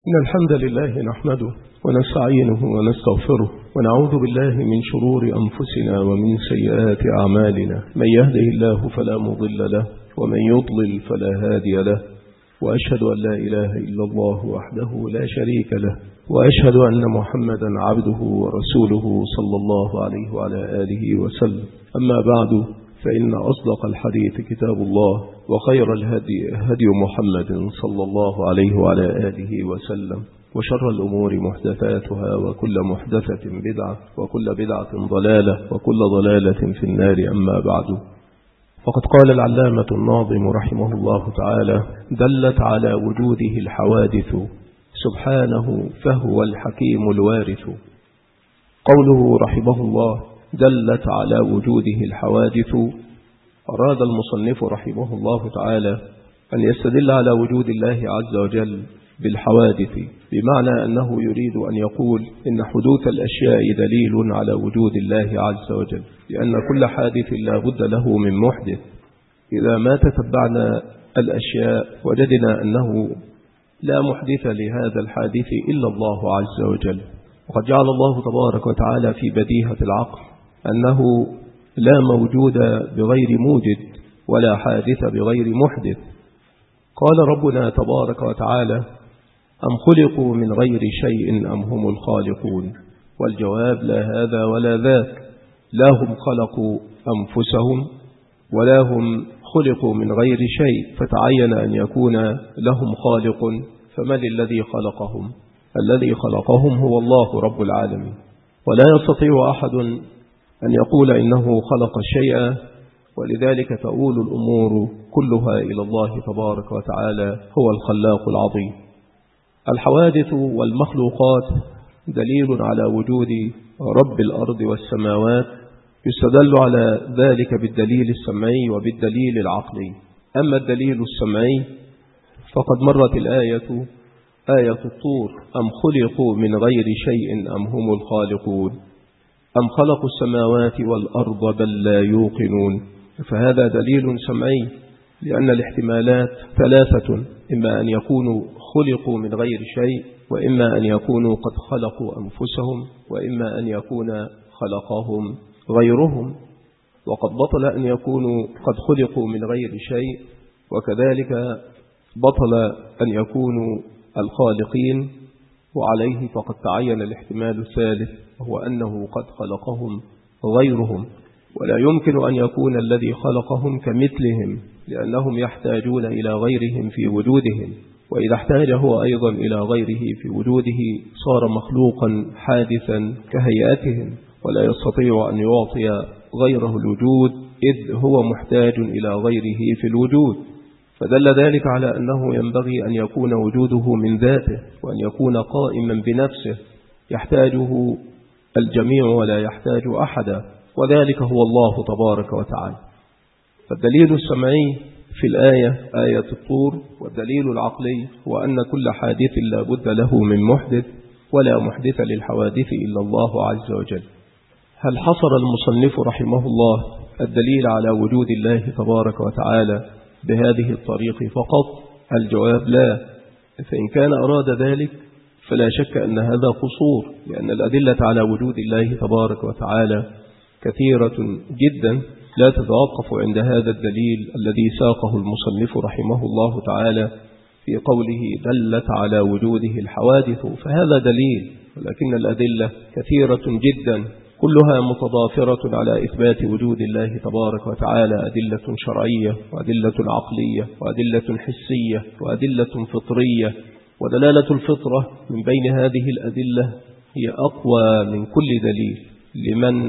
إن الحمد لله نحمده ونستعينه ونستغفره ونعوذ بالله من شرور أنفسنا ومن سيئات أعمالنا. من يهده الله فلا مضل له ومن يضلل فلا هادي له، وأشهد أن لا إله إلا الله وحده لا شريك له، وأشهد أن محمدا عبده ورسوله صلى الله عليه وعلى آله وسلم. أما بعد، فإن أصدق الحديث كتاب الله، وخير الهدي هدي محمد صلى الله عليه وعلى آله وسلم، وشر الأمور محدثاتها، وكل محدثة بدعة، وكل بدعة ضلالة، وكل ضلالة في النار. أما بعد، فقد قال العلامة الناظم رحمه الله تعالى: دلت على وجوده الحوادث سبحانه فهو الحكيم الوارث. قوله رحمه الله دلت على وجوده الحوادث، أراد المصنف رحمه الله تعالى أن يستدل على وجود الله عز وجل بالحوادث، بمعنى أنه يريد أن يقول إن حدوث الأشياء دليل على وجود الله عز وجل، لأن كل حادث لا بد له من محدث. إذا ما تتبعنا الأشياء وجدنا أنه لا محدث لهذا الحادث إلا الله عز وجل. وقد جعل الله تبارك وتعالى في بديهة العقل أنه لا موجود بغير موجد ولا حادث بغير محدث. قال ربنا تبارك وتعالى: أم خلقوا من غير شيء أم هم الخالقون؟ والجواب: لا هذا ولا ذاك، لا هم خلقوا أنفسهم ولا هم خلقوا من غير شيء، فتعين أن يكون لهم خالق. فمن الذي خلقهم؟ الذي خلقهم هو الله رب العالمين، ولا يستطيع أحد أن يقول إنه خلق شيئا، ولذلك تؤول الأمور كلها إلى الله تبارك وتعالى، هو الخلاق العظيم. الحوادث والمخلوقات دليل على وجود رب الأرض والسماوات، يستدل على ذلك بالدليل السمعي وبالدليل العقلي. أما الدليل السمعي فقد مرت الآية آية الطور: أم خلقوا من غير شيء أم هم الخالقون أم خلقوا السماوات والأرض بل لا يوقنون. فهذا دليل سمعي، لأن الاحتمالات ثلاثة: إما أن يكونوا خلقوا من غير شيء، وإما أن يكونوا قد خلقوا أنفسهم، وإما أن يكون خلقهم غيرهم. وقد بطل أن يكونوا قد خلقوا من غير شيء، وكذلك بطل أن يكونوا الخالقين، وعليه فقد تعين الاحتمال الثالث، وهو أنه قد خلقهم غيرهم. ولا يمكن أن يكون الذي خلقهم كمثلهم، لأنهم يحتاجون إلى غيرهم في وجودهم، وإذا احتاج هو أيضا إلى غيره في وجوده صار مخلوقا حادثا كهيئتهم، ولا يستطيع أن يعطي غيره الوجود إذ هو محتاج إلى غيره في الوجود. فدل ذلك على أنه ينبغي أن يكون وجوده من ذاته، وأن يكون قائما بنفسه يحتاجه الجميع ولا يحتاج أحدا، وذلك هو الله تبارك وتعالى. فالدليل السمعي في الآية آية الطور، والدليل العقلي هو أن كل حادث لا بد له من محدث، ولا محدث للحوادث إلا الله عز وجل. هل حصر المصنف رحمه الله الدليل على وجود الله تبارك وتعالى بهذه الطريق فقط؟ الجواب: لا. فإن كان أراد ذلك فلا شك أن هذا قصور، لأن الأدلة على وجود الله تبارك وتعالى كثيرة جدا، لا تتوقف عند هذا الدليل الذي ساقه المصنف رحمه الله تعالى في قوله دلت على وجوده الحوادث. فهذا دليل، ولكن الأدلة كثيرة جدا كلها متضافرة على إثبات وجود الله تبارك وتعالى، أدلة شرعية وأدلة عقلية وأدلة حسية وأدلة فطرية. ودلالة الفطرة من بين هذه الأدلة هي أقوى من كل دليل، لمن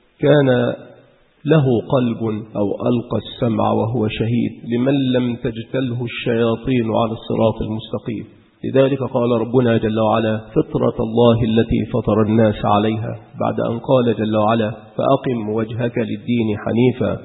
كان له قلب أو ألقى السمع وهو شهيد، لمن لم تجتله الشياطين على الصراط المستقيم. لذلك قال ربنا جل وعلا: فطرة الله التي فطر الناس عليها، بعد أن قال جل وعلا: فأقم وجهك للدين حنيفا.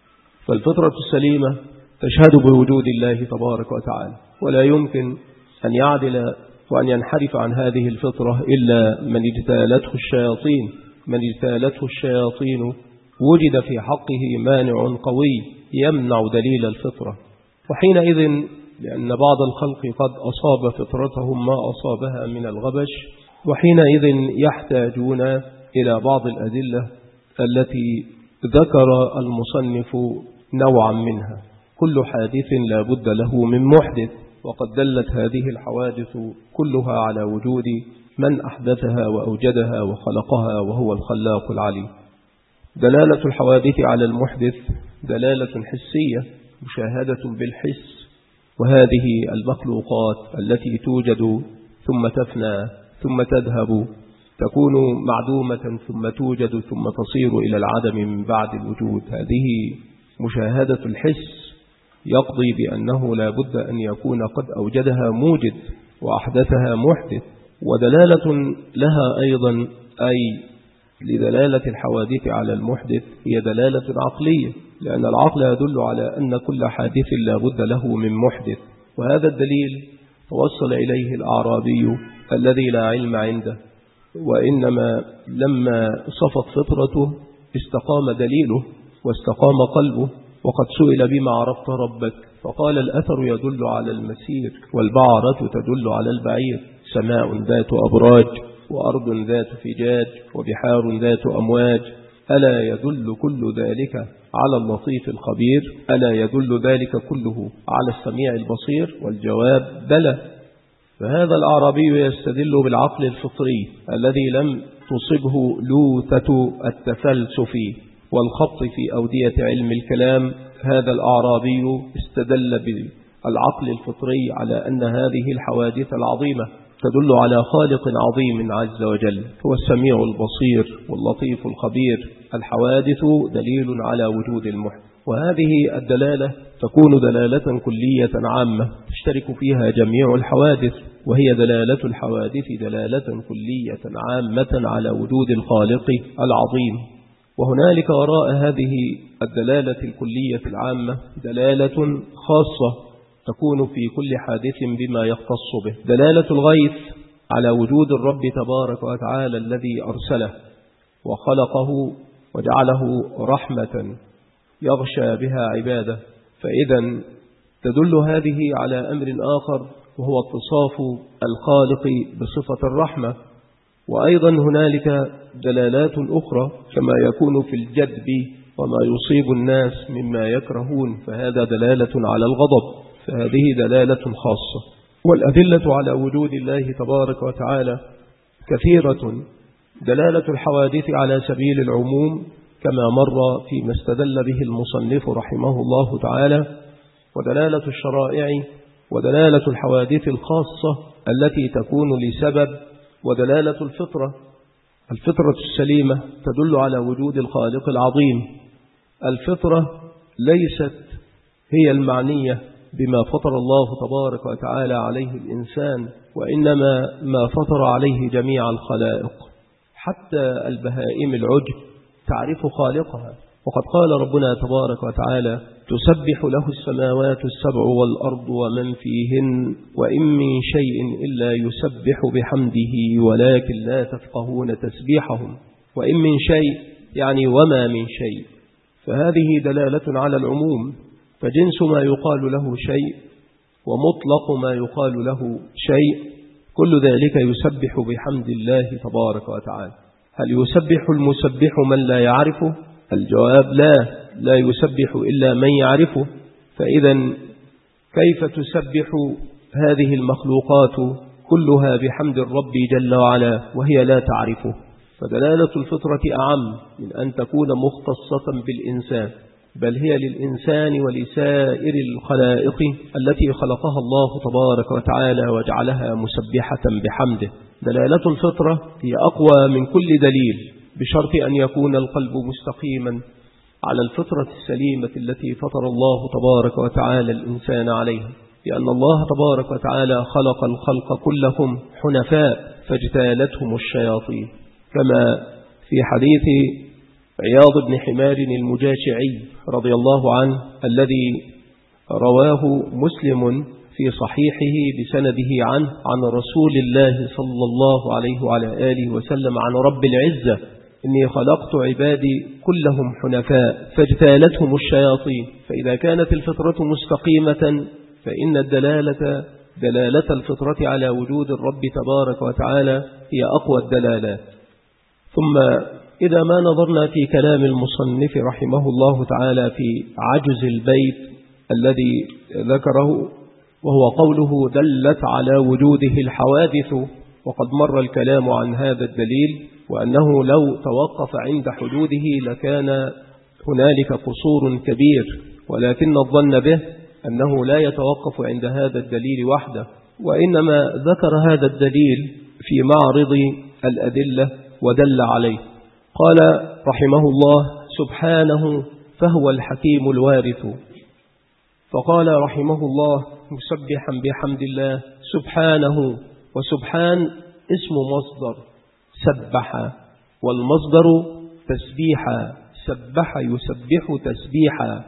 فالفطرة السليمة تشهد بوجود الله تبارك وتعالى، ولا يمكن أن يعدل وأن ينحرف عن هذه الفطرة إلا من اجتالته الشياطين. من اجتالته الشياطين وجد في حقه مانع قوي يمنع دليل الفطرة، وحينئذ لأن بعض الخلق قد أصاب فطرتهم ما أصابها من الغبش، وحينئذ يحتاجون إلى بعض الأدلة التي ذكر المصنف نوعا منها. كل حادث لا بد له من محدث، وقد دلت هذه الحوادث كلها على وجود من أحدثها وأوجدها وخلقها وهو الخلاق العليم. دلالة الحوادث على المحدث دلالة حسية مشاهدة بالحس، وهذه المخلوقات التي توجد ثم تفنى ثم تذهب، تكون معدومة ثم توجد ثم تصير إلى العدم من بعد الوجود، هذه مشاهدة الحس يقضي بأنه لا بد أن يكون قد أوجدها موجد وأحدثها محدث. ودلالة لها أيضا أي لدلالة الحوادث على المحدث هي دلالة عقلية، لأن العقل يدل على أن كل حادث لا بد له من محدث، وهذا الدليل توصل إليه الأعرابي الذي لا علم عنده، وإنما لما صفت فطرته استقام دليله واستقام قلبه. وقد سئل بما عرفت ربك فقال الأثر يدل على المسير، والبعرة تدل على البعير، سماء ذات أبراج وأرض ذات فجاج وبحار ذات أمواج، ألا يدل كل ذلك على اللطيف الخبير؟ ألا يدل ذلك كله على السميع البصير؟ والجواب بلى. فهذا الأعرابي يستدل بالعقل الفطري الذي لم تصبه لوثة التفلسف والخبط في أودية علم الكلام. هذا الأعرابي استدل بالعقل الفطري على أن هذه الحوادث العظيمة تدل على خالق عظيم عز وجل هو السميع البصير واللطيف الخبير. الحوادث دليل على وجود المحدث، وهذه الدلالة تكون دلالة كلية عامة تشترك فيها جميع الحوادث، وهي دلالة الحوادث دلالة كلية عامة على وجود الخالق العظيم. وهنالك وراء هذه الدلالة الكلية العامة دلالة خاصة تكون في كل حادث بما يختص به، دلالة الغيث على وجود الرب تبارك وتعالى الذي أرسله وخلقه وجعله رحمة يغشى بها عباده. فإذا تدل هذه على أمر آخر وهو اتصاف الخالق بصفة الرحمة. وأيضا هنالك دلالات أخرى كما يكون في الجدب وما يصيب الناس مما يكرهون، فهذا دلالة على الغضب، فهذه دلالة خاصة. والأدلة على وجود الله تبارك وتعالى كثيرة. دلالة الحوادث على سبيل العموم كما مر فيما استدل به المصنف رحمه الله تعالى، ودلالة الشرائع، ودلالة الحوادث الخاصة التي تكون لسبب، ودلالة الفطرة. الفطرة السليمة تدل على وجود الخالق العظيم. الفطرة ليست هي المعنية بما فطر الله تبارك وتعالى عليه الإنسان، وإنما ما فطر عليه جميع الخلائق، حتى البهائم العجب تعرف خالقها. وقد قال ربنا تبارك وتعالى: تسبح له السماوات السبع والأرض ومن فيهن وإن من شيء إلا يسبح بحمده ولكن لا تفقهون تسبيحهم. وإن من شيء يعني وما من شيء، فهذه دلالة على العموم، فجنس ما يقال له شيء ومطلق ما يقال له شيء، كل ذلك يسبح بحمد الله تبارك وتعالى. هل يسبح المسبح من لا يعرفه؟ الجواب لا يسبح إلا من يعرفه. فإذا كيف تسبح هذه المخلوقات كلها بحمد الرب جل وعلا وهي لا تعرفه؟ فدلالة الفطرة أعم من أن تكون مختصة بالإنسان، بل هي للإنسان ولسائر الخلائق التي خلقها الله تبارك وتعالى وجعلها مسبحة بحمده. دلالة الفطرة هي أقوى من كل دليل، بشرط أن يكون القلب مستقيما على الفطرة السليمة التي فطر الله تبارك وتعالى الإنسان عليها، لأن الله تبارك وتعالى خلق الخلق كلهم حنفاء فاجتالتهم الشياطين، كما في حديث عياض بن حمار المجاشعي رضي الله عنه الذي رواه مسلم في صحيحه بسنده عنه عن رسول الله صلى الله عليه وعلى آله وسلم عن رب العزة: إني خلقت عبادي كلهم حنفاء فاجتالتهم الشياطين. فإذا كانت الفطرة مستقيمة فإن دلالة الفطرة على وجود الرب تبارك وتعالى هي أقوى الدلالات. ثم إذا ما نظرنا في كلام المصنف رحمه الله تعالى في عجز البيت الذي ذكره، وهو قوله دلت على وجوده الحوادث، وقد مر الكلام عن هذا الدليل، وأنه لو توقف عند حدوده لكان هنالك قصور كبير، ولكن الظن به أنه لا يتوقف عند هذا الدليل وحده، وإنما ذكر هذا الدليل في معرض الأدلة ودل عليه. قال رحمه الله سبحانه فهو الحكيم الوارث. فقال رحمه الله مسبحا بحمد الله سبحانه، وسبحان اسم مصدر سبح، والمصدر تسبيحا، سبح يسبح تسبيحا.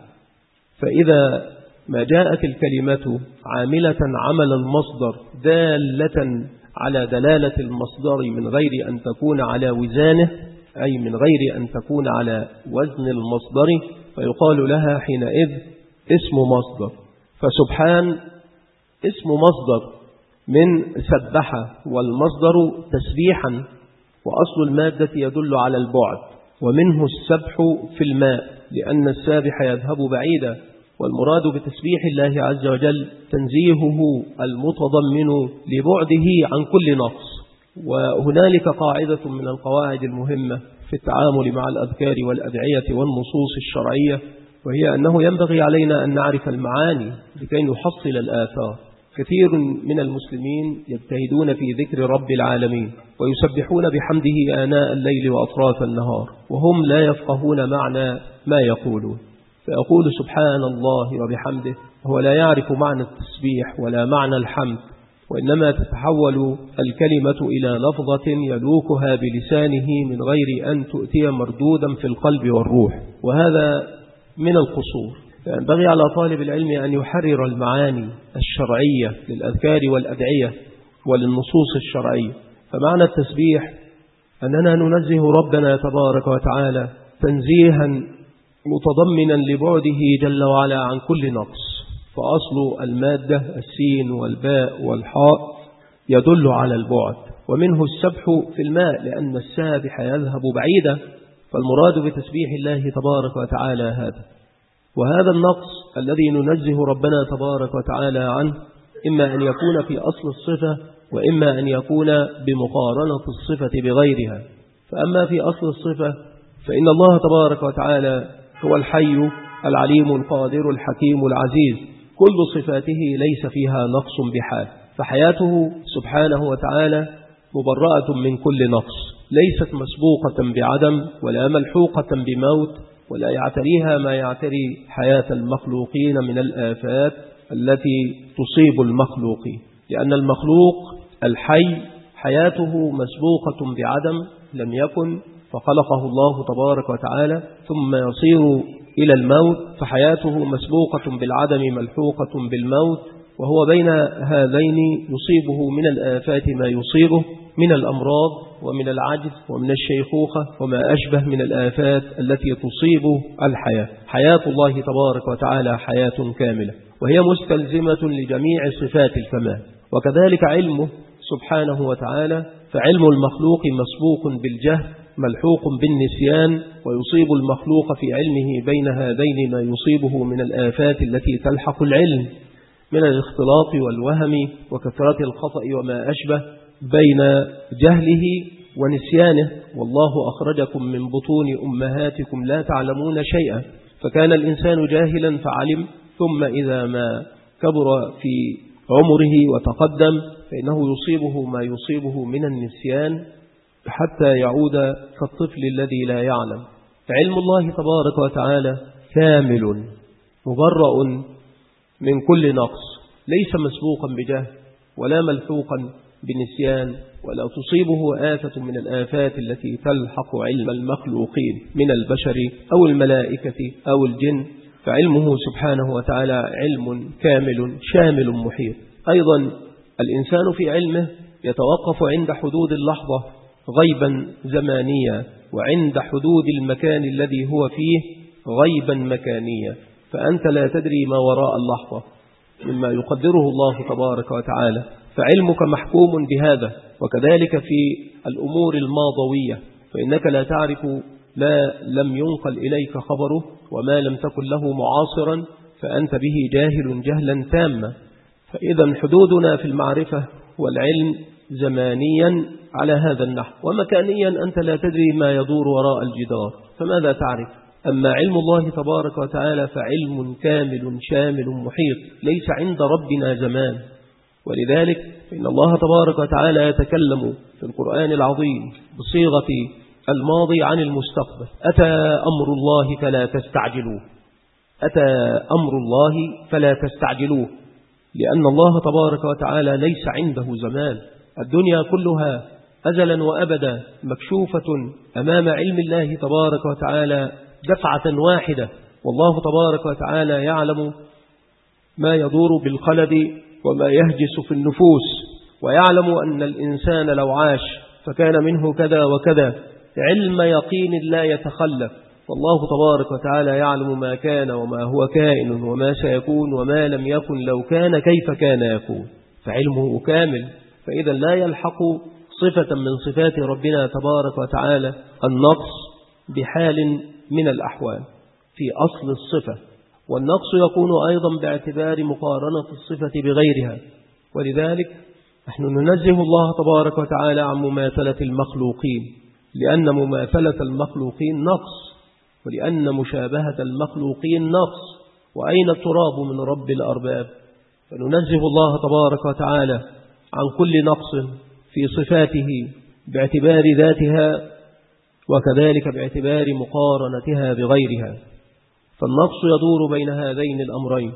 فإذا ما جاءت الكلمة عاملة عمل المصدر دالة على دلالة المصدر من غير أن تكون على وزانه، أي من غير أن تكون على وزن المصدر، فيقال لها حينئذ اسم مصدر. فسبحان اسم مصدر من سبح، والمصدر تسبيحا، وأصل المادة يدل على البعد، ومنه السبح في الماء لأن السابح يذهب بعيدا. والمراد بتسبيح الله عز وجل تنزيهه المتضمن لبعده عن كل نقص. وهنالك قاعدة من القواعد المهمة في التعامل مع الأذكار والأدعية والنصوص الشرعية، وهي أنه ينبغي علينا أن نعرف المعاني لكي نحصل الآثار. كثير من المسلمين يجتهدون في ذكر رب العالمين ويسبحون بحمده آناء الليل وأطراف النهار، وهم لا يفقهون معنى ما يقولون، فيقول سبحان الله وبحمده هو لا يعرف معنى التسبيح ولا معنى الحمد، وإنما تتحول الكلمة إلى لفظة يلوكها بلسانه من غير أن تؤتي مردودا في القلب والروح، وهذا من القصور. فينبغي على طالب العلم أن يحرر المعاني الشرعية للأذكار والأدعية وللنصوص الشرعية. فمعنى التسبيح أننا ننزه ربنا تبارك وتعالى تنزيها متضمنا لبعده جل وعلا عن كل نقص. فأصل المادة السين والباء والحاء يدل على البعد، ومنه السبح في الماء لأن السابح يذهب بعيدا، فالمراد بتسبيح الله تبارك وتعالى هذا. وهذا النقص الذي ننزه ربنا تبارك وتعالى عنه إما أن يكون في أصل الصفة، وإما أن يكون بمقارنة الصفة بغيرها. فأما في أصل الصفة فإن الله تبارك وتعالى هو الحي العليم القادر الحكيم العزيز، كل صفاته ليس فيها نقص بحال، فحياته سبحانه وتعالى مبرأة من كل نقص، ليست مسبوقة بعدم ولا ملحوقة بموت، ولا يعتريها ما يعتري حياة المخلوقين من الآفات التي تصيب المخلوقين، لأن المخلوق الحي حياته مسبوقة بعدم لم يكن فخلقه الله تبارك وتعالى، ثم يصير إلى الموت فحياته مسبوقة بالعدم ملحوقة بالموت، وهو بين هذين يصيبه من الآفات ما يصيبه من الأمراض ومن العجز ومن الشيخوخة وما أشبه من الآفات التي تصيب الحياة. حياة الله تبارك وتعالى حياة كاملة، وهي مستلزمة لجميع صفات الكمال. وكذلك علمه سبحانه وتعالى، فعلم المخلوق مسبوق بالجهل ملحوق بالنسيان، ويصيب المخلوق في علمه بين هذين ما يصيبه من الآفات التي تلحق العلم من الاختلاط والوهم وكثرة الخطأ وما أشبه بين جهله ونسيانه. والله أخرجكم من بطون أمهاتكم لا تعلمون شيئا، فكان الإنسان جاهلا فعلم، ثم إذا ما كبر في عمره وتقدم فإنه يصيبه ما يصيبه من النسيان حتى يعود كالطفل الذي لا يعلم. علم الله تبارك وتعالى كامل مبرأ من كل نقص، ليس مسبوقا بجهل ولا ملحوقا بنسيان، ولا تصيبه آفة من الآفات التي تلحق علم المخلوقين من البشر أو الملائكة أو الجن. فعلمه سبحانه وتعالى علم كامل شامل محيط. أيضا الإنسان في علمه يتوقف عند حدود اللحظة غيبا زمانيا، وعند حدود المكان الذي هو فيه غيبا مكانيا، فأنت لا تدري ما وراء اللحظة، مما يقدره الله تبارك وتعالى، فعلمك محكوم بهذا. وكذلك في الأمور الماضوية، فإنك لا تعرف ما لم ينقل إليك خبره، وما لم تكن له معاصرا فأنت به جاهل جهلا تاما. فإذا حدودنا في المعرفة والعلم زمانيا على هذا النحو، ومكانيا أنت لا تدري ما يدور وراء الجدار، فماذا تعرف؟ أما علم الله تبارك وتعالى فعلم كامل شامل محيط، ليس عند ربنا زمان. ولذلك فإن الله تبارك وتعالى يتكلم في القرآن العظيم بصيغة الماضي عن المستقبل: أتى أمر الله فلا تستعجلوه، أتى أمر الله فلا تستعجلوه، لأن الله تبارك وتعالى ليس عنده زمان. الدنيا كلها أزلا وأبدا مكشوفة أمام علم الله تبارك وتعالى دفعة واحدة، والله تبارك وتعالى يعلم ما يدور بالقلب وما يهجس في النفوس، ويعلم أن الإنسان لو عاش فكان منه كذا وكذا، علم يقين لا يتخلف. والله تبارك وتعالى يعلم ما كان وما هو كائن وما سيكون وما لم يكن لو كان كيف كان يكون، فعلمه كامل. فإذا لا يلحق صفة من صفات ربنا تبارك وتعالى النقص بحال من الأحوال في أصل الصفة، والنقص يكون أيضا باعتبار مقارنة الصفة بغيرها. ولذلك نحن ننزه الله تبارك وتعالى عن مماثلة المخلوقين، لأن مماثلة المخلوقين نقص، ولأن مشابهة المخلوقين نقص، وأين التراب من رب الأرباب؟ فننزه الله تبارك وتعالى عن كل نقص في صفاته باعتبار ذاتها، وكذلك باعتبار مقارنتها بغيرها. فالنقص يدور بين هذين الأمرين: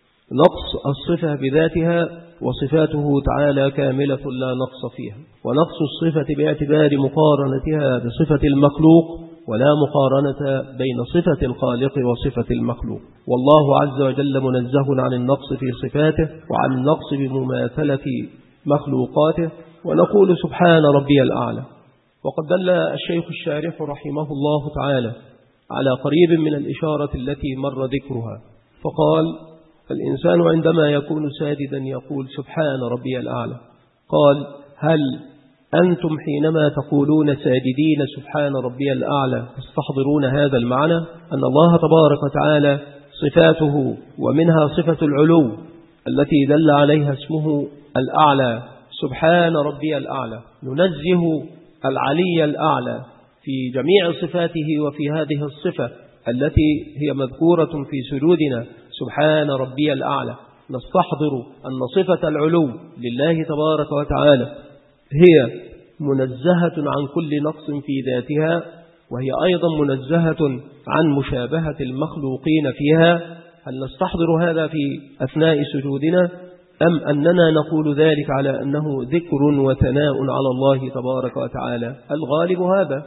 نقص الصفة بذاتها، وصفاته تعالى كاملة لا نقص فيها، ونقص الصفة باعتبار مقارنتها بصفة المخلوق، ولا مقارنة بين صفة الخالق وصفة المخلوق. والله عز وجل منزه عن النقص في صفاته وعن النقص بمماثلة مخلوقاته، ونقول سبحان ربي الأعلى. وقد دل الشيخ الشارح رحمه الله تعالى على قريب من الإشارة التي مر ذكرها، فقال: الإنسان عندما يكون ساجدا يقول سبحان ربي الأعلى. قال: هل أنتم حينما تقولون ساجدين سبحان ربي الأعلى تستحضرون هذا المعنى؟ أن الله تبارك وتعالى صفاته ومنها صفة العلو التي دل عليها اسمه الأعلى، سبحان ربي الأعلى. ننزه العلي الأعلى في جميع صفاته، وفي هذه الصفة التي هي مذكورة في سجودنا سبحان ربي الأعلى نستحضر أن صفة العلو لله تبارك وتعالى هي منزهة عن كل نقص في ذاتها، وهي أيضا منزهة عن مشابهة المخلوقين فيها. هل نستحضر هذا في أثناء سجودنا، أم أننا نقول ذلك على أنه ذكر وثناء على الله تبارك وتعالى؟ الغالب هذا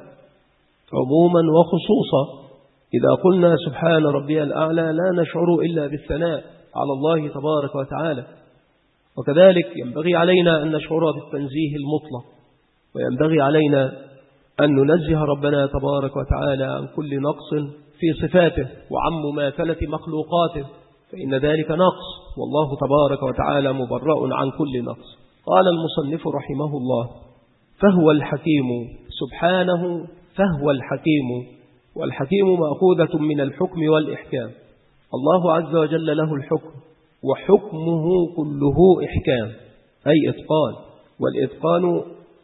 عموما وخصوصا. إذا قلنا سبحان ربي الأعلى لا نشعر إلا بالثناء على الله تبارك وتعالى. وكذلك ينبغي علينا أن نشعر بالتنزيه المطلق، وينبغي علينا أن ننزه ربنا تبارك وتعالى عن كل نقص في صفاته وعن مماثلة مخلوقاته، فإن ذلك نقص، والله تبارك وتعالى مبرأ عن كل نقص. قال المصنف رحمه الله: فهو الحكيم سبحانه، فهو الحكيم. والحكيم مأخوذة من الحكم والإحكام. الله عز وجل له الحكم، وحكمه كله إحكام أي إتقان، والإتقان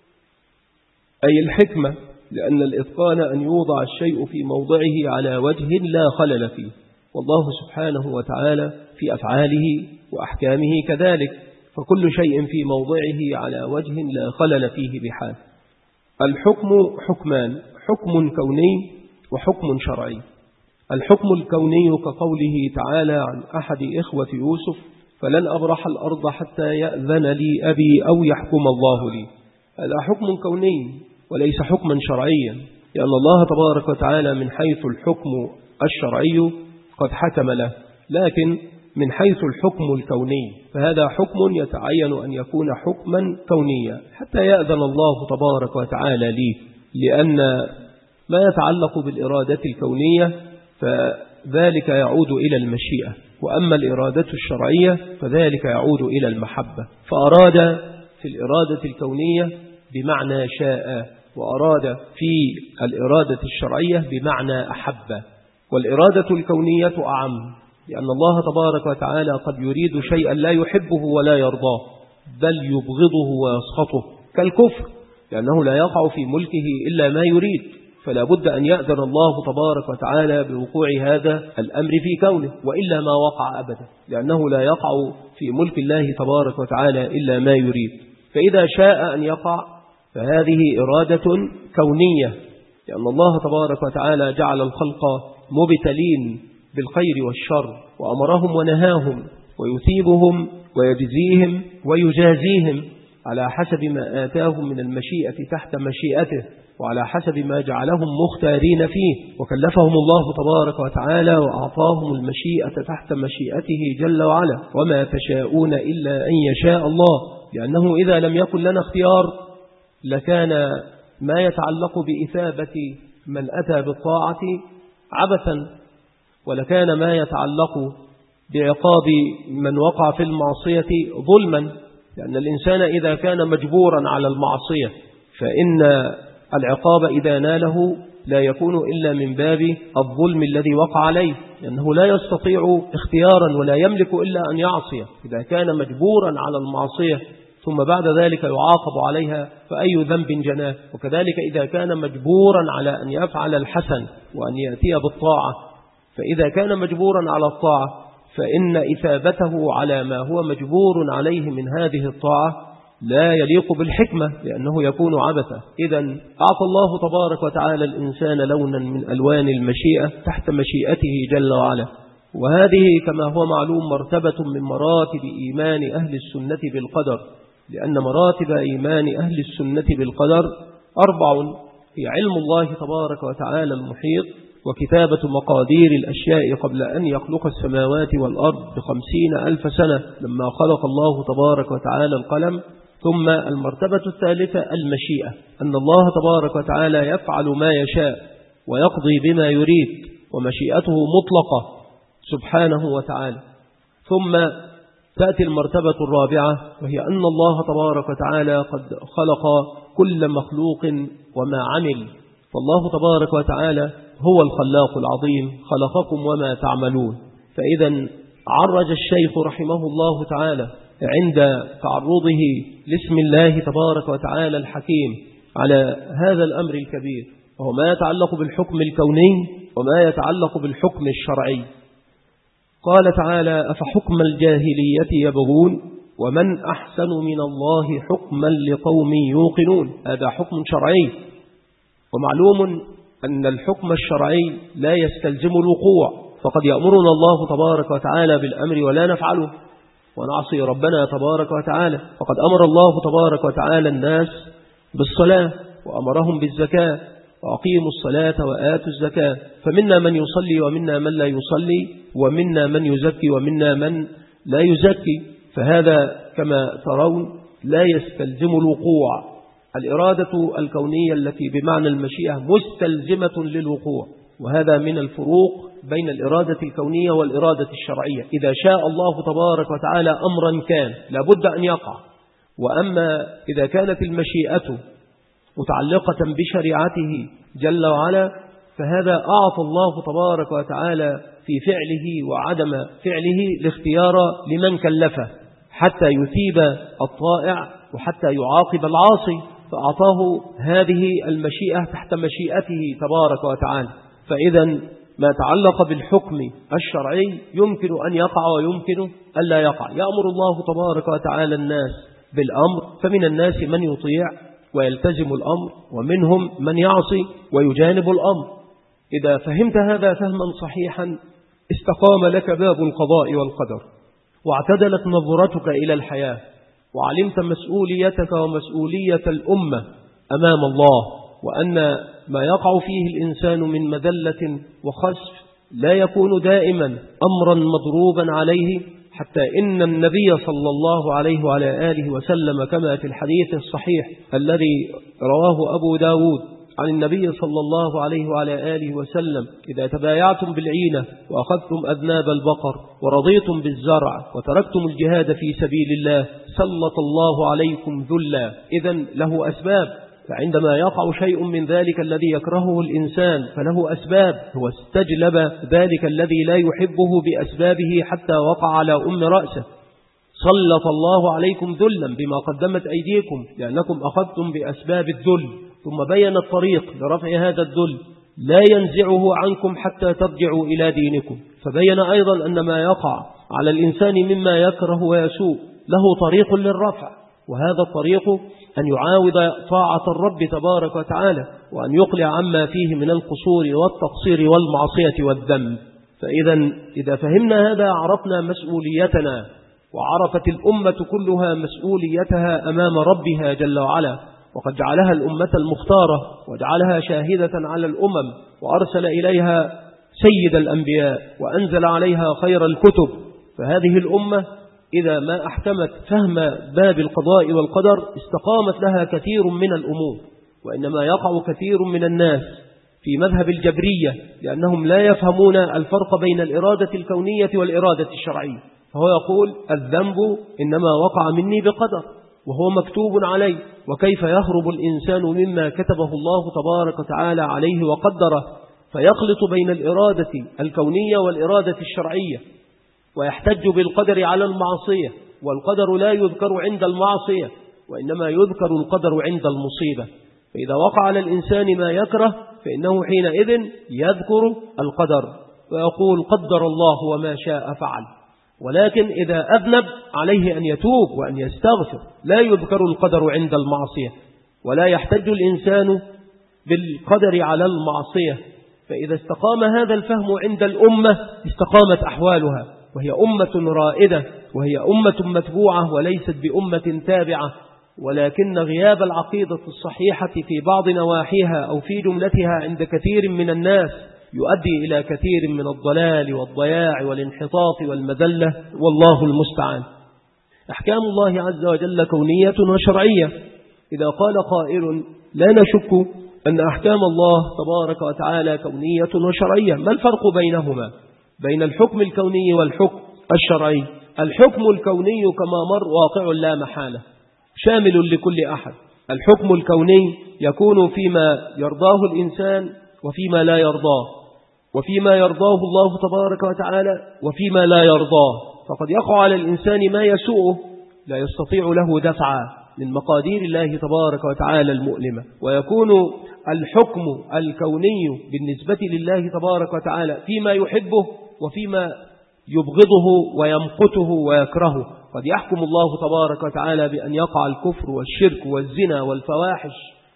أي الحكمة، لأن الإتقان أن يوضع الشيء في موضعه على وجه لا خلل فيه، والله سبحانه وتعالى في أفعاله وأحكامه كذلك، فكل شيء في موضعه على وجه لا خلل فيه بحال. الحكم حكمان: حكم كوني وحكم شرعي. الحكم الكوني كقوله تعالى عن أحد إخوة يوسف: فلن أبرح الأرض حتى يأذن لي أبي أو يحكم الله لي. هذا حكم كوني وليس حكما شرعيا، لأن الله تبارك وتعالى من حيث الحكم الشرعي قد حكم له، لكن من حيث الحكم الكوني فهذا حكم يتعين أن يكون حكما كونيا حتى يأذن الله تبارك وتعالى لي، لأن ما يتعلق بالإرادة الكونية فذلك يعود إلى المشيئة، وأما الإرادة الشرعية فذلك يعود إلى المحبة. فأراد في الإرادة الكونية بمعنى شاء، وأراد في الإرادة الشرعية بمعنى أحب. والإرادة الكونية أعم، لأن الله تبارك وتعالى قد يريد شيئا لا يحبه ولا يرضاه، بل يبغضه ويسخطه كالكفر، لأنه لا يقع في ملكه إلا ما يريد، فلا بد أن يأذن الله تبارك وتعالى بوقوع هذا الأمر في كونه، وإلا ما وقع أبدا، لأنه لا يقع في ملك الله تبارك وتعالى إلا ما يريد. فإذا شاء أن يقع فهذه إرادة كونية، لأن الله تبارك وتعالى جعل الخلق مبتلين بالخير والشر، وأمرهم ونهاهم، ويثيبهم ويجزيهم ويجازيهم على حسب ما آتاهم من المشيئة تحت مشيئته، وعلى حسب ما جعلهم مختارين فيه، وكلفهم الله تبارك وتعالى وأعطاهم المشيئة تحت مشيئته جل وعلا. وما تشاءون إلا أن يشاء الله، لأنه إذا لم يكن لنا اختيار لكان ما يتعلق بإثابة من أتى بالطاعة عبثا، ولكان ما يتعلق بعقاب من وقع في المعصية ظلما، لأن الإنسان إذا كان مجبورا على المعصية فإن العقاب إذا ناله لا يكون إلا من باب الظلم الذي وقع عليه، لأنه لا يستطيع اختيارا ولا يملك إلا أن يعصي. إذا كان مجبورا على المعصية ثم بعد ذلك يعاقب عليها فأي ذنب جناه. وكذلك إذا كان مجبورا على أن يفعل الحسن وأن يأتي بالطاعة، فإذا كان مجبورا على الطاعة فإن إثابته على ما هو مجبور عليه من هذه الطاعة لا يليق بالحكمة، لأنه يكون عبثا. إذن أعطى الله تبارك وتعالى الإنسان لونا من ألوان المشيئة تحت مشيئته جل وعلا، وهذه كما هو معلوم مرتبة من مراتب إيمان أهل السنة بالقدر، لأن مراتب إيمان أهل السنة بالقدر 4: هي علم الله تبارك وتعالى المحيط، وكتابة مقادير الأشياء قبل أن يخلق السماوات والأرض ب50,000 سنة لما خلق الله تبارك وتعالى القلم. ثم المرتبة الثالثة المشيئة، أن الله تبارك وتعالى يفعل ما يشاء ويقضي بما يريد، ومشيئته مطلقة سبحانه وتعالى. ثم تأتي المرتبة الرابعة، وهي أن الله تبارك وتعالى قد خلق كل مخلوق وما عمل، فالله تبارك وتعالى هو الخلاق العظيم، خلقكم وما تعملون. فإذا عرج الشيخ رحمه الله تعالى عند تعرضه لاسم الله تبارك وتعالى الحكيم على هذا الأمر الكبير، وهو ما يتعلق بالحكم الكوني وما يتعلق بالحكم الشرعي. قال تعالى: أفحكم الجاهلية يبغون ومن أحسن من الله حكما لقوم يوقنون. هذا حكم شرعي، ومعلوم أن الحكم الشرعي لا يستلزم الوقوع، فقد يأمرنا الله تبارك وتعالى بالأمر ولا نفعله ونعصي ربنا تبارك وتعالى. فقد أمر الله تبارك وتعالى الناس بالصلاة وأمرهم بالزكاة، وأقيموا الصلاة وآتوا الزكاة، فمنا من يصلي ومنا من لا يصلي، ومنا من يزكي ومنا من لا يزكي. فهذا كما ترون لا يستلزم الوقوع. الإرادة الكونية التي بمعنى المشيئة مستلزمة للوقوع، وهذا من الفروق بين الإرادة الكونية والإرادة الشرعية. إذا شاء الله تبارك وتعالى أمرا كان لابد أن يقع، وأما إذا كانت المشيئة متعلقة بشريعته جل وعلا فهذا أعطى الله تبارك وتعالى في فعله وعدم فعله الاختيار لمن كلفه، حتى يثيب الطائع وحتى يعاقب العاصي، فأعطاه هذه المشيئة تحت مشيئته تبارك وتعالى. فإذا ما تعلق بالحكم الشرعي يمكن أن يقع ويمكن أن لا يقع. يأمر الله تبارك وتعالى الناس بالأمر، فمن الناس من يطيع ويلتزم الأمر، ومنهم من يعصي ويجانب الأمر. إذا فهمت هذا فهما صحيحا استقام لك باب القضاء والقدر، واعتدلت نظرتك إلى الحياة، وعلمت مسؤوليتك ومسؤولية الأمة أمام الله، وأن ما يقع فيه الإنسان من مذلة وخسف لا يكون دائما أمرا مضروبا عليه، حتى إن النبي صلى الله عليه وعلى آله وسلم كما في الحديث الصحيح الذي رواه أبو داود عن النبي صلى الله عليه وعلى آله وسلم: إذا تبايعتم بالعينة وأخذتم أذناب البقر ورضيتم بالزرع وتركتم الجهاد في سبيل الله سلط الله عليكم ذلا. إذن له أسباب، فعندما يقع شيء من ذلك الذي يكرهه الإنسان فله أسباب، هو استجلب ذلك الذي لا يحبه بأسبابه حتى وقع على رأسه. سلط الله عليكم ذلا بما قدمت أيديكم لأنكم أخذتم بأسباب الذل، ثم بين الطريق لرفع هذا الذل لا ينزعه عنكم حتى ترجعوا إلى دينكم. فبين أيضا أن ما يقع على الإنسان مما يكره ويسوء له طريق للرفع، وهذا الطريق أن يعاود طاعة الرب تبارك وتعالى، وأن يقلع عما فيه من القصور والتقصير والمعصية والذنب. إذا فهمنا هذا عرفنا مسؤوليتنا، وعرفت الأمة كلها مسؤوليتها أمام ربها جل وعلا، وقد جعلها الأمة المختارة وجعلها شاهدة على الأمم، وأرسل إليها سيد الأنبياء وأنزل عليها خير الكتب. فهذه الأمة إذا ما أحكمت فهم باب القضاء والقدر استقامت لها كثير من الأمور. وإنما يقع كثير من الناس في مذهب الجبرية لأنهم لا يفهمون الفرق بين الإرادة الكونية والإرادة الشرعية، فهو يقول الذنب إنما وقع مني بقدر وهو مكتوب عليه، وكيف يهرب الإنسان مما كتبه الله تبارك وتعالى عليه وقدره، فيخلط بين الإرادة الكونية والإرادة الشرعية، ويحتج بالقدر على المعصية، والقدر لا يذكر عند المعصية وإنما يذكر القدر عند المصيبة. فإذا وقع على الإنسان ما يكره فإنه حينئذ يذكر القدر ويقول قدر الله وما شاء فعل. ولكن إذا أذنب عليه أن يتوب وأن يستغفر، لا يذكر القدر عند المعصية، ولا يحتج الإنسان بالقدر على المعصية. فإذا استقام هذا الفهم عند الأمة استقامت أحوالها، وهي أمة رائدة، وهي أمة متبوعة وليست بأمة تابعة. ولكن غياب العقيدة الصحيحة في بعض نواحيها أو في جملتها عند كثير من الناس يؤدي إلى كثير من الضلال والضياع والانحطاط والمذلة، والله المستعان. أحكام الله عز وجل كونية وشرعية. إذا قال قائل لا نشك أن أحكام الله تبارك وتعالى كونية وشرعية، ما الفرق بينهما؟ بين الحكم الكوني والحكم الشرعي. الحكم الكوني كما مر واقع لا محالة شامل لكل أحد. الحكم الكوني يكون فيما يرضاه الإنسان وفيما لا يرضاه، وفيما يرضاه الله تبارك وتعالى وفيما لا يرضاه. فقد يقع على الإنسان ما يسوءه لا يستطيع له دفعا من مقادير الله تبارك وتعالى المؤلمة، ويكون الحكم الكوني بالنسبة لله تبارك وتعالى فيما يحبه وفيما يبغضه ويمقته ويكرهه. قد يحكم الله تبارك وتعالى بأن يقع الكفر والشرك والزنا والفواحش،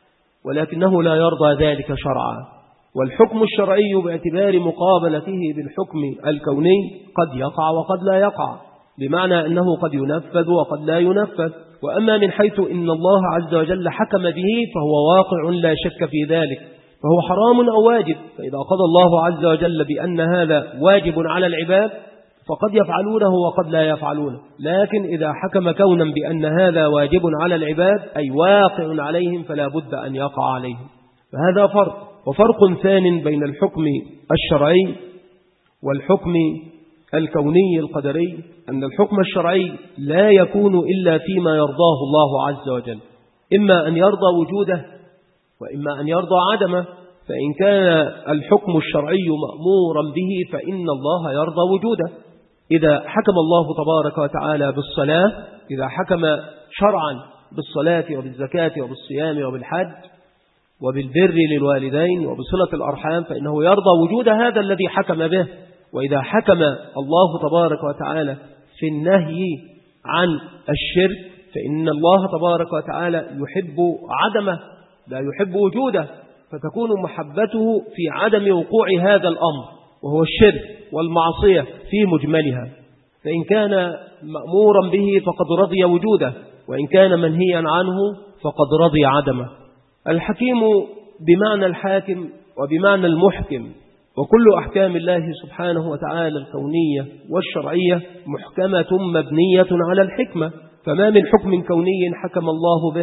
ولكنه لا يرضى ذلك شرعا. والحكم الشرعي باعتبار مقابلته بالحكم الكوني قد يقع وقد لا يقع، بمعنى أنه قد ينفذ وقد لا ينفذ. وأما من حيث إن الله عز وجل حكم به فهو واقع لا شك في ذلك، فهو حرام أو واجب. فإذا قضى الله عز وجل بأن هذا واجب على العباد فقد يفعلونه وقد لا يفعلونه، لكن إذا حكم كونا بأن هذا واجب على العباد أي واقع عليهم فلا بد أن يقع عليهم. فهذا فرق. وفرق ثان بين الحكم الشرعي والحكم الكوني القدري أن الحكم الشرعي لا يكون إلا فيما يرضاه الله عز وجل، إما أن يرضى وجوده وإما أن يرضى عدمه. فإن كان الحكم الشرعي مأمورا به فإن الله يرضى وجوده. إذا حكم الله تبارك وتعالى بالصلاة، إذا حكم شرعا بالصلاة وبالزكاة وبالصيام وبالحج وبالبر للوالدين وبصلة الأرحام فإنه يرضى وجود هذا الذي حكم به. وإذا حكم الله تبارك وتعالى في النهي عن الشرك فإن الله تبارك وتعالى يحب عدمه لا يحب وجوده، فتكون محبته في عدم وقوع هذا الأمر وهو الشرك والمعصية في مجملها. فإن كان مأمورا به فقد رضي وجوده، وإن كان منهيا عنه فقد رضي عدمه. الحكيم بمعنى الحاكم وبمعنى المحكم، وكل أحكام الله سبحانه وتعالى الكونية والشرعية محكمة مبنية على الحكمة. فما من حكم كوني حكم الله به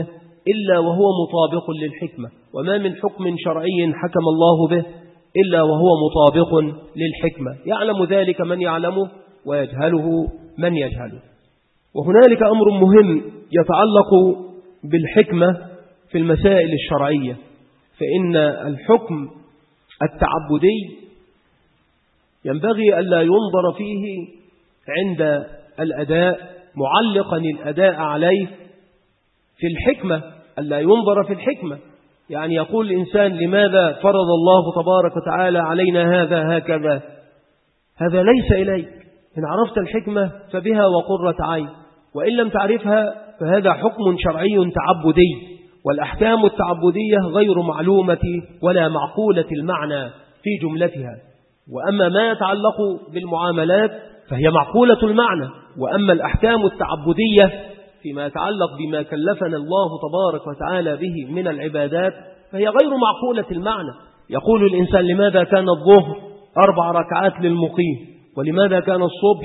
إلا وهو مطابق للحكمة، وما من حكم شرعي حكم الله به إلا وهو مطابق للحكمة، يعلم ذلك من يعلمه ويجهله من يجهله. وهنالك أمر مهم يتعلق بالحكمة في المسائل الشرعية، فإن الحكم التعبدي ينبغي ألا ينظر فيه عند الأداء معلقا الأداء عليه في الحكمة، ألا ينظر في الحكمة. يعني يقول الإنسان لماذا فرض الله تبارك وتعالى علينا هذا هكذا؟ هذا ليس إليك، إن عرفت الحكمة فبها وقرة عين، وإن لم تعرفها فهذا حكم شرعي تعبدي، والأحكام التعبدية غير معلومة ولا معقولة المعنى في جملتها. وأما ما يتعلق بالمعاملات فهي معقولة المعنى، وأما الأحكام التعبدية فيما يتعلق بما كلفنا الله تبارك وتعالى به من العبادات فهي غير معقولة المعنى. يقول الإنسان لماذا كان الظهر 4 ركعات للمقيم ولماذا كان الصبح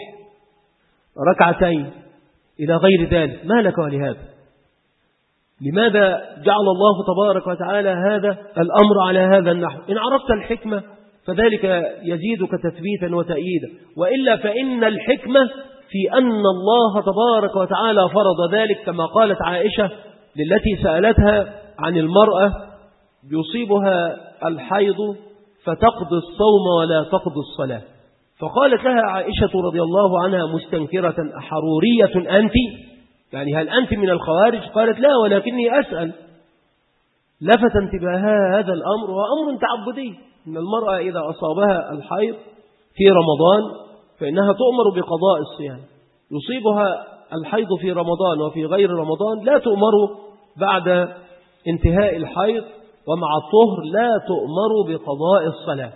2 إلى غير ذلك؟ ما لك ولهذا؟ لماذا جعل الله تبارك وتعالى هذا الأمر على هذا النحو؟ إن عرفت الحكمة فذلك يزيدك تثبيتا وتأييدا، وإلا فإن الحكمة في أن الله تبارك وتعالى فرض ذلك، كما قالت عائشة للتي سألتها عن المرأة يصيبها الحيض فتقضي الصوم ولا تقضي الصلاة، فقالت لها عائشة رضي الله عنها مستنكرة: أحرورية أنت؟ يعني هل أنت من الخوارج؟ قالت: لا، ولكني أسأل. لفت انتباهها هذا الأمر، وأمر تعبدي، إن المرأة إذا أصابها الحيض في رمضان فإنها تؤمر بقضاء الصيام، يصيبها الحيض في رمضان وفي غير رمضان لا تؤمر بعد انتهاء الحيض، ومع الطهر لا تؤمر بقضاء الصلاة.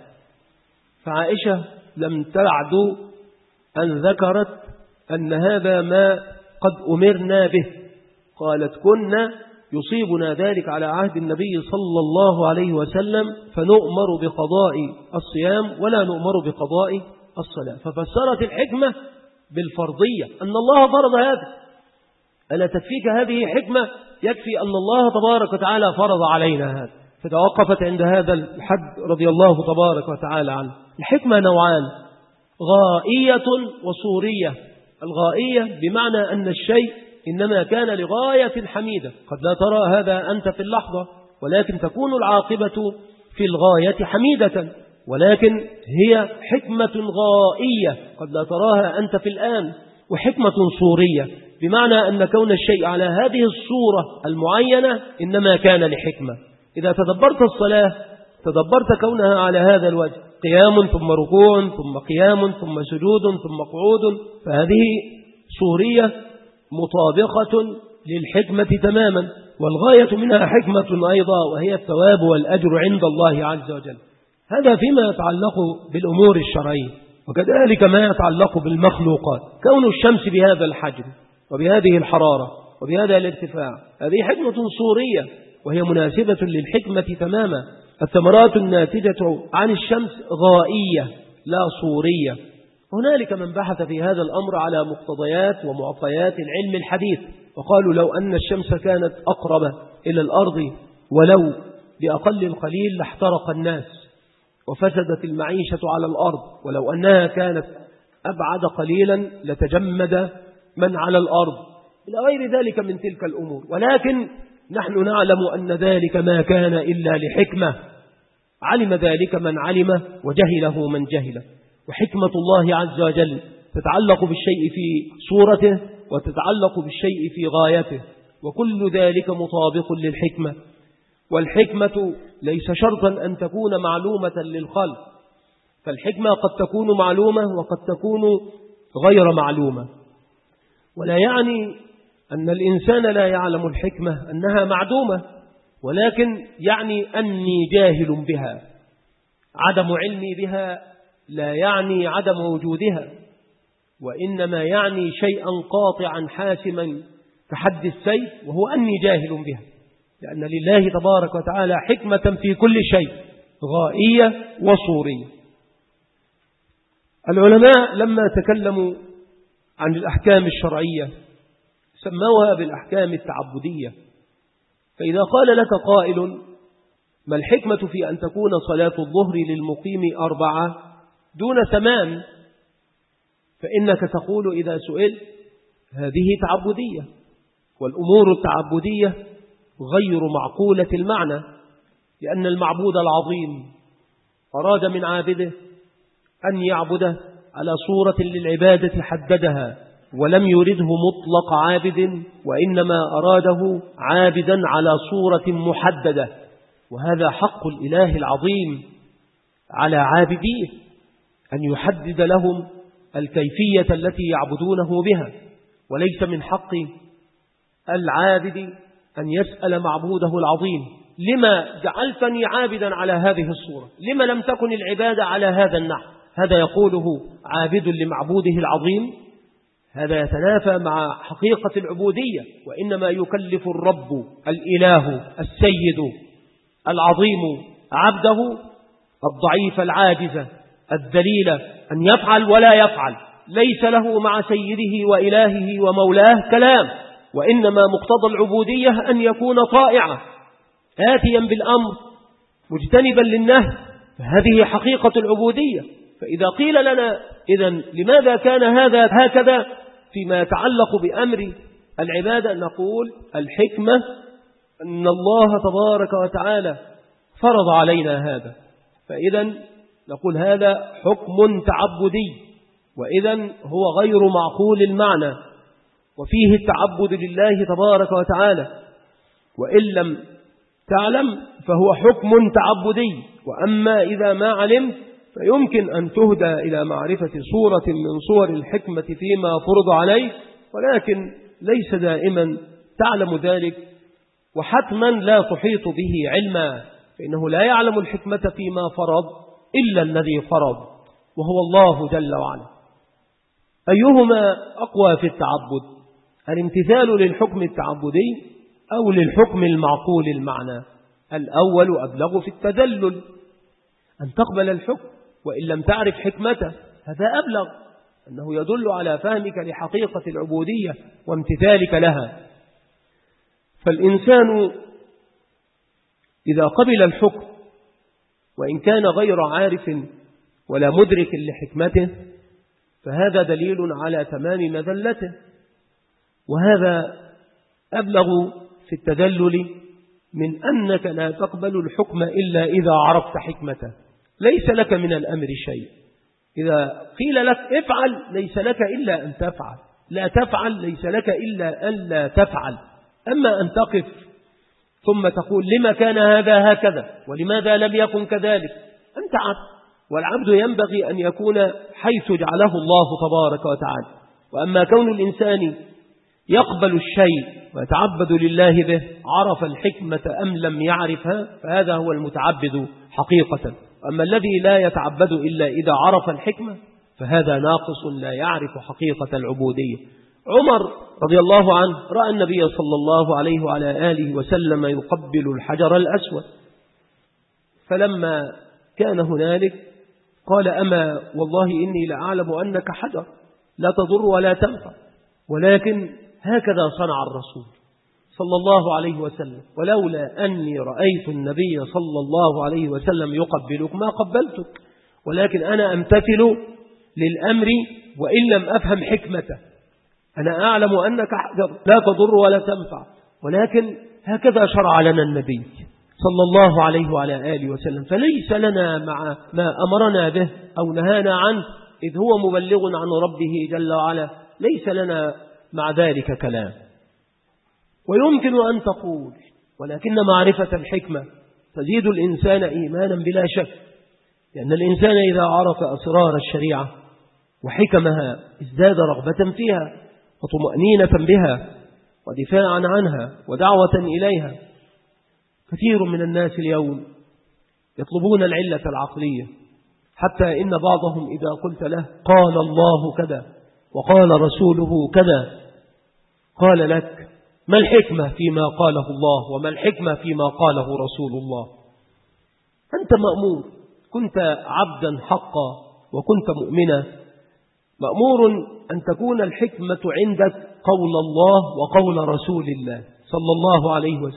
فعائشة لم تعد أن ذكرت أن هذا ما قد أمرنا به، قالت: كنا يصيبنا ذلك على عهد النبي صلى الله عليه وسلم فنؤمر بقضاء الصيام ولا نؤمر بقضاء الصلاة. ففسرت الحكمة بالفرضية، أن الله فرض هذا. ألا تكفيك هذه حكمة؟ يكفي أن الله تبارك وتعالى فرض علينا هذا. فتوقفت عند هذا الحد رضي الله تبارك وتعالى عنه. الحكمة نوعان: غائية وصورية. الغائية بمعنى أن الشيء إنما كان لغاية حميدة، قد لا ترى هذا أنت في اللحظة، ولكن تكون العاقبة في الغاية حميدة، ولكن هي حكمة غائية قد لا تراها أنت في الآن. وحكمة صورية بمعنى أن كون الشيء على هذه الصورة المعينة إنما كان لحكمة. إذا تدبرت الصلاة تدبرت كونها على هذا الوجه: قيام ثم ركوع ثم قيام ثم سجود ثم قعود، فهذه صورية مطابقة للحكمة تماما، والغاية منها حكمة أيضا، وهي الثواب والأجر عند الله عز وجل. هذا فيما يتعلق بالأمور الشرعية. وكذلك ما يتعلق بالمخلوقات، كون الشمس بهذا الحجم وبهذه الحرارة وبهذا الارتفاع، هذه حكمة صورية وهي مناسبة للحكمة تماما. الثمرات الناتجة عن الشمس غائية لا صورية. هنالك من بحث في هذا الأمر على مقتضيات ومعطيات العلم الحديث، وقالوا لو أن الشمس كانت أقرب إلى الأرض ولو بأقل القليل لاحترق الناس وفسدت المعيشة على الأرض، ولو أنها كانت أبعد قليلا لتجمد من على الأرض، إلى غير ذلك من تلك الأمور. ولكن نحن نعلم أن ذلك ما كان إلا لحكمة، علم ذلك من علمه وجهله من جهله. وحكمة الله عز وجل تتعلق بالشيء في صورته وتتعلق بالشيء في غايته، وكل ذلك مطابق للحكمة. والحكمة ليس شرطا أن تكون معلومة للخلق، فالحكمة قد تكون معلومة وقد تكون غير معلومة. ولا يعني أن الإنسان لا يعلم الحكمة أنها معدومة، ولكن يعني أني جاهل بها. عدم علمي بها لا يعني عدم وجودها، وإنما يعني شيئا قاطعا حاسما كحد السيف، وهو أني جاهل بها، لأن لله تبارك وتعالى حكمة في كل شيء غائية وصورية. العلماء لما تكلموا عن الأحكام الشرعية سموها بالأحكام التعبدية، فإذا قال لك قائل: ما الحكمة في أن تكون صلاة الظهر للمقيم 4 دون 8؟ فإنك تقول إذا سئل: هذه تعبدية، والأمور التعبدية غير معقولة المعنى، لأن المعبود العظيم أراد من عابده أن يعبده على صورة للعبادة حددها، ولم يرده مطلق عابد، وإنما أراده عابدا على صورة محددة. وهذا حق الإله العظيم على عابديه، أن يحدد لهم الكيفية التي يعبدونه بها، وليس من حق العابد أن يسأل معبوده العظيم: لما جعلتني عابدا على هذه الصورة؟ لما لم تكن العبادة على هذا النحو؟ هذا يقوله عابد لمعبوده العظيم، هذا يتنافى مع حقيقة العبودية. وإنما يكلف الرب الإله السيد العظيم عبده الضعيف العاجز الذليل أن يفعل ولا يفعل، ليس له مع سيده وإلهه ومولاه كلام، وإنما مقتضى العبودية أن يكون طائعا آتيا بالأمر مجتنبا للنهي، فهذه حقيقة العبودية. فإذا قيل لنا إذن لماذا كان هذا هكذا فيما يتعلق بأمر العبادة، نقول: الحكمة أن الله تبارك وتعالى فرض علينا هذا، فإذن نقول هذا حكم تعبدي، وإذن هو غير معقول المعنى، وفيه التعبد لله تبارك وتعالى. وإن لم تعلم فهو حكم تعبدي. وأما إذا ما علمت فيمكن أن تهدى إلى معرفة صورة من صور الحكمة فيما فرض عليك، ولكن ليس دائما تعلم ذلك، وحتما لا تحيط به علما، فإنه لا يعلم الحكمة فيما فرض إلا الذي فرض، وهو الله جل وعلا. أيهما أقوى في التعبد؟ الامتثال للحكم التعبدي أو للحكم المعقول المعنى؟ الأول أبلغ في التدلل، أن تقبل الحكم وإن لم تعرف حكمته، هذا أبلغ، أنه يدل على فهمك لحقيقة العبودية وامتثالك لها. فالإنسان إذا قبل الحكم وإن كان غير عارف ولا مدرك لحكمته، فهذا دليل على تمام مذلته، وهذا أبلغ في التدلل من أنك لا تقبل الحكم إلا إذا عرفت حكمته. ليس لك من الأمر شيء، إذا قيل لك افعل ليس لك إلا أن تفعل، لا تفعل ليس لك إلا أن لا تفعل. أما أن تقف ثم تقول لما كان هذا هكذا ولماذا لم يكن كذلك، أنت عبد، والعبد ينبغي أن يكون حيث جعله الله تبارك وتعالى. وأما كون الإنسان يقبل الشيء ويتعبد لله به، عرف الحكمة أم لم يعرفها، فهذا هو المتعبد حقيقة. أما الذي لا يتعبد إلا إذا عرف الحكمة، فهذا ناقص لا يعرف حقيقة العبودية. عمر رضي الله عنه رأى النبي صلى الله عليه وعلى آله وسلم يقبل الحجر الأسود، فلما كان هنالك قال: أما والله إني لأعلم أنك حجر لا تضر ولا تنفع، ولكن هكذا صنع الرسول صلى الله عليه وسلم، ولولا أني رأيت النبي صلى الله عليه وسلم يقبلك ما قبلتك، ولكن أنا أمتثل للأمر وإن لم أفهم حكمته. أنا أعلم أنك حجر لا تضر ولا تنفع، ولكن هكذا شرع لنا النبي صلى الله عليه وعلى آله وسلم، فليس لنا مع ما أمرنا به أو نهانا عنه إذ هو مبلغ عن ربه جل وعلا، ليس لنا مع ذلك كلام. ويمكن أن تقول: ولكن معرفة الحكمة تزيد الإنسان إيمانا بلا شك، لأن الإنسان إذا عرف أسرار الشريعة وحكمها ازداد رغبة فيها وطمأنينة بها ودفاعا عنها ودعوة إليها. كثير من الناس اليوم يطلبون العلة العقلية، حتى إن بعضهم إذا قلت له قال الله كذا وقال رسوله كذا، قال لك: ما الحكمة فيما قاله الله وما الحكمة فيما قاله رسول الله؟ أنت مأمور، كنت عبدا حقا وكنت مؤمنا، مأمور أن تكون الحكمة عندك قول الله وقول رسول الله صلى الله عليه وسلم،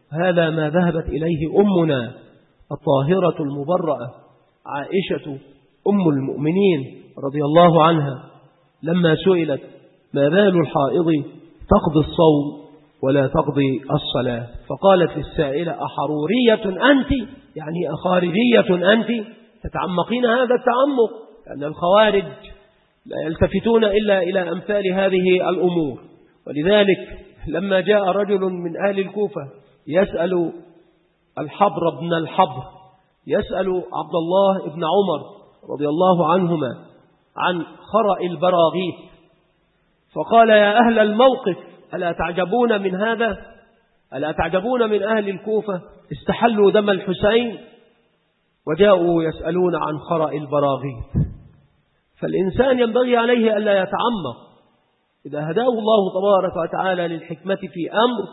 هذا ما ذهبت إليه أمنا الطاهرة المبرأة عائشة أم المؤمنين رضي الله عنها لما سئلت ما بال الحائض تقضي الصوم ولا تقضي الصلاة، فقالت للسائلة أحرورية أنت؟ يعني أخارجية أنت؟ تتعمقين هذا التعمق، لأن الخوارج لا يلتفتون إلا إلى أمثال هذه الأمور. ولذلك لما جاء رجل من أهل الكوفة يسأل الحبر بن الحبر، يسأل عبد الله بن عمر رضي الله عنهما عن خرأ البراغيث، فقال يا أهل الموقف ألا تعجبون من هذا؟ ألا تعجبون من أهل الكوفة استحلوا دم الحسين وجاءوا يسألون عن خرأ البراغيث. فالإنسان ينبغي عليه ألا يتعمق، إذا هداه الله تبارك وتعالى للحكمة في أمر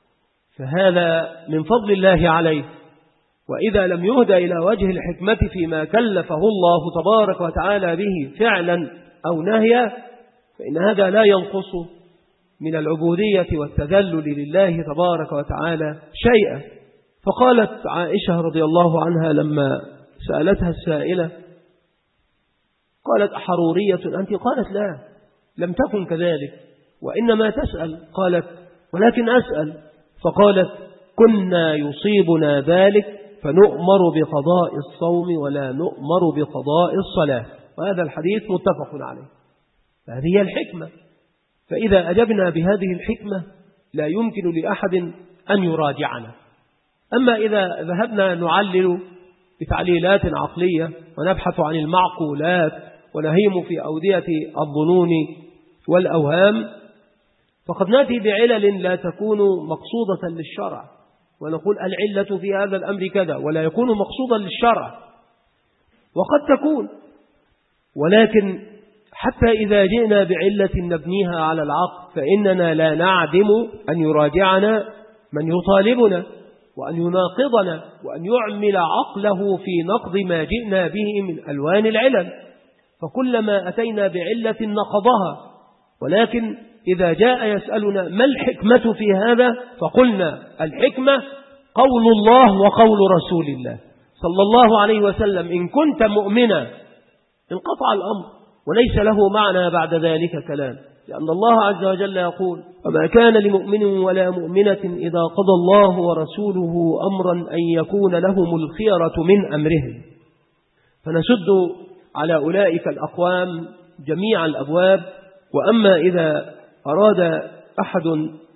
فهذا من فضل الله عليه، وإذا لم يهدى إلى وجه الحكمة فيما كلفه الله تبارك وتعالى به فعلا أو نهيا فإن هذا لا ينقص من العبودية والتذلل لله تبارك وتعالى شيئا. فقالت عائشة رضي الله عنها لما سألتها السائلة قالت أحرورية أنت؟ قالت لا، لم تكن كذلك، وإنما تسأل. قالت ولكن أسأل. فقالت كنا يصيبنا ذلك فنؤمر بقضاء الصوم ولا نؤمر بقضاء الصلاة، وهذا الحديث متفق عليه. فهذه هي الحكمة، فإذا أجبنا بهذه الحكمة لا يمكن لأحد أن يراجعنا. أما إذا ذهبنا نعلل بتعليلات عقلية ونبحث عن المعقولات ونهيم في أودية الظنون والأوهام فقد نأتي بعلل لا تكون مقصودة للشرع، ونقول العلة في هذا الأمر كذا، ولا يكون مقصودا للشرع، وقد تكون. ولكن حتى إذا جئنا بعلة نبنيها على العقل فإننا لا نعدم أن يراجعنا من يطالبنا وأن يناقضنا وأن يعمل عقله في نقض ما جئنا به من ألوان العلل، فكلما أتينا بعلة نقضها. ولكن إذا جاء يسألنا ما الحكمة في هذا فقلنا الحكمة قول الله وقول رسول الله صلى الله عليه وسلم، إن كنت مؤمنا انقطع الأمر وليس له معنى بعد ذلك كلام، لأن الله عز وجل يقول وما كان لمؤمن ولا مؤمنة إذا قضى الله ورسوله أمرا أن يكون لهم الخيرة من أمرهم. فنسد على أولئك الأقوام جميع الأبواب. وأما إذا أراد أحد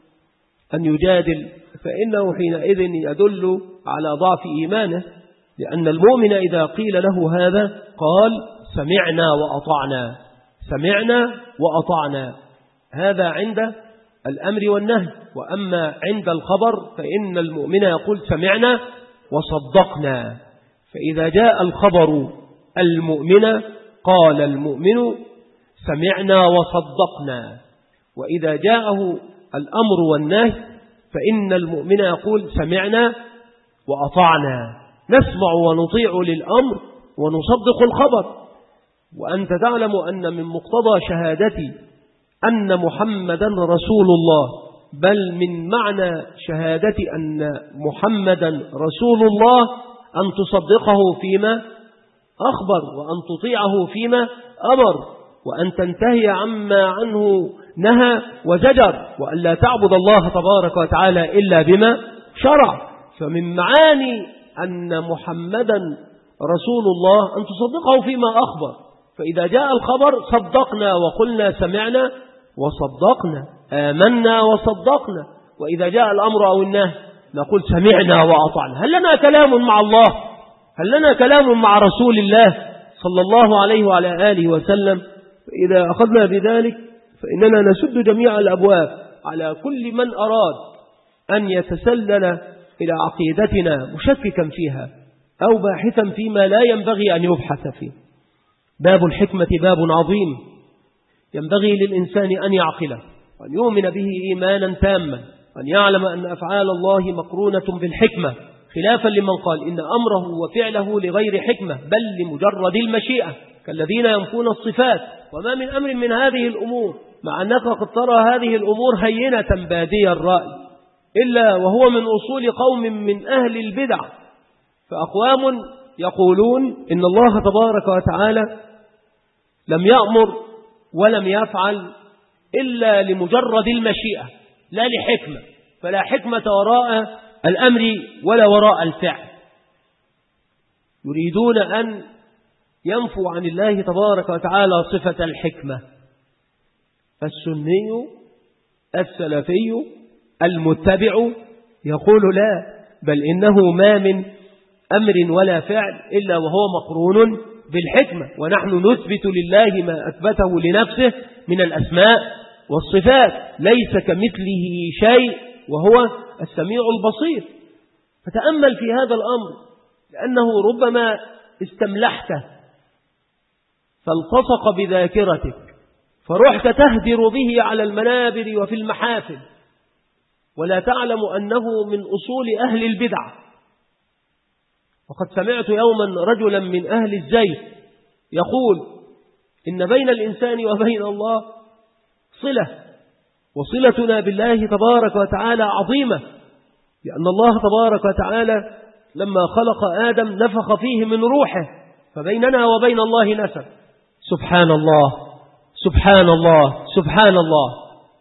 أن يجادل فإنه حينئذ يدل على ضعف إيمانه، لأن المؤمن إذا قيل له هذا قال سمعنا وأطعنا، سمعنا وأطعنا، هذا عند الأمر والنهي. وأما عند الخبر فإن المؤمن يقول سمعنا وصدقنا. فإذا جاء الخبر المؤمن قال المؤمن سمعنا وصدقنا، وإذا جاءه الأمر والنهي فإن المؤمن يقول سمعنا وأطعنا، نسمع ونطيع للأمر ونصدق الخبر. وأنت تعلم أن من مقتضى شهادتي أن محمدا رسول الله، بل من معنى شهادتي أن محمدا رسول الله أن تصدقه فيما أخبر وأن تطيعه فيما أمر وأن تنتهي عما عنه نهى وزجر، وأن لا تعبد الله تبارك وتعالى إلا بما شرع. فمن معاني أن محمدا رسول الله أن تصدقه فيما أخبر. فإذا جاء الخبر صدقنا وقلنا سمعنا وصدقنا، آمنا وصدقنا. وإذا جاء الأمر أو النهي نقول سمعنا وأطعنا. هل لنا كلام مع الله؟ هل لنا كلام مع رسول الله صلى الله عليه وعلى آله وسلم؟ فإذا أخذنا بذلك فإننا نسد جميع الأبواب على كل من أراد أن يتسلل إلى عقيدتنا مشككا فيها أو باحثا فيما لا ينبغي أن يبحث فيه. باب الحكمة باب عظيم ينبغي للإنسان أن يعقله وأن يؤمن به إيمانا تاما، وأن يعلم أن أفعال الله مقرونة بالحكمة، خلافا لمن قال إن أمره وفعله لغير حكمة بل لمجرد المشيئة، كالذين ينفون الصفات. وما من أمر من هذه الأمور، مع أنك قد ترى هذه الأمور هينة بادية الرأي، إلا وهو من أصول قوم من أهل البدع. فأقوام يقولون إن الله تبارك وتعالى لم يأمر ولم يفعل إلا لمجرد المشيئة لا لحكمة، فلا حكمة وراء الأمر ولا وراء الفعل. يريدون أن ينفوا عن الله تبارك وتعالى صفة الحكمة. فالسني السلفي المتبع يقول لا، بل إنه ما من أمر ولا فعل إلا وهو مقرون بالحكمة، ونحن نثبت لله ما أثبته لنفسه من الأسماء والصفات، ليس كمثله شيء وهو السميع البصير. فتأمل في هذا الأمر، لأنه ربما استملحته فالتصق بذاكرتك فرحت تهدر به على المنابر وفي المحافل، ولا تعلم أنه من أصول أهل البدع. وقد سمعت يوما رجلا من أهل الزيت يقول إن بين الإنسان وبين الله صلة، وصلتنا بالله تبارك وتعالى عظيمة، لأن الله تبارك وتعالى لما خلق آدم نفخ فيه من روحه، فبيننا وبين الله نسب. سبحان الله سبحان الله سبحان الله.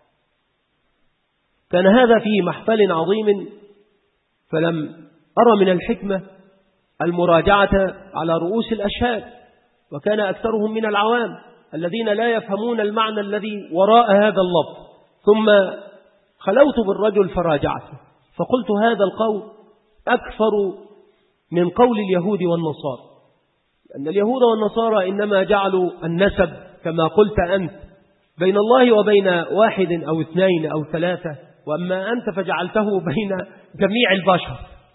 كان هذا في محفل عظيم، فلم أرى من الحكمة المراجعة على رؤوس الأشهاد، وكان أكثرهم من العوام الذين لا يفهمون المعنى الذي وراء هذا اللفظ. ثم خلوت بالرجل فراجعته، فقلت هذا القول أكثر من قول اليهود والنصارى، لأن اليهود والنصارى إنما جعلوا النسب كما قلت أنت بين الله وبين واحد أو اثنين أو ثلاثة، وأما أنت فجعلته بين جميع البشر.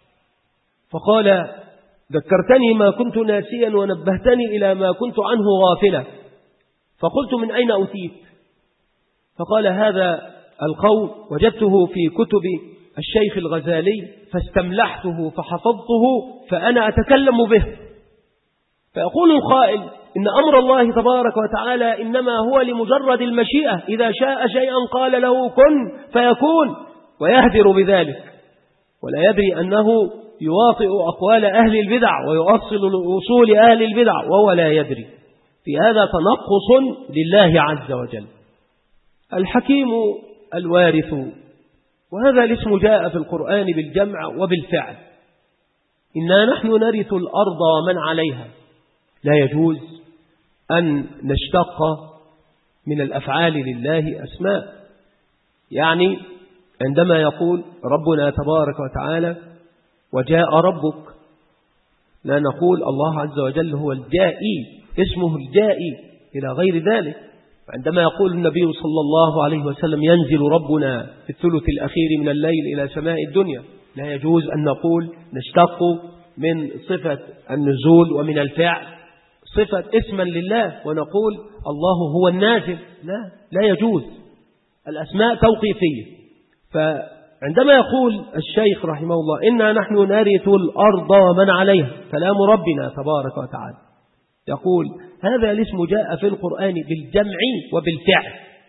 فقال ذكرتني ما كنت ناسيا ونبهتني إلى ما كنت عنه غافلا. فقلت من أين أوتيت؟ فقال هذا القول وجدته في كتب الشيخ الغزالي فاستملحته فحفظته فأنا أتكلم به. فيقول القائل إن أمر الله تبارك وتعالى إنما هو لمجرد المشيئة، إذا شاء شيئا قال له كن فيكون، ويهدر بذلك، ولا يدري أنه يواطئ أقوال أهل البدع ويؤصل لأصول أهل البدع وهو لا يدري. في هذا تنقص لله عز وجل. الحكيم الوارث، وهذا الاسم جاء في القرآن بالجمع وبالفعل. إنا نحن نرث الأرض ومن عليها. لا يجوز أن نشتق من الأفعال لله أسماء. يعني عندما يقول ربنا تبارك وتعالى وجاء ربك، لا نقول الله عز وجل هو الجائي، اسمه الجائي إلى غير ذلك. عندما يقول النبي صلى الله عليه وسلم ينزل ربنا في الثلث الأخير من الليل إلى سماء الدنيا، لا يجوز أن نقول نشتق من صفة النزول ومن الفعل صفة اسما لله ونقول الله هو النازل. لا يجوز. الأسماء توقيفية. فعندما يقول الشيخ رحمه الله إنا نحن نرث الأرض ومن عليها، كلام ربنا تبارك وتعالى، يقول هذا الاسم جاء في القرآن بالجمع وبالفعل.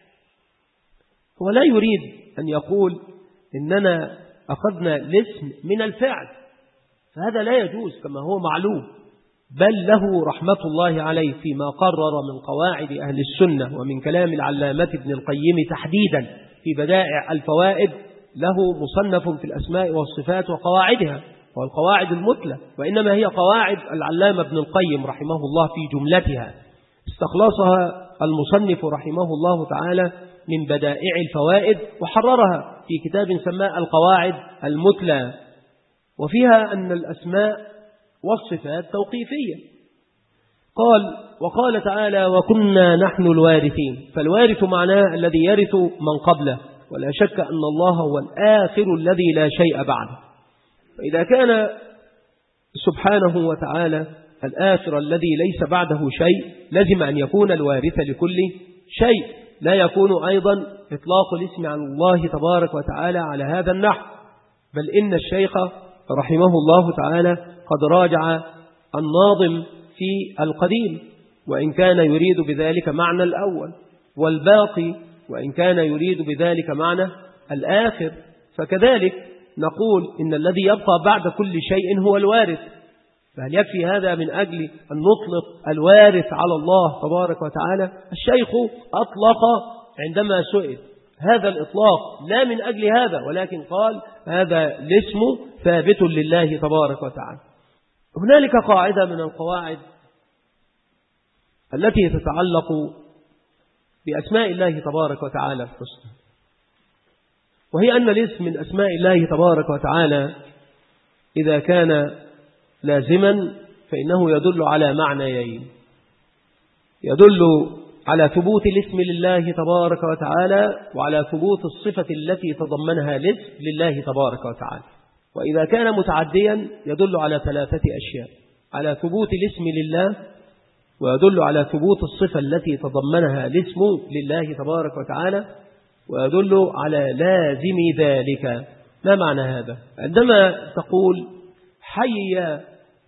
هو لا يريد أن يقول إننا أخذنا الاسم من الفعل، فهذا لا يجوز كما هو معلوم، بل له رحمة الله عليه فيما قرر من قواعد أهل السنة ومن كلام العلامة ابن القيم تحديدا في بدائع الفوائد، له مصنف في الأسماء والصفات وقواعدها، والقواعد المثلى، وإنما هي قواعد العلامة ابن القيم رحمه الله في جملتها، استخلصها المصنف رحمه الله تعالى من بدائع الفوائد وحررها في كتاب سماه القواعد المثلى، وفيها أن الأسماء والصفات توقيفية. وقال تعالى وكنا نحن الوارثين، فالوارث معناه الذي يرث من قبله، ولا شك أن الله هو الآخر الذي لا شيء بعده. فإذا كان سبحانه وتعالى الآخر الذي ليس بعده شيء، لازم أن يكون الوارث لكل شيء. لا يكون أيضا إطلاق الاسم عن الله تبارك وتعالى على هذا النحو، بل إن الشيخ رحمه الله تعالى قد راجع الناظم في القديم، وإن كان يريد بذلك معنى الأول، والباقي وإن كان يريد بذلك معنى الآخر، فكذلك نقول إن الذي يبقى بعد كل شيء هو الوارث. فهل يكفي هذا من أجل أن نطلق الوارث على الله تبارك وتعالى؟ الشيخ أطلق عندما سئل هذا الإطلاق لا من أجل هذا، ولكن قال هذا الاسم ثابت لله تبارك وتعالى. هنالك قاعدة من القواعد التي تتعلق بأسماء الله تبارك وتعالى الحسنى، وهي أن الاسم من أسماء الله تبارك وتعالى إذا كان لازما فإنه يدل على معنيين: يدل على ثبوت الاسم لله تبارك وتعالى، وعلى ثبوت الصفة التي تضمنها الاسم لله تبارك وتعالى. وإذا كان متعديا يدل على ثلاثة أشياء: على ثبوت الاسم لله، ويدل على ثبوت الصفة التي تضمنها الاسم لله تبارك وتعالى، ويدل على لازم ذلك. ما معنى هذا؟ عندما تقول حي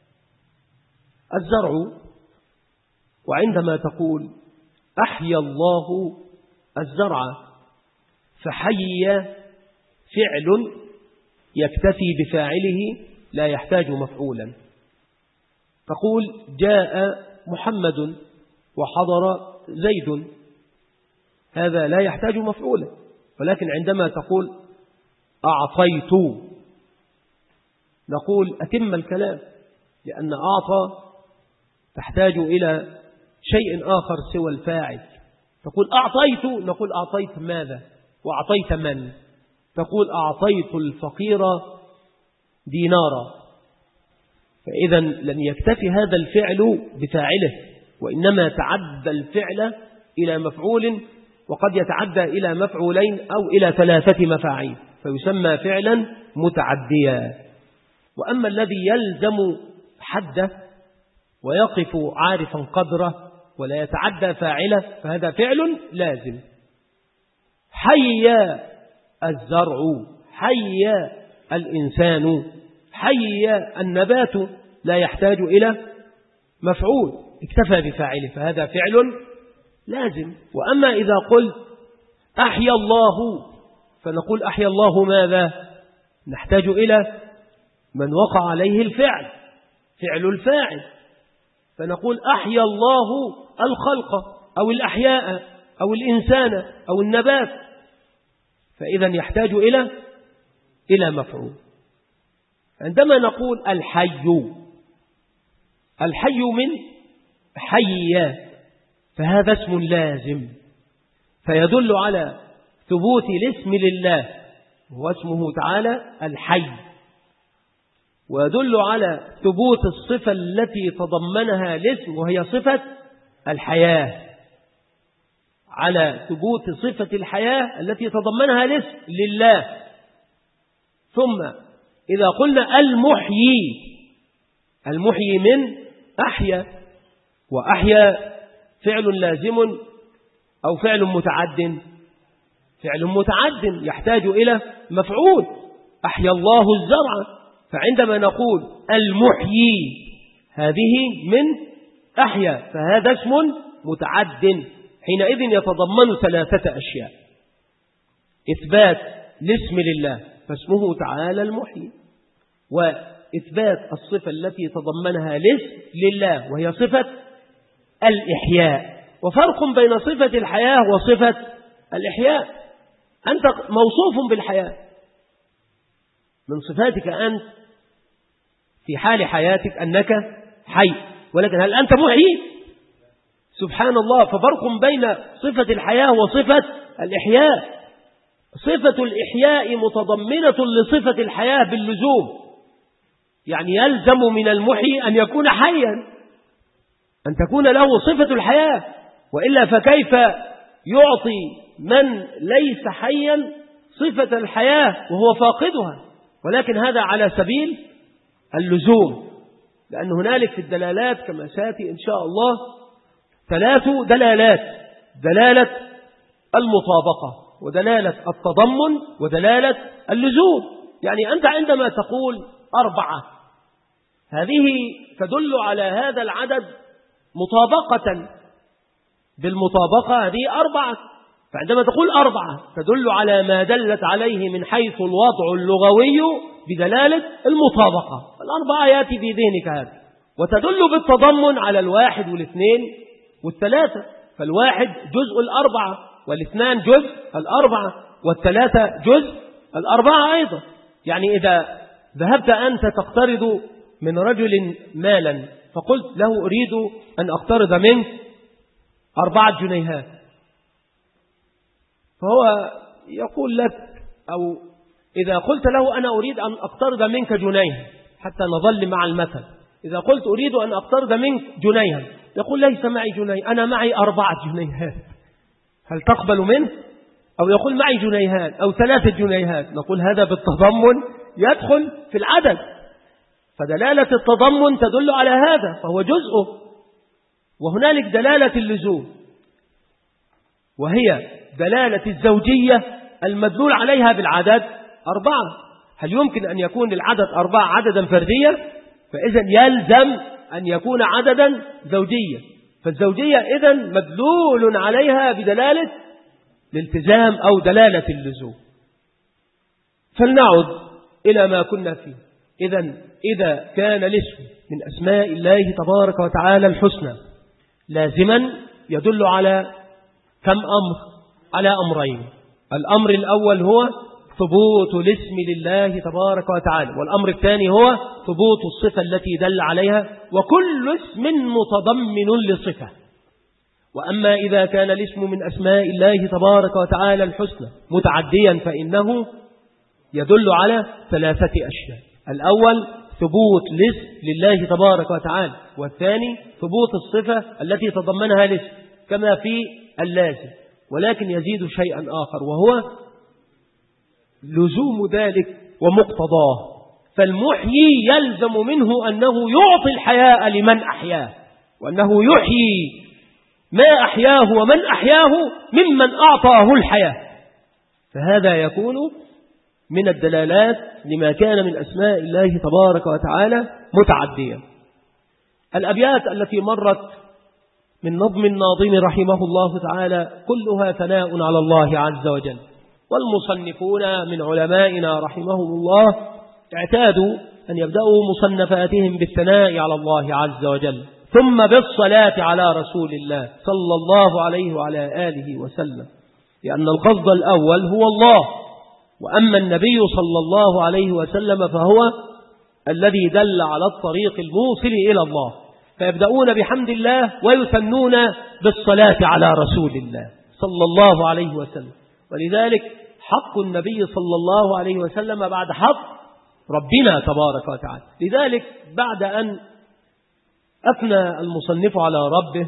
الزرع، وعندما تقول أحيا الله الزرع، فحي فعل يكتفي بفاعله لا يحتاج مفعولا. تقول جاء محمد وحضر زيد، هذا لا يحتاج مفعولا. ولكن عندما تقول أعطيت، نقول أتم الكلام، لأن أعطى تحتاج إلى شيء آخر سوى الفاعل. تقول أعطيت، نقول أعطيت ماذا؟ وأعطيت من؟ تقول أعطيت الفقير دينارا، فإذا لن يكتفي هذا الفعل بفاعله، وإنما تعدى الفعل إلى مفعول، وقد يتعدى إلى مفعولين أو إلى ثلاثة مفاعيل، فيسمى فعلا متعديا. وأما الذي يلزم حده ويقف عارفا قدره ولا يتعدى فاعله فهذا فعل لازم. حي الزرع، حي الإنسان، حي النبات، لا يحتاج إلى مفعول، اكتفى بفاعله، فهذا فعل لازم. وأما إذا قلت أحيا الله، فنقول أحيا الله ماذا؟ نحتاج إلى من وقع عليه الفعل، فعل الفاعل، فنقول أحيا الله الخلق أو الأحياء أو الإنسان أو النبات، فإذا يحتاج إلى مفعول. عندما نقول الحي، الحي من حي، فهذا اسم لازم، فيدل على ثبوت الاسم لله، هو اسمه تعالى الحي، ويدل على ثبوت الصفة التي تضمنها الاسم وهي صفة الحياة، على ثبوت صفة الحياة التي تضمنها الاسم لله. ثم إذا قلنا المحيي، المحيي من أحيا، وأحيا فعل لازم أو فعل متعد؟ فعل متعد يحتاج إلى مفعول، أحيا الله الزرع. فعندما نقول المحيي هذه من أحيا، فهذا اسم متعد، حينئذ يتضمن ثلاثة أشياء: إثبات الاسم لله فاسمه تعالى المحيي، وإثبات الصفة التي تضمنها الاسم لله وهي صفة الإحياء. وفرق بين صفة الحياة وصفة الإحياء: أنت موصوف بالحياة، من صفاتك أنت في حال حياتك أنك حي، ولكن هل أنت محيي؟ سبحان الله. ففرق بين صفة الحياة وصفة الإحياء. صفة الإحياء متضمنة لصفة الحياة باللزوم، يعني يلزم من المحيي أن يكون حيا، أن تكون له صفة الحياة، وإلا فكيف يعطي من ليس حيا صفة الحياة وهو فاقدها؟ ولكن هذا على سبيل اللزوم، لأن هنالك في الدلالات كما سيأتي إن شاء الله 3 دلالات: دلالة المطابقة، ودلالة التضمن، ودلالة اللزوم. يعني أنت عندما تقول 4 هذه تدل على هذا العدد مطابقة، بالمطابقة هذه 4. فعندما تقول 4 تدل على ما دلت عليه من حيث الوضع اللغوي بدلالة المطابقة. 4 يأتي في ذهنك هذا، وتدل بالتضمن على 1 و2 و3. فالواحد جزء 4، وال2 جزء 4، وال3 جزء 4 أيضا. يعني إذا ذهبت أنت تقترض من رجل مالا فقلت له أريد أن أقترض منك 4 جنيهات، فهو يقول لك، أو إذا قلت له أنا أريد أن أقترض منك جنيه، حتى نظل مع المثل، إذا قلت أريد أن أقترض منك جنيها يقول ليس معي جنيه، أنا معي 4 جنيهات، هل تقبل منه؟ أو يقول معي جنيهات أو 3 جنيهات، نقول هذا بالتضمن يدخل في العدد، فدلالة التضمن تدل على هذا فهو جزءه. وهنالك دلالة اللزوم، وهي دلالة الزوجية المدلول عليها بالعدد 4. هل يمكن أن يكون العدد 4 عددا فرديا؟ فإذا يلزم أن يكون عددا زوجيا، فالزوجية إذن مدلول عليها بدلالة الالتزام أو دلالة اللزوم. فلنعد إلى ما كنا فيه. إذا كان الاسم من أسماء الله تبارك وتعالى الحسنى لازما يدل على كم أمر؟ على أمرين. الأمر الأول هو ثبوت الاسم لله تبارك وتعالى، والأمر الثاني هو ثبوت الصفة التي دل عليها، وكل اسم متضمن لصفة. وأما إذا كان الاسم من أسماء الله تبارك وتعالى الحسنى متعديا فإنه يدل على 3 أشياء: الأول ثبوت الاسم لله تبارك وتعالى، والثاني ثبوت الصفة التي تضمنها الاسم كما في اللازم، ولكن يزيد شيئا آخر وهو لزوم ذلك ومقتضاه. فالمحيي يلزم منه أنه يعطي الحياة لمن أحياه، وأنه يحيي ما أحياه ومن أحياه ممن أعطاه الحياة، فهذا يكون من الدلالات لما كان من أسماء الله تبارك وتعالى متعدية. الأبيات التي مرت من نظم الناظم رحمه الله تعالى كلها ثناء على الله عز وجل، والمصنفون من علمائنا رحمهم الله اعتادوا أن يبدأوا مصنفاتهم بالثناء على الله عز وجل ثم بالصلاة على رسول الله صلى الله عليه وعلى آله وسلم، لأن القصد الأول هو الله، وأما النبي صلى الله عليه وسلم فهو الذي دل على الطريق الموصل إلى الله، فيبدأون بحمد الله ويثنون بالصلاة على رسول الله صلى الله عليه وسلم. ولذلك حق النبي صلى الله عليه وسلم بعد حق ربنا تبارك وتعالى. لذلك بعد أن أثنى المصنف على ربه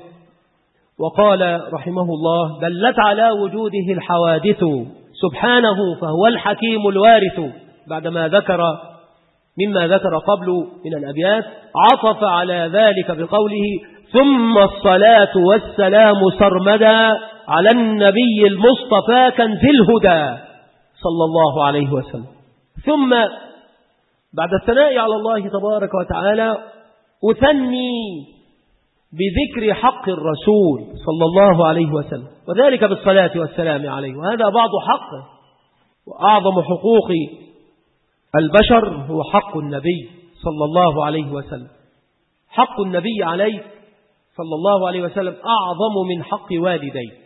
وقال رحمه الله دلت على وجوده الحوادث سبحانه فهو الحكيم الوارث، بعدما ذكر مما ذكر قبل من الأبيات عطف على ذلك بقوله ثم الصلاة والسلام سرمدا على النبي المصطفى كنز الهدى صلى الله عليه وسلم. ثم بعد الثناء على الله تبارك وتعالى أثني بذكر حق الرسول صلى الله عليه وسلم، وذلك بالصلاة والسلام عليه، وهذا بعض حقه. وأعظم حقوق البشر هو حق النبي صلى الله عليه وسلم. حق النبي عليه صلى الله عليه وسلم أعظم من حق والديك،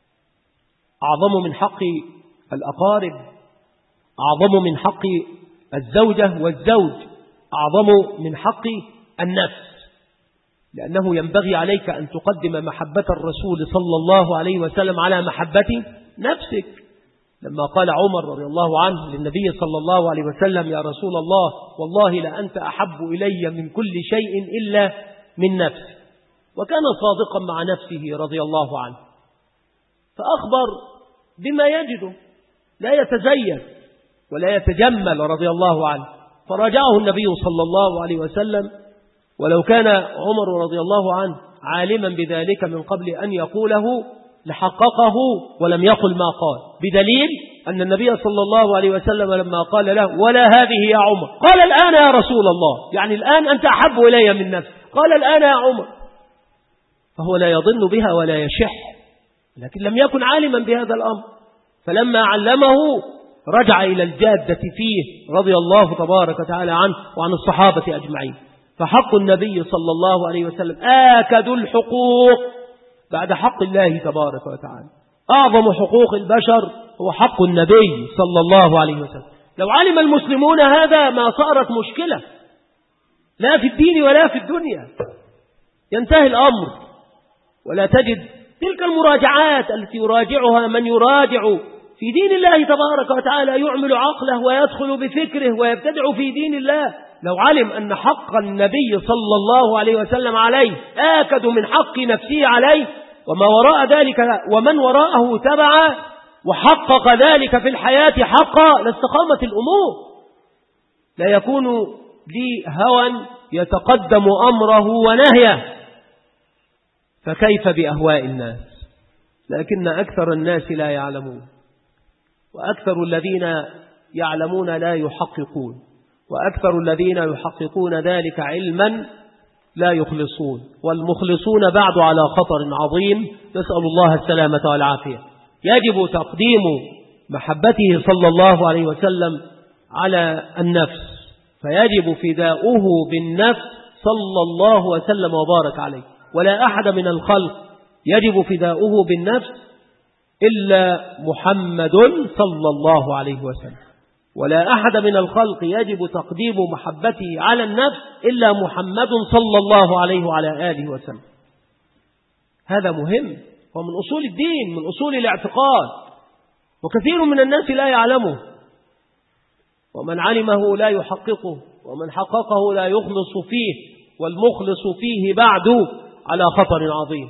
أعظم من حق الأقارب، أعظم من حق الزوجة والزوج، أعظم من حق النفس، لأنه ينبغي عليك أن تقدم محبة الرسول صلى الله عليه وسلم على محبة نفسك. لما قال عمر رضي الله عنه للنبي صلى الله عليه وسلم يا رسول الله والله لأنت أحب إلي من كل شيء إلا من نفسي، وكان صادقا مع نفسه رضي الله عنه، فأخبر بما يجده، لا يتزين ولا يتجمل رضي الله عنه، فراجعه النبي صلى الله عليه وسلم، ولو كان عمر رضي الله عنه عالما بذلك من قبل أن يقوله لحققه ولم يقل ما قال، بدليل أن النبي صلى الله عليه وسلم لما قال له ولا هذه يا عمر قال الآن يا رسول الله، يعني الآن أنت أحب إلي من نفسي، قال الآن يا عمر، فهو لا يظن بها ولا يشح، لكن لم يكن عالما بهذا الأمر، فلما علمه رجع إلى الجادة فيه رضي الله تبارك وتعالى عنه وعن الصحابة أجمعين. فحق النبي صلى الله عليه وسلم آكد الحقوق بعد حق الله تبارك وتعالى. أعظم حقوق البشر هو حق النبي صلى الله عليه وسلم. لو علم المسلمون هذا ما صارت مشكلة لا في الدين ولا في الدنيا، ينتهي الأمر. ولا تجد تلك المراجعات التي يراجعها من يراجع في دين الله تبارك وتعالى يعمل عقله ويدخل بفكره ويبتدع في دين الله. لو علم أن حق النبي صلى الله عليه وسلم عليه آكد من حق نفسه عليه وما وراء ذلك ومن وراءه تبع وحقق ذلك في الحياة حقا لاستقامت الأمور. لا يكون لي هوى يتقدم أمره ونهيه، فكيف بأهواء الناس؟ لكن أكثر الناس لا يعلمون، وأكثر الذين يعلمون لا يحققون، وأكثر الذين يحققون ذلك علما لا يخلصون، والمخلصون بعد على خطر عظيم، نسأل الله السلامة والعافية. يجب تقديم محبته صلى الله عليه وسلم على النفس، فيجب فداؤه بالنفس صلى الله وسلم وبارك عليه. ولا أحد من الخلق يجب فداؤه بالنفس إلا محمد صلى الله عليه وسلم، ولا أحد من الخلق يجب تقديم محبته على النفس إلا محمد صلى الله عليه وعلى آله وسلم. هذا مهم، ومن أصول الدين، من أصول الاعتقاد، وكثير من الناس لا يعلمه، ومن علمه لا يحققه، ومن حققه لا يخلص فيه، والمخلص فيه بعد على خطر عظيم.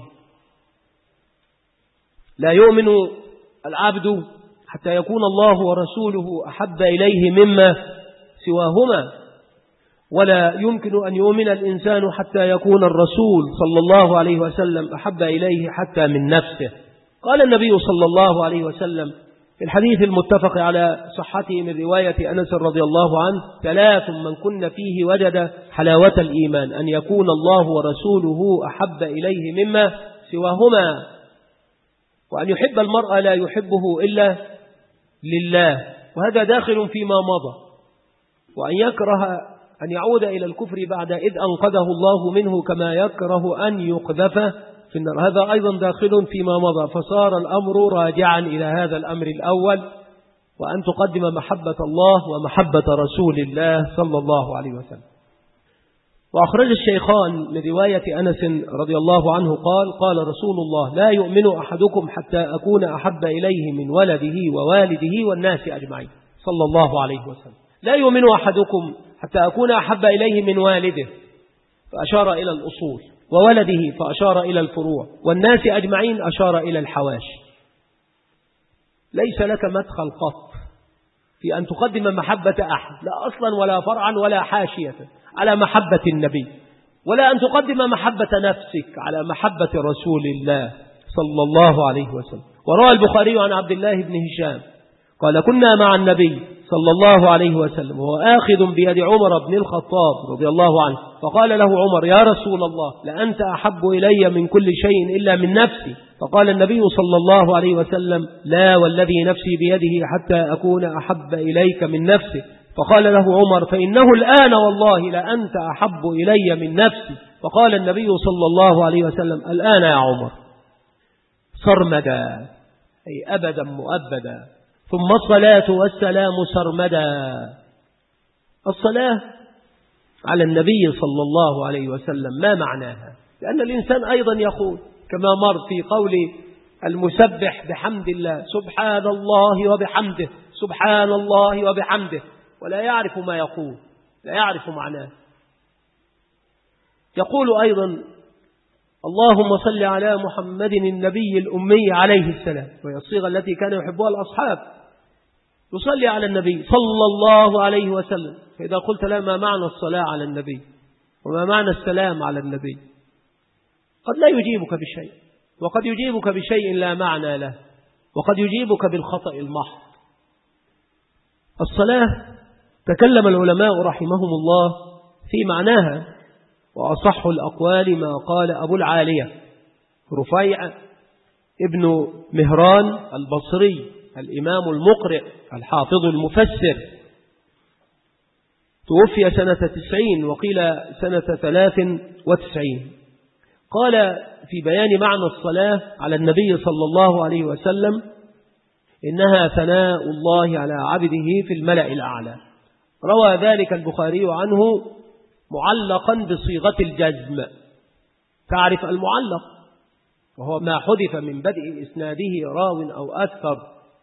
لا يؤمن العبد حتى يكون الله ورسوله أحب إليه مما سواهما، ولا يمكن أن يؤمن الإنسان حتى يكون الرسول صلى الله عليه وسلم أحب إليه حتى من نفسه. قال النبي صلى الله عليه وسلم في الحديث المتفق على صحته من رواية أنس رضي الله عنه: 3 من كن فيه وجد حلاوة الإيمان، أن يكون الله ورسوله أحب إليه مما سواهما، وأن يحب المرء لا يحبه إلا لله، وهذا داخل فيما مضى، وأن يكره أن يعود إلى الكفر بعد إذ أنقذه الله منه كما يكره أن يقذف في النار، هذا أيضا داخل فيما مضى. فصار الأمر راجعا إلى هذا الأمر الأول، وأن تقدم محبة الله ومحبة رسول الله صلى الله عليه وسلم. وأخرج الشيخان من رواية أنس رضي الله عنه قال: قال رسول الله: لا يؤمن أحدكم حتى أكون أحب إليه من ولده ووالده والناس أجمعين، صلى الله عليه وسلم. لا يؤمن أحدكم حتى أكون أحب إليه من والده، فأشار إلى الأصول، وولده فأشار إلى الفروع، والناس أجمعين أشار إلى الحواشي. ليس لك مدخل قط في أن تقدم محبة أحد، لا أصلا ولا فرعا ولا حاشية، على محبة النبي، ولا أن تقدم محبة نفسك على محبة رسول الله صلى الله عليه وسلم. وروى البخاري عن عبد الله بن هشام قال: كنا مع النبي صلى الله عليه وسلم وهو آخذ بيد عمر بن الخطاب رضي الله عنه، فقال له عمر: يا رسول الله، لأنت أحب إلي من كل شيء إلا من نفسي. فقال النبي صلى الله عليه وسلم: لا والذي نفسي بيده حتى أكون أحب إليك من نفسي. فقال له عمر: فإنه الآن والله لأنت أحب إلي من نفسي. فقال النبي صلى الله عليه وسلم: الآن يا عمر. صرمدا أي أبدا مؤبدا، ثم الصلاة والسلام سرمدا. الصلاة على النبي صلى الله عليه وسلم ما معناها؟ لأن الإنسان أيضا يقول كما مر في قول المسبح بحمد الله: سبحان الله وبحمده، سبحان الله وبحمده، ولا يعرف ما يقول، لا يعرف معناه. يقول أيضا: اللهم صل على محمد النبي الأمي عليه السلام، وهي الصيغة التي كان يحبها الأصحاب، يصلي على النبي صلى الله عليه وسلم. فإذا قلت لا، ما معنى الصلاة على النبي وما معنى السلام على النبي؟ قد لا يجيبك بشيء، وقد يجيبك بشيء لا معنى له، وقد يجيبك بالخطأ المحض. الصلاة تكلم العلماء رحمهم الله في ابن مهران البصري الإمام المقرئ الحافظ المفسر، توفي سنة 90 وقيل سنة 93. قال في بيان معنى الصلاة على النبي صلى الله عليه وسلم: إنها ثناء الله على عبده في الملأ الأعلى. روى ذلك البخاري عنه معلقا بصيغة الجزم. تعرف المعلق وهو ما حذف من بدء إسناده راو أو أكثر،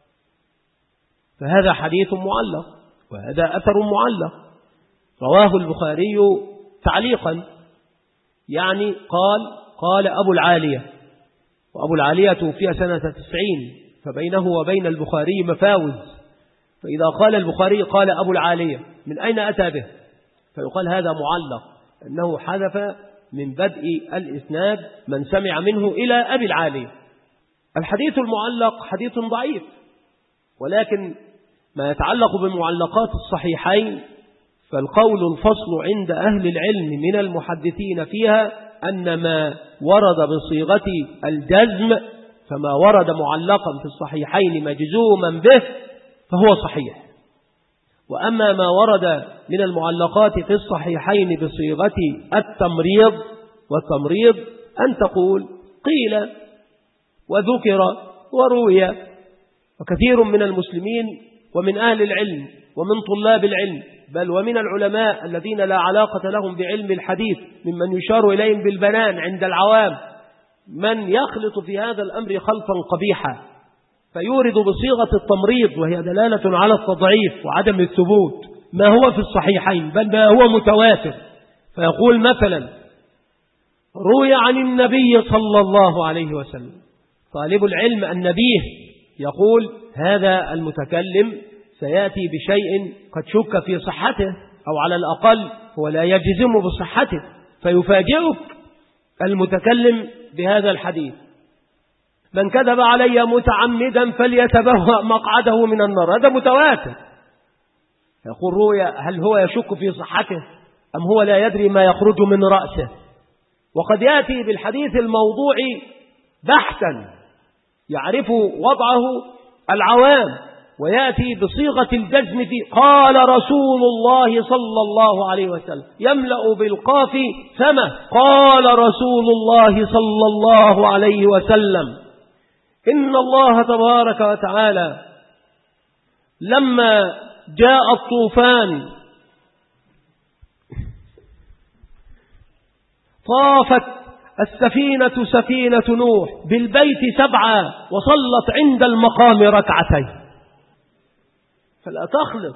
فهذا حديث معلق وهذا أثر معلق. رواه البخاري تعليقا، يعني قال أبو العالية، وأبو العالية توفي سنة 90، فبينه وبين البخاري مفاوز. فإذا قال البخاري قال أبو العالية، من أين أتى به؟ فيقال هذا معلق، أنه حذف من بدء الإسناد من سمع منه إلى أبي العالية. الحديث المعلق حديث ضعيف، ولكن ما يتعلق بمعلقات الصحيحين فالقول الفصل عند أهل العلم من المحدثين فيها أن ما ورد بصيغة الجزم، فما ورد معلقا في الصحيحين مجزوما به فهو صحيح. وأما ما ورد من المعلقات في الصحيحين بصيغة التمريض، والتمريض أن تقول قيل وذكر وروي. وكثير من المسلمين ومن أهل العلم ومن طلاب العلم بل ومن العلماء الذين لا علاقة لهم بعلم الحديث ممن يشار إليهم بالبنان عند العوام من يخلط في هذا الأمر خلطا قبيحا، فيورد بصيغة التمريض وهي دلالة على التضعيف وعدم الثبوت ما هو في الصحيحين بل ما هو متواتر. فيقول مثلا روي عن النبي صلى الله عليه وسلم، طالب العلم النبيه يقول هذا المتكلم سيأتي بشيء قد شك في صحته، أو على الأقل هو لا يجزم بصحته، فيفاجئك المتكلم بهذا الحديث: من كذب علي متعمدا فليتبوأ مقعده من النار. هذا متواتر. يقول روي، هل هو يشك في صحته أم هو لا يدري ما يخرج من رأسه؟ وقد يأتي بالحديث الموضوعي بحثا يعرف وضعه العوام، ويأتي بصيغة الجزم في قال رسول الله صلى الله عليه وسلم، يملأ بالقاف فمه، قال رسول الله صلى الله عليه وسلم: إن الله تبارك وتعالى لما جاء الطوفان طافت السفينة سفينة نوح بالبيت 7 وصلت عند المقام 2 ركعتين. فلا تخلط،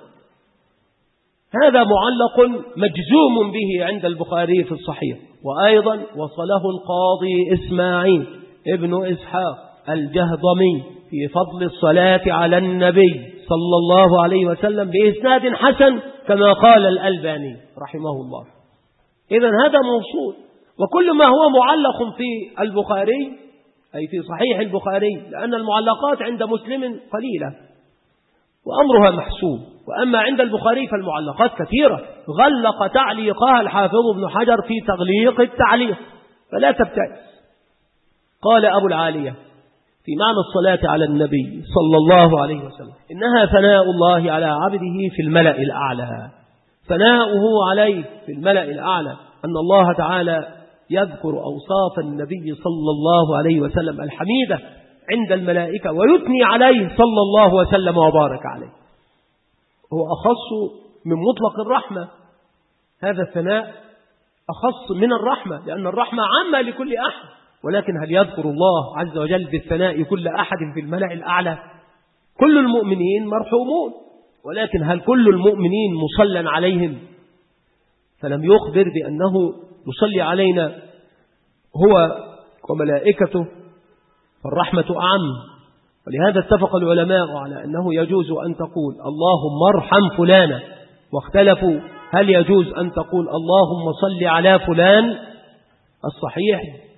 هذا معلق مجزوم به عند البخاري في الصحيح. وأيضا وصله القاضي إسماعيل ابن إسحاق الجهضمي في فضل الصلاة على النبي صلى الله عليه وسلم بإسناد حسن كما قال الألباني رحمه الله. إذن هذا موصول. وكل ما هو معلق في البخاري أي في صحيح البخاري، لأن المعلقات عند مسلم قليلة وأمرها محسوب، وأما عند البخاري فالمعلقات كثيرة غلق تعليقها الحافظ ابن حجر في تغليق التعليق، فلا تبتئس. قال أبو العالية في معنى الصلاة على النبي صلى الله عليه وسلم: إنها ثناء الله على عبده في الملأ الأعلى. ثناؤه عليه في الملأ الأعلى أن الله تعالى يذكر أوصاف النبي صلى الله عليه وسلم الحميدة عند الملائكة ويثني عليه صلى الله وسلم وبارك عليه. هو أخص من مطلق الرحمة، هذا الثناء أخص من الرحمة، لأن الرحمة عامة لكل أحد. ولكن هل يذكر الله عز وجل بالثناء كل أحد في الملأ الأعلى؟ كل المؤمنين مرحومون، ولكن هل كل المؤمنين مصلى عليهم؟ فلم يخبر بأنه يصلي علينا هو وملائكته، فالرحمة أعم. ولهذا اتفق العلماء على أنه يجوز أن تقول اللهم ارحم فلانا، واختلفوا هل يجوز أن تقول اللهم صل على فلان. الصحيح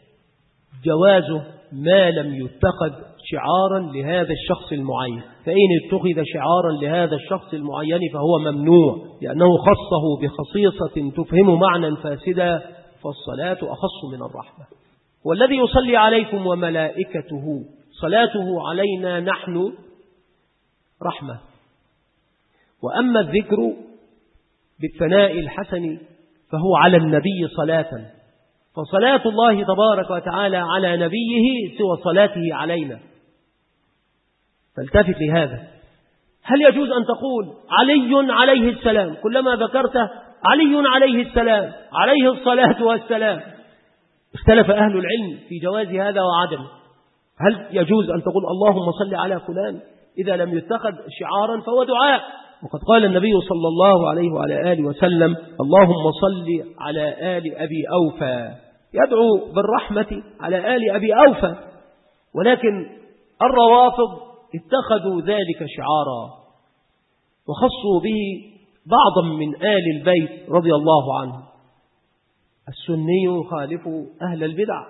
جوازه ما لم يتخذ شعارا لهذا الشخص المعين، فإن اتخذ شعارا لهذا الشخص المعين فهو ممنوع، لأنه خصه بخصيصة تفهم معنى فاسدا، فالصلاة أخص من الرحمة. والذي يصلي عليكم وملائكته صلاته علينا نحن رحمة. وأما الذكر بالثناء الحسن فهو على النبي صلاة، فصلاة الله تبارك وتعالى على نبيه سوى صلاته علينا. فالتفت لهذا. هل يجوز أن تقول علي عليه السلام كلما ذكرته علي عليه السلام عليه الصلاة والسلام؟ اختلف أهل العلم في جواز هذا وعدمه. هل يجوز أن تقول اللهم صل على فلان؟ إذا لم يتخذ شعارا فهو دعاء، وقد قال النبي صلى الله عليه وعلى آله وسلم اللهم صل على آل أبي أوفى، يدعو بالرحمة على آل أبي أوفى. ولكن الروافض اتخذوا ذلك شعارا وخصوا به بعضا من آل البيت رضي الله عنه. السني يخالف أهل البدع،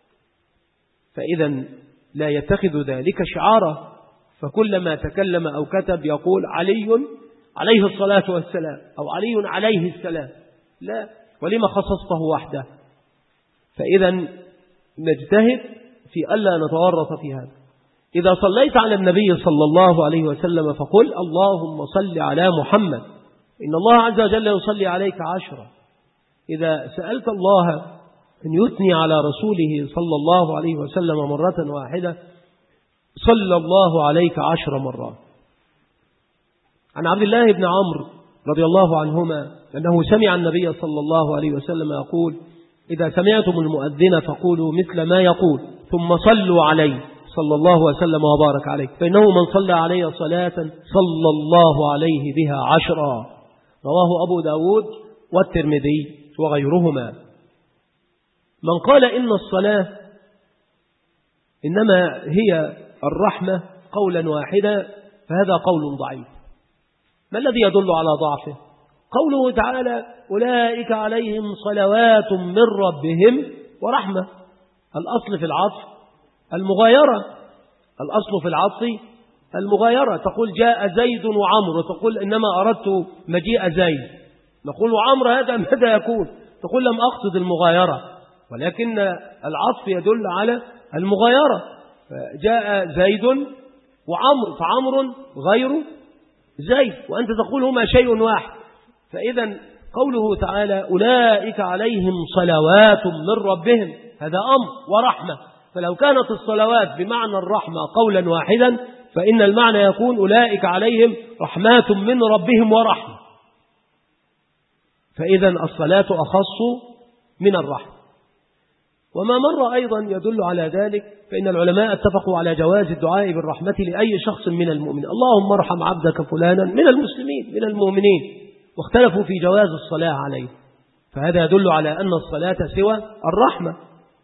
فإذا لا يتخذ ذلك شعارا، فكلما تكلم أو كتب يقول علي عليه الصلاة والسلام أو علي عليه السلام. لا، ولما خصصته وحده؟ فإذا نجتهد في ألا نتورط في هذا. إذا صليت على النبي صلى الله عليه وسلم فقل اللهم صل على محمد، إن الله عز وجل يصلي عليك 10. إذا سألت الله أن يثني على رسوله صلى الله عليه وسلم مرة واحدة صلى الله عليك 10 مرات. عن عبد الله بن عمرو رضي الله عنهما أنه سمع النبي صلى الله عليه وسلم يقول إذا سمعتم المؤذن فقولوا مثل ما يقول ثم صلوا عليه صلى الله وسلم وبارك عليه، فإنه من صلى عليه صلاة صلى الله عليه بها 10. رواه أبو داود والترمذي وغيرهما. من قال إن الصلاة إنما هي الرحمة قولا واحدا فهذا قول ضعيف. ما الذي يدل على ضعفه؟ قوله تعالى أولئك عليهم صلوات من ربهم ورحمة. الأصل في العطف المغايرة، الأصل في العطف المغايرة. تقول جاء زيد وعمر، تقول إنما أردت مجيء زيد. نقول وعمر هذا ماذا يكون؟ تقول لم أقصد المغايرة، ولكن العطف يدل على المغايرة. جاء زيد وعمر، فعمر غير زيد، وأنت تقول هما شيء واحد. فإذا قوله تعالى أولئك عليهم صلوات من ربهم هذا أمر ورحمة. فلو كانت الصلوات بمعنى الرحمة قولا واحدا فإن المعنى يكون أولئك عليهم رحمات من ربهم ورحمة. فإذا الصلاة أخص من الرحمة. وما مر أيضا يدل على ذلك، فإن العلماء اتفقوا على جواز الدعاء بالرحمة لأي شخص من المؤمنين. اللهم ارحم عبدك فلانا من المسلمين من المؤمنين، واختلفوا في جواز الصلاة عليه، فهذا يدل على أن الصلاة سوى الرحمة.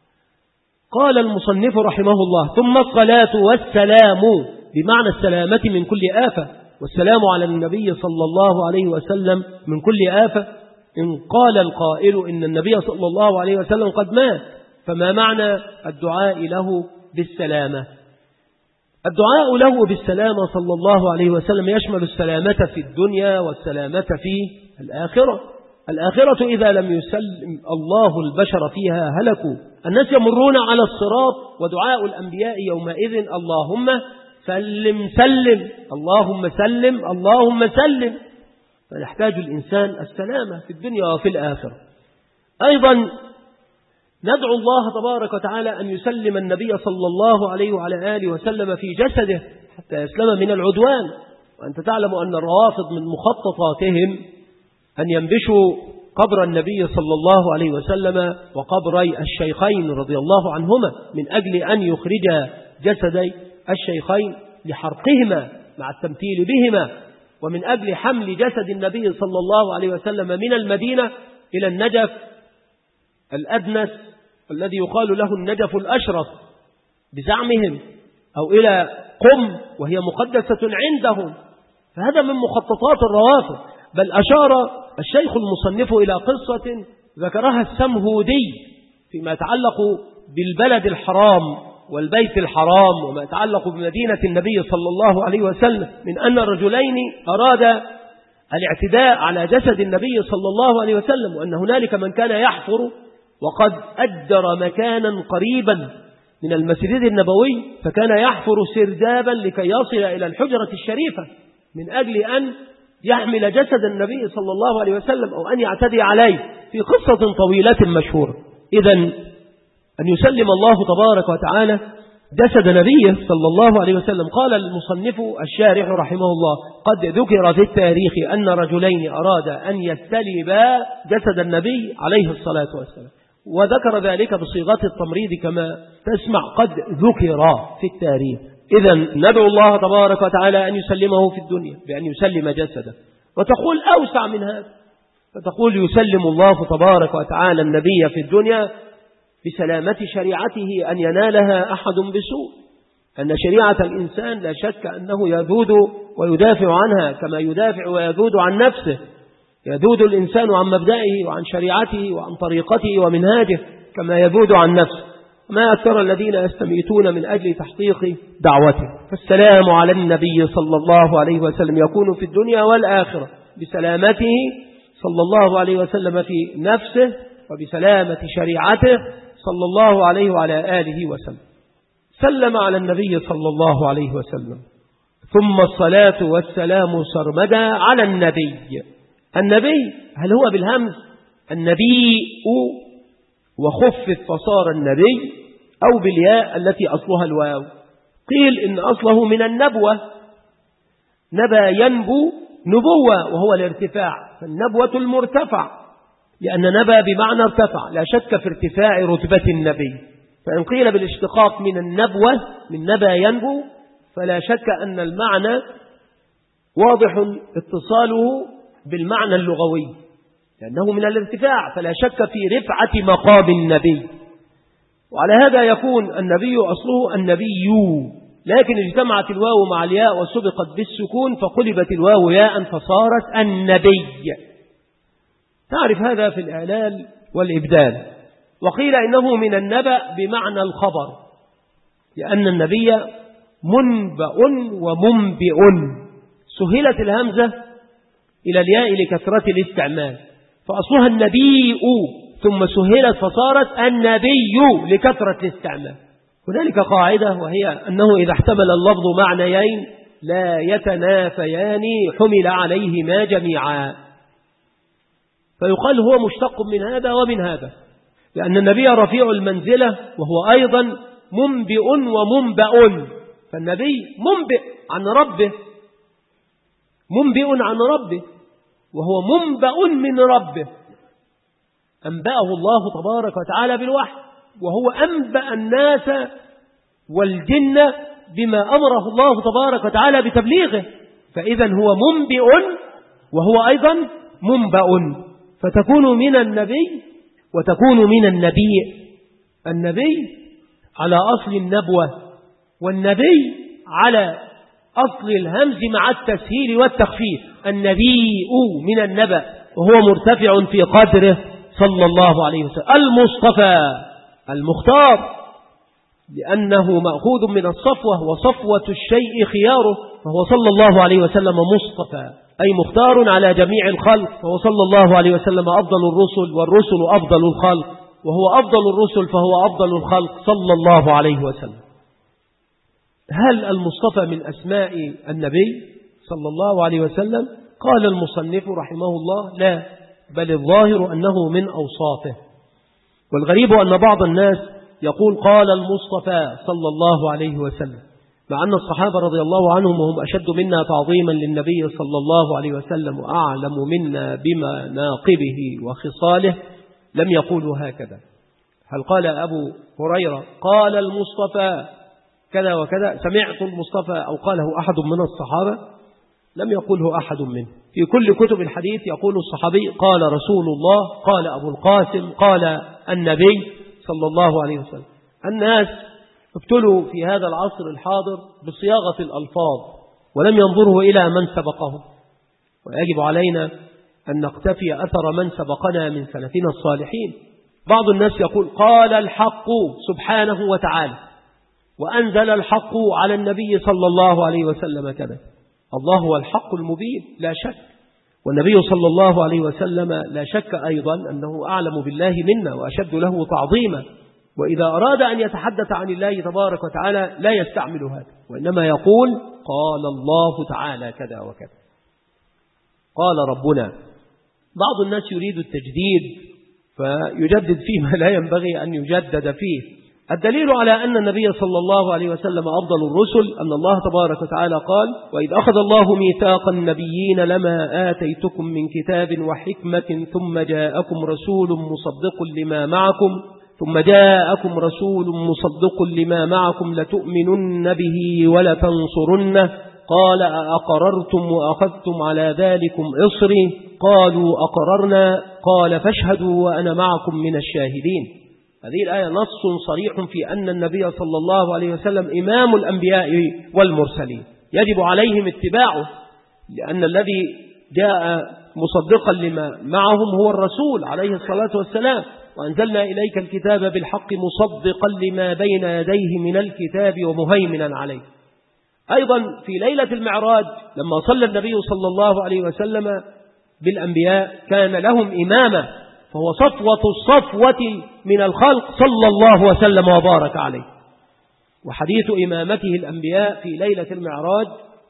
قال المصنف رحمه الله ثم الصلاة والسلام بمعنى السلامة من كل آفة، والسلام على النبي صلى الله عليه وسلم من كل آفة. إن قال القائل إن النبي صلى الله عليه وسلم قد مات، فما معنى الدعاء له بالسلامة؟ الدعاء له بالسلامة صلى الله عليه وسلم يشمل السلامة في الدنيا والسلامة في الآخرة. الآخرة إذا لم يسلم الله البشر فيها هلكوا. الناس يمرون على الصراط ودعاء الأنبياء يومئذ اللهم سلم سلم، اللهم سلم اللهم سلم. فيحتاج الإنسان السلامة في الدنيا وفي الآخرة. أيضا ندعو الله تبارك وتعالى أن يسلم النبي صلى الله عليه وعلى آله وسلم في جسده حتى يسلم من العدوان. وأنت تعلم أن الروافض من مخططاتهم أن ينبشوا قبر النبي صلى الله عليه وسلم وقبري الشيخين رضي الله عنهما من أجل أن يخرج جسدي الشيخين لحرقهما مع التمثيل بهما، ومن أجل حمل جسد النبي صلى الله عليه وسلم من المدينة إلى النجف الأدنس الذي يقال له النجف الأشرف بزعمهم، أو إلى قم وهي مقدسة عندهم. فهذا من مخططات الروافض. بل أشار الشيخ المصنف إلى قصة ذكرها السمهودي فيما يتعلق بالبلد الحرام والبيت الحرام وما يتعلق بمدينة النبي صلى الله عليه وسلم، من أن الرجلين أرادا الاعتداء على جسد النبي صلى الله عليه وسلم، وأن هنالك من كان يحفر وقد أدر مكانا قريبا من المسجد النبوي، فكان يحفر سردابا لكي يصل إلى الحجرة الشريفة من أجل أن يحمل جسد النبي صلى الله عليه وسلم أو أن يعتدي عليه، في قصة طويلة مشهورة. إذن أن يسلم الله تبارك وتعالى جسد نبيه صلى الله عليه وسلم. قال المصنف الشارح رحمه الله: قد ذكر في التاريخ أن رجلين أرادا أن يستلبا جسد النبي عليه الصلاة والسلام، وذكر ذلك بصيغة التمريض كما تسمع قد ذكر في التاريخ. إذن ندعو الله تبارك وتعالى أن يسلمه في الدنيا بأن يسلم جسده. وتقول أوسع من هذا، فتقول يسلم الله تبارك وتعالى النبي في الدنيا بسلامة شريعته أن ينالها أحد بسوء. أن شريعة الإنسان لا شك أنه يذود ويدافع عنها كما يدافع ويذود عن نفسه. يذود الإنسان عن مبدئه وعن شريعته وعن طريقته ومنهاجه كما يذود عن نفسه. ما أكثر الذين يستميتون من أجل تحقيق دعوته. فالسلام على النبي صلى الله عليه وسلم يكون في الدنيا والآخرة بسلامته صلى الله عليه وسلم في نفسه وبسلامة شريعته صلى الله عليه وعلى آله وسلم. سلم على النبي صلى الله عليه وسلم، ثم الصلاة والسلام سرمدا على النبي. النبي هل هو بالهمز النبي وخفف فصار النبي، أو بالياء التي أصلها الواو؟ قيل إن أصله من النبوة، نبى ينبو نبوة وهو الارتفاع، فالنبوة المرتفع، لأن نبى بمعنى ارتفع، لا شك في ارتفاع رتبة النبي. فإن قيل بالاشتقاق من النبوة من نبى ينبو، فلا شك أن المعنى واضح اتصاله بالمعنى اللغوي، لأنه من الارتفاع، فلا شك في رفعة مقام النبي. وعلى هذا يكون النبي أصله النبي، لكن اجتمعت الواو مع الياء وسبقت بالسكون فقلبت الواو ياء فصارت النبي. تعرف هذا في الإعلال والإبدال. وقيل إنه من النبأ بمعنى الخبر، لأن النبي منبأ ومنبئ، سهلت الهمزة إلى الياء لكثرة الاستعمال، فأصلها النبي ثم سهلت فصارت النبي لكثرة الاستعمال. هنالك قاعدة، وهي أنه إذا احتمل اللفظ معنيين لا يتنافيان حمل عليهما جميعا، فيقال هو مشتق من هذا ومن هذا، لأن النبي رفيع المنزلة وهو أيضا منبئ ومنبأ. فالنبي منبئ عن ربه، منبئ عن ربه، وهو منبأ من ربه، أنبأه الله تبارك وتعالى بالوحي، وهو أنبأ الناس والجن بما أمره الله تبارك وتعالى بتبليغه، فإذا هو منبئ وهو أيضا منبأ، فتكون من النبي وتكون من النبي. النبي على أصل النبوة، والنبي على أصل الهمز مع التسهيل والتخفيف. النبي من النبأ وهو مرتفع في قدره صلى الله عليه وسلم. المصطفى المختار، لأنه مأخوذ من الصفوة، وصفوة الشيء خياره، فهو صلى الله عليه وسلم مصطفى أي مختار على جميع الخلق، فهو صلى الله عليه وسلم أفضل الرسل، والرسل أفضل الخلق، وهو أفضل الرسل فهو أفضل الخلق صلى الله عليه وسلم. هل المصطفى من أسماء النبي صلى الله عليه وسلم؟ قال المصنف رحمه الله لا، بل الظاهر أنه من أوصافه. والغريب أن بعض الناس يقول قال المصطفى صلى الله عليه وسلم، مع أن الصحابة رضي الله عنهم وهم أشد منا تعظيما للنبي صلى الله عليه وسلم وأعلم منا بمناقبه وخصاله لم يقولوا هكذا. هل قال أبو هريرة قال المصطفى كذا وكذا، سمعت المصطفى، أو قاله أحد من الصحابة؟ لم يقوله أحد منه. في كل كتب الحديث يقول الصحابي قال رسول الله، قال أبو القاسم، قال النبي صلى الله عليه وسلم. الناس ابتلوا في هذا العصر الحاضر بصياغة الألفاظ ولم ينظروا إلى من سبقهم، ويجب علينا أن نقتفي أثر من سبقنا من سلفنا الصالحين. بعض الناس يقول قال الحق سبحانه وتعالى، وأنزل الحق على النبي صلى الله عليه وسلم كذا. الله هو الحق المبين لا شك، والنبي صلى الله عليه وسلم لا شك أيضا أنه أعلم بالله منا وأشد له تعظيما، وإذا أراد أن يتحدث عن الله تبارك وتعالى لا يستعمل هذا، وإنما يقول قال الله تعالى كذا وكذا، قال ربنا. بعض الناس يريد التجديد فيجدد فيما لا ينبغي أن يجدد فيه. الدليل على أن النبي صلى الله عليه وسلم أفضل الرسل أن الله تبارك وتعالى قال: وإذ أخذ الله ميثاق النبيين لما آتيتكم من كتاب وحكمة ثم جاءكم رسول مصدق لما معكم لتؤمنن به ولتنصرنه قال أأقررتم وأخذتم على ذلكم إصري قالوا أقررنا قال فاشهدوا وأنا معكم من الشاهدين. هذه الآية نص صريح في أن النبي صلى الله عليه وسلم إمام الأنبياء والمرسلين، يجب عليهم اتباعه، لأن الذي جاء مصدقا لما معهم هو الرسول عليه الصلاة والسلام، وأنزلنا إليك الكتاب بالحق مصدقا لما بين يديه من الكتاب ومهيمنا عليه. أيضا في ليلة المعراج لما صلى النبي صلى الله عليه وسلم بالأنبياء كان لهم إمامة، فهو صفوة الصفوة من الخلق صلى الله وسلم وبارك عليه. وحديث إمامته الأنبياء في ليلة المعراج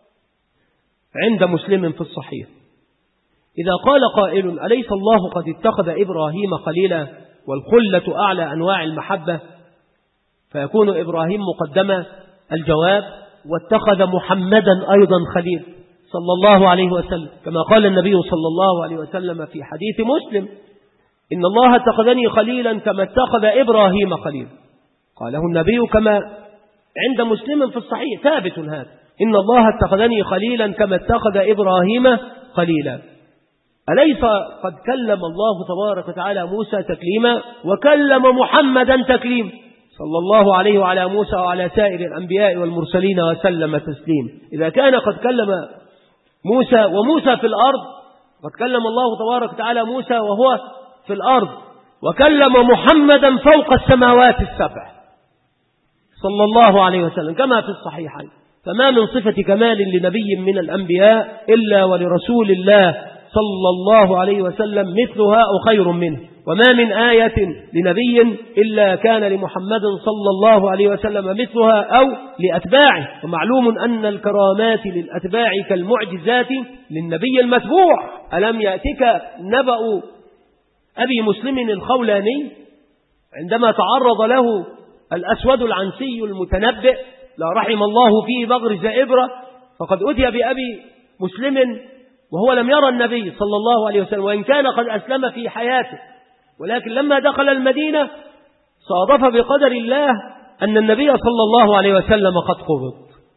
عند مسلم في الصحيح. إذا قال قائل: أليس الله قد اتخذ إبراهيم خليلا والخلة أعلى أنواع المحبة، فيكون إبراهيم مقدمة؟ الجواب: واتخذ محمدا أيضا خليل صلى الله عليه وسلم، كما قال النبي صلى الله عليه وسلم في حديث مسلم: إن الله اتخذني خليلا كما اتخذ إبراهيم خليلا. قاله النبي كما عند مسلم في الصحيح، ثابت هذا: إن الله اتخذني خليلا كما اتخذ إبراهيم خليلا. أليس قد كلم الله تبارك وتعالى موسى تكليما وكلم محمدا تكليما صلى الله عليه وعلى موسى وعلى سائر الأنبياء والمرسلين وسلم تسليم؟ إذا كان قد كلم موسى وموسى في الأرض، قد كلم الله تبارك وتعالى موسى وهو في الأرض، وكلم محمدا فوق السماوات السبع صلى الله عليه وسلم كما في الصحيحين. فما من صفة كمال لنبي من الأنبياء إلا ولرسول الله صلى الله عليه وسلم مثلها أو خير منه، وما من آية لنبي إلا كان لمحمد صلى الله عليه وسلم مثلها أو لأتباعه. ومعلوم أن الكرامات للأتباع كالمعجزات للنبي المتبوع. ألم يأتك نبأ أبي مسلم الخولاني عندما تعرض له الأسود العنسي المتنبئ لا رحم الله فيه بغرز إبرة، فقد أتي بأبي مسلم وهو لم يرى النبي صلى الله عليه وسلم، وإن كان قد أسلم في حياته، ولكن لما دخل المدينة صادف بقدر الله أن النبي صلى الله عليه وسلم قد قبض.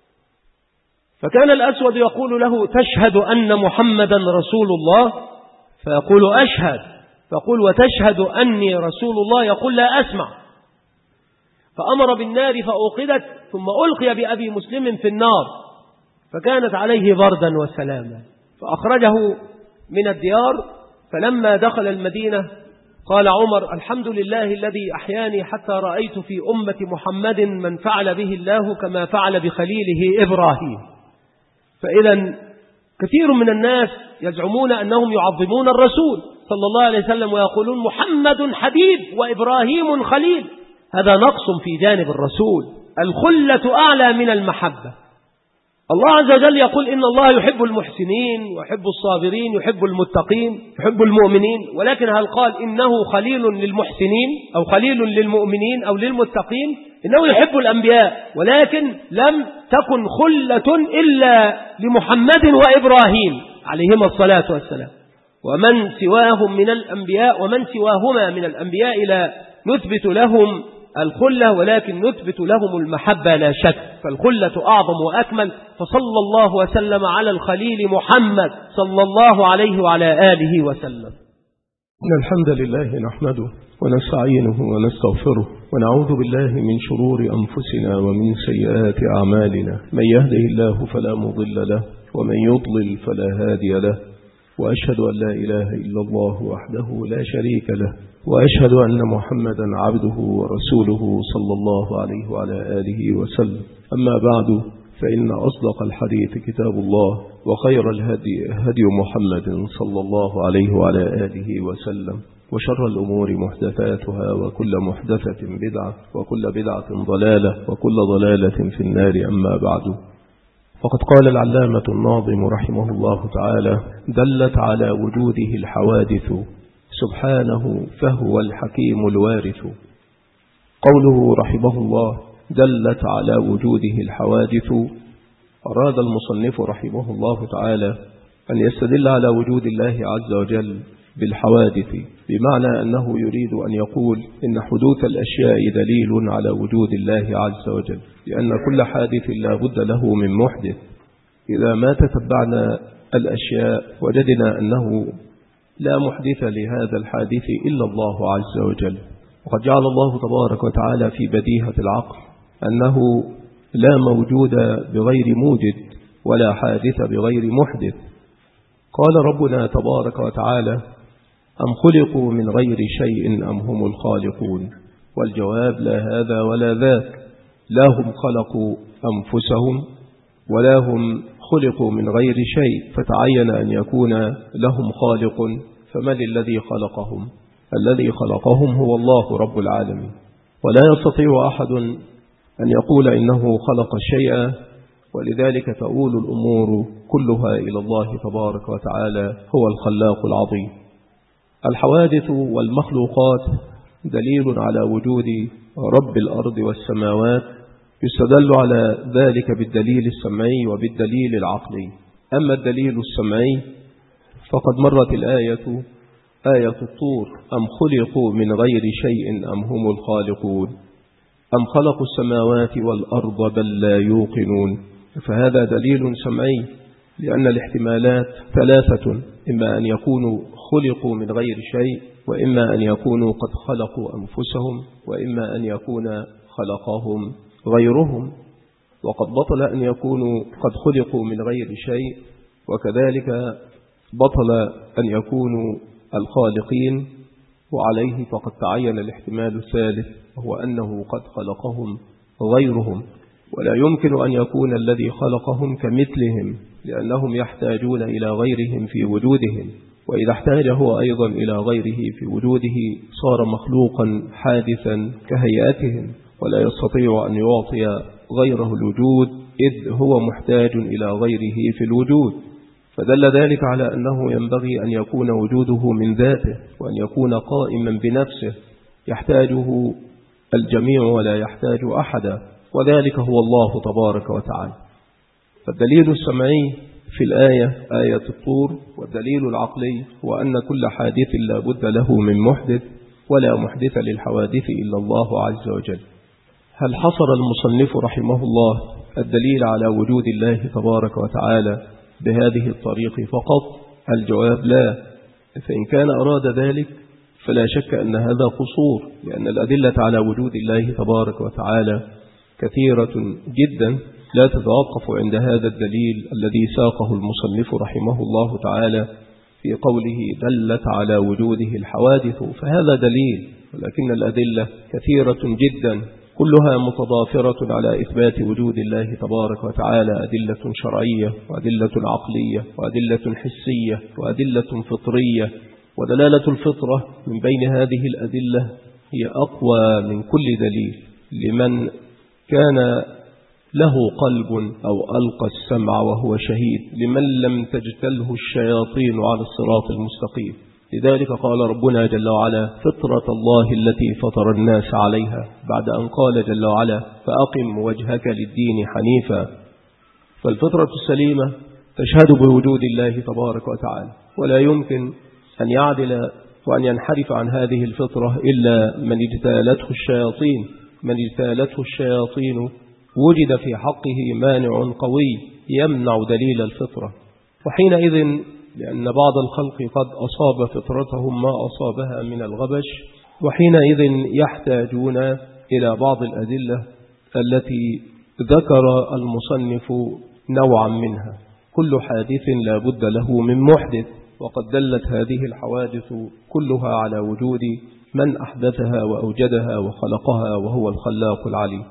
فكان الأسود يقول له: تشهد أن محمدا رسول الله؟ فيقول: أشهد. فقل: وتشهد أني رسول الله؟ يقول: لا أسمع. فأمر بالنار فأوقدت، ثم ألقي بأبي مسلم في النار، فكانت عليه بردا وسلاما، فأخرجه من الديار. فلما دخل المدينة قال عمر: الحمد لله الذي أحياني حتى رأيت في أمة محمد من فعل به الله كما فعل بخليله إبراهيم. فإذا كثير من الناس يزعمون أنهم يعظمون الرسول صلى الله عليه وسلم ويقولون محمد حبيب وإبراهيم خليل. هذا نقص في جانب الرسول. الخلة أعلى من المحبة. الله عز وجل يقول: إن الله يحب المحسنين ويحب الصابرين ويحب المتقين ويحب المؤمنين، ولكن هل قال إنه خليل للمحسنين أو خليل للمؤمنين أو للمتقين؟ إنه يحب الأنبياء، ولكن لم تكن خلة إلا لمحمد وإبراهيم عليهما الصلاة والسلام. ومن سواهم من الأنبياء ومن سواهما من الأنبياء لا نثبت لهم الخلة، ولكن نثبت لهم المحبة لا شك، فالخلة أعظم وأكمل. فصلى الله وسلم على الخليل محمد صلى الله عليه وعلى آله وسلم. إن الحمد لله نحمده ونستعينه ونستغفره ونعوذ بالله من شرور أنفسنا ومن سيئات أعمالنا، من يهده الله فلا مضل له ومن يضلل فلا هادي له، وأشهد أن لا إله إلا الله وحده لا شريك له، وأشهد أن محمدا عبده ورسوله صلى الله عليه وعلى آله وسلم. أما بعد، فإن أصدق الحديث كتاب الله، وخير الهدي هدي محمد صلى الله عليه وعلى آله وسلم، وشر الأمور محدثاتها وكل محدثة بدعة وكل بدعة ضلالة وكل ضلالة في النار. أما بعد، فقد قال العلامة الناظم رحمه الله تعالى: دلت على وجوده الحوادث سبحانه فهو الحكيم الوارث. قوله رحمه الله دلت على وجوده الحوادث، أراد المصنف رحمه الله تعالى أن يستدل على وجود الله عز وجل بالحوادث، بمعنى أنه يريد أن يقول إن حدوث الأشياء دليل على وجود الله عز وجل، لأن كل حادث لا بد له من محدث. إذا ما تتبعنا الأشياء وجدنا أنه لا محدث لهذا الحادث إلا الله عز وجل. وقد جعل الله تبارك وتعالى في بديهة العقل أنه لا موجود بغير موجد ولا حادث بغير محدث. قال ربنا تبارك وتعالى: أم خلقوا من غير شيء أم هم الخالقون؟ والجواب لا هذا ولا ذاك، لا هم خلقوا أنفسهم ولا هم خلقوا من غير شيء، فتعين أن يكون لهم خالق. فمن الذي خلقهم؟ الذي خلقهم هو الله رب العالمين، ولا يستطيع أحد أن يقول إنه خلق شيئا، ولذلك تؤول الأمور كلها إلى الله تبارك وتعالى هو الخلاق العظيم. الحوادث والمخلوقات دليل على وجود رب الأرض والسماوات، يستدل على ذلك بالدليل السمعي وبالدليل العقلي. أما الدليل السمعي فقد مرت الآية آية الطور: أم خلقوا من غير شيء أم هم الخالقون أم خلقوا السماوات والأرض بل لا يوقنون. فهذا دليل سمعي، لأن الاحتمالات ثلاثة: إما أن يكونوا خلقوا من غير شيء، وإما أن يكونوا قد خلقوا أنفسهم، وإما أن يكون خلقهم غيرهم. وقد بطل أن يكونوا قد خلقوا من غير شيء، وكذلك بطل أن يكونوا الخالقين، وعليه فقد تعين الاحتمال الثالث، وهو أنه قد خلقهم غيرهم. ولا يمكن أن يكون الذي خلقهم كمثلهم، لأنهم يحتاجون إلى غيرهم في وجودهم، وإذا احتاج هو أيضا إلى غيره في وجوده صار مخلوقا حادثا كهيئتهم، ولا يستطيع أن يعطي غيره الوجود إذ هو محتاج إلى غيره في الوجود. فدل ذلك على أنه ينبغي أن يكون وجوده من ذاته، وأن يكون قائما بنفسه يحتاجه الجميع ولا يحتاج أحدا، وذلك هو الله تبارك وتعالى. فالدليل السمعي في الآية آية الطور، والدليل العقلي هو أن كل حادث لا بد له من محدث، ولا محدث للحوادث إلا الله عز وجل. هل حصر المصنف رحمه الله الدليل على وجود الله تبارك وتعالى بهذه الطريق فقط؟ الجواب لا. فإن كان أراد ذلك فلا شك أن هذا قصور، لأن الأدلة على وجود الله تبارك وتعالى كثيرة جدا، لا تتوقف عند هذا الدليل الذي ساقه المصنف رحمه الله تعالى في قوله دلت على وجوده الحوادث. فهذا دليل، ولكن الأدلة كثيرة جدا كلها متضافرة على إثبات وجود الله تبارك وتعالى، أدلة شرعية وأدلة عقلية وأدلة حسية وأدلة فطرية. ودلالة الفطرة من بين هذه الأدلة هي أقوى من كل دليل، لمن كان له قلب أو ألقى السمع وهو شهيد، لمن لم تجتله الشياطين على الصراط المستقيم. لذلك قال ربنا جل وعلا: فطرة الله التي فطر الناس عليها، بعد أن قال جل وعلا: فأقم وجهك للدين حنيفا. فالفطرة السليمة تشهد بوجود الله تبارك وتعالى، ولا يمكن أن يعدل وأن ينحرف عن هذه الفطرة إلا من اجتالته الشياطين. من اجتالته الشياطين وجد في حقه مانع قوي يمنع دليل الفطرة، وحينئذ لأن بعض الخلق قد أصاب فطرتهم ما أصابها من الغبش، وحينئذ يحتاجون إلى بعض الأدلة التي ذكر المصنف نوعا منها. كل حادث لا بد له من محدث، وقد دلت هذه الحوادث كلها على وجود من أحدثها وأوجدها وخلقها وهو الخلاق العليم.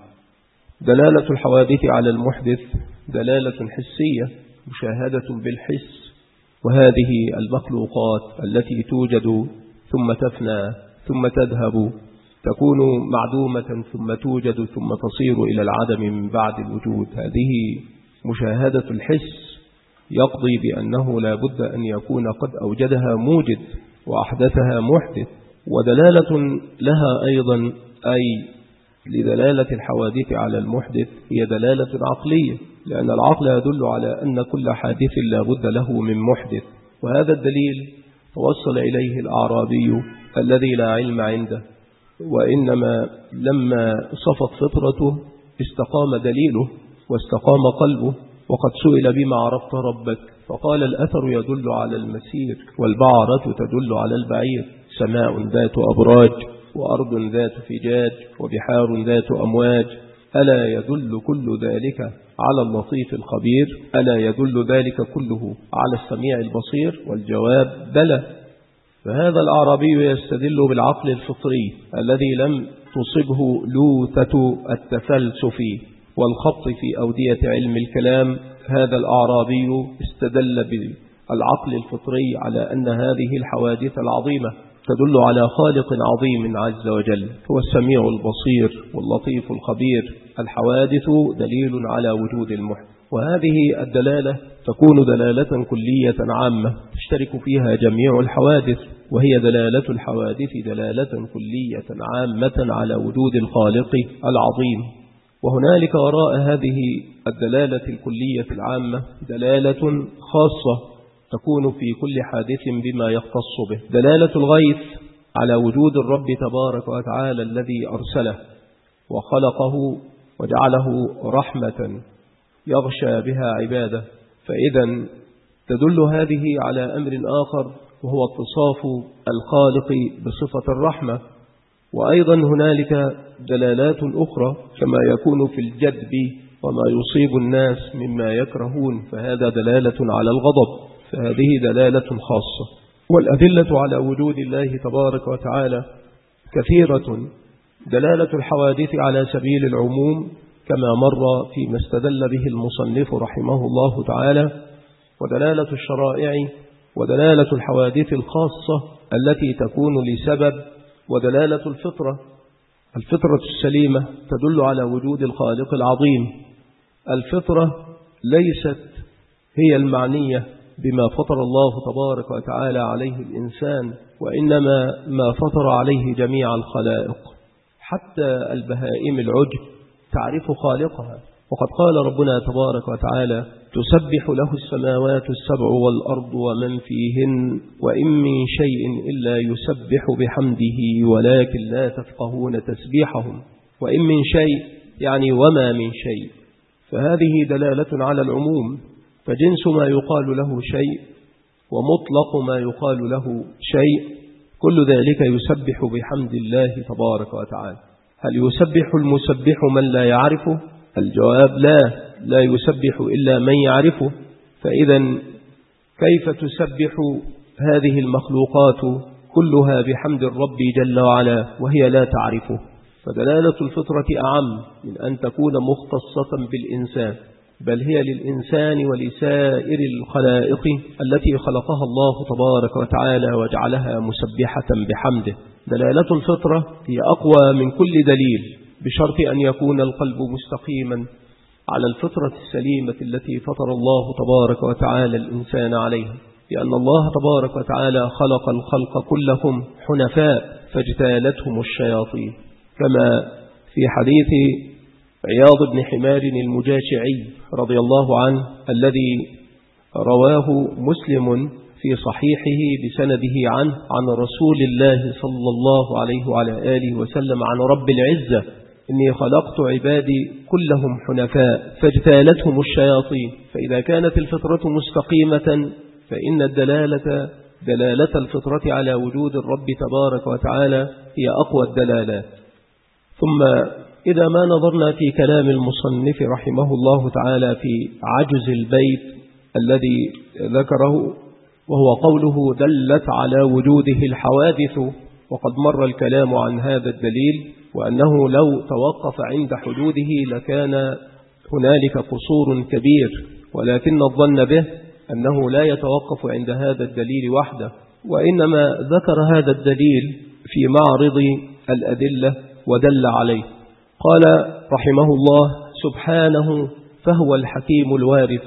دلالة الحوادث على المحدث دلالة حسية مشاهدة بالحس، وهذه المخلوقات التي توجد ثم تفنى ثم تذهب، تكون معدومة ثم توجد ثم تصير إلى العدم من بعد الوجود. هذه مشاهدة الحس يقضي بأنه لا بد أن يكون قد أوجدها موجد وأحدثها محدث. ودلالة لها أيضا، أي لدلالة الحوادث على المحدث، هي دلالة عقلية، لأن العقل يدل على أن كل حادث لا بد له من محدث. وهذا الدليل توصل إليه الأعرابي الذي لا علم عنده، وإنما لما صفت فطرته استقام دليله واستقام قلبه. وقد سئل بما عرفت ربك فقال الأثر يدل على المسير، والبعرة تدل على البعير، سماء ذات أبراج وأرض ذات فجاج وبحار ذات أمواج، ألا يدل كل ذلك على اللطيف الخبير؟ ألا يدل ذلك كله على السميع البصير؟ والجواب بلى. فهذا الأعرابي يستدل بالعقل الفطري الذي لم تصبه لوثة التفلسف والخبط في أودية علم الكلام. هذا الأعرابي استدل بالعقل الفطري على أن هذه الحوادث العظيمة تدل على خالق عظيم عز وجل، هو السميع البصير واللطيف الخبير. الحوادث دليل على وجود المحدث، وهذه الدلالة تكون دلالة كلية عامة تشترك فيها جميع الحوادث، وهي دلالة الحوادث دلالة كلية عامة على وجود الخالق العظيم. وهنالك وراء هذه الدلالة الكلية العامة دلالة خاصة تكون في كل حادث بما يختص به، دلالة الغيث على وجود الرب تبارك وتعالى الذي أرسله وخلقه وجعله رحمة يغشى بها عباده. فإذا تدل هذه على أمر آخر، وهو اتصاف الخالق بصفة الرحمة. وأيضا هنالك دلالات أخرى كما يكون في الجدب وما يصيب الناس مما يكرهون، فهذا دلالة على الغضب، فهذه دلالة خاصة. والأدلة على وجود الله تبارك وتعالى كثيرة. دلالة الحوادث على سبيل العموم كما مر فيما استدل به المصنف رحمه الله تعالى، ودلالة الشرائع، ودلالة الحوادث الخاصة التي تكون لسبب، ودلالة الفطرة السليمة تدل على وجود الخالق العظيم. الفطرة ليست هي المعنية بما فطر الله تبارك وتعالى عليه الإنسان، وإنما ما فطر عليه جميع الخلائق، حتى البهائم العجب تعرف خالقها. وقد قال ربنا تبارك وتعالى: تسبح له السماوات السبع والأرض ومن فيهن وإن من شيء إلا يسبح بحمده ولكن لا تفقهون تسبيحهم. وإن من شيء يعني وما من شيء، فهذه دلالة على العموم، فجنس ما يقال له شيء ومطلق ما يقال له شيء، كل ذلك يسبح بحمد الله تبارك وتعالى. هل يسبح المسبح من لا يعرفه؟ الجواب لا يسبح إلا من يعرفه. فإذا كيف تسبح هذه المخلوقات كلها بحمد الرب جل وعلا وهي لا تعرفه؟ فدلالة الفطرة أعم من أن تكون مختصة بالإنسان، بل هي للإنسان ولسائر الخلائق التي خلقها الله تبارك وتعالى وجعلها مسبحة بحمده. دلالة الفطرة هي أقوى من كل دليل، بشرط أن يكون القلب مستقيما على الفطرة السليمة التي فطر الله تبارك وتعالى الإنسان عليها، لأن الله تبارك وتعالى خلق الخلق كلهم حنفاء فاجتالتهم الشياطين، كما في حديث عياض بن حمار المجاشعي رضي الله عنه الذي رواه مسلم في صحيحه بسنده عنه عن رسول الله صلى الله عليه وعلى آله وسلم عن رب العزة: إني خلقت عبادي كلهم حنفاء فاجتالتهم الشياطين. فإذا كانت الفطرة مستقيمة فإن دلالة الفطرة على وجود الرب تبارك وتعالى هي أقوى الدلالات. ثم إذا ما نظرنا في كلام المصنف رحمه الله تعالى في عجز البيت الذي ذكره، وهو قوله: دلت على وجوده الحوادث، وقد مر الكلام عن هذا الدليل، وأنه لو توقف عند حدوده لكان هنالك قصور كبير، ولكن الظن به أنه لا يتوقف عند هذا الدليل وحده، وإنما ذكر هذا الدليل في معرض الأدلة ودل عليه. قال رحمه الله سبحانه فهو الحكيم الوارث.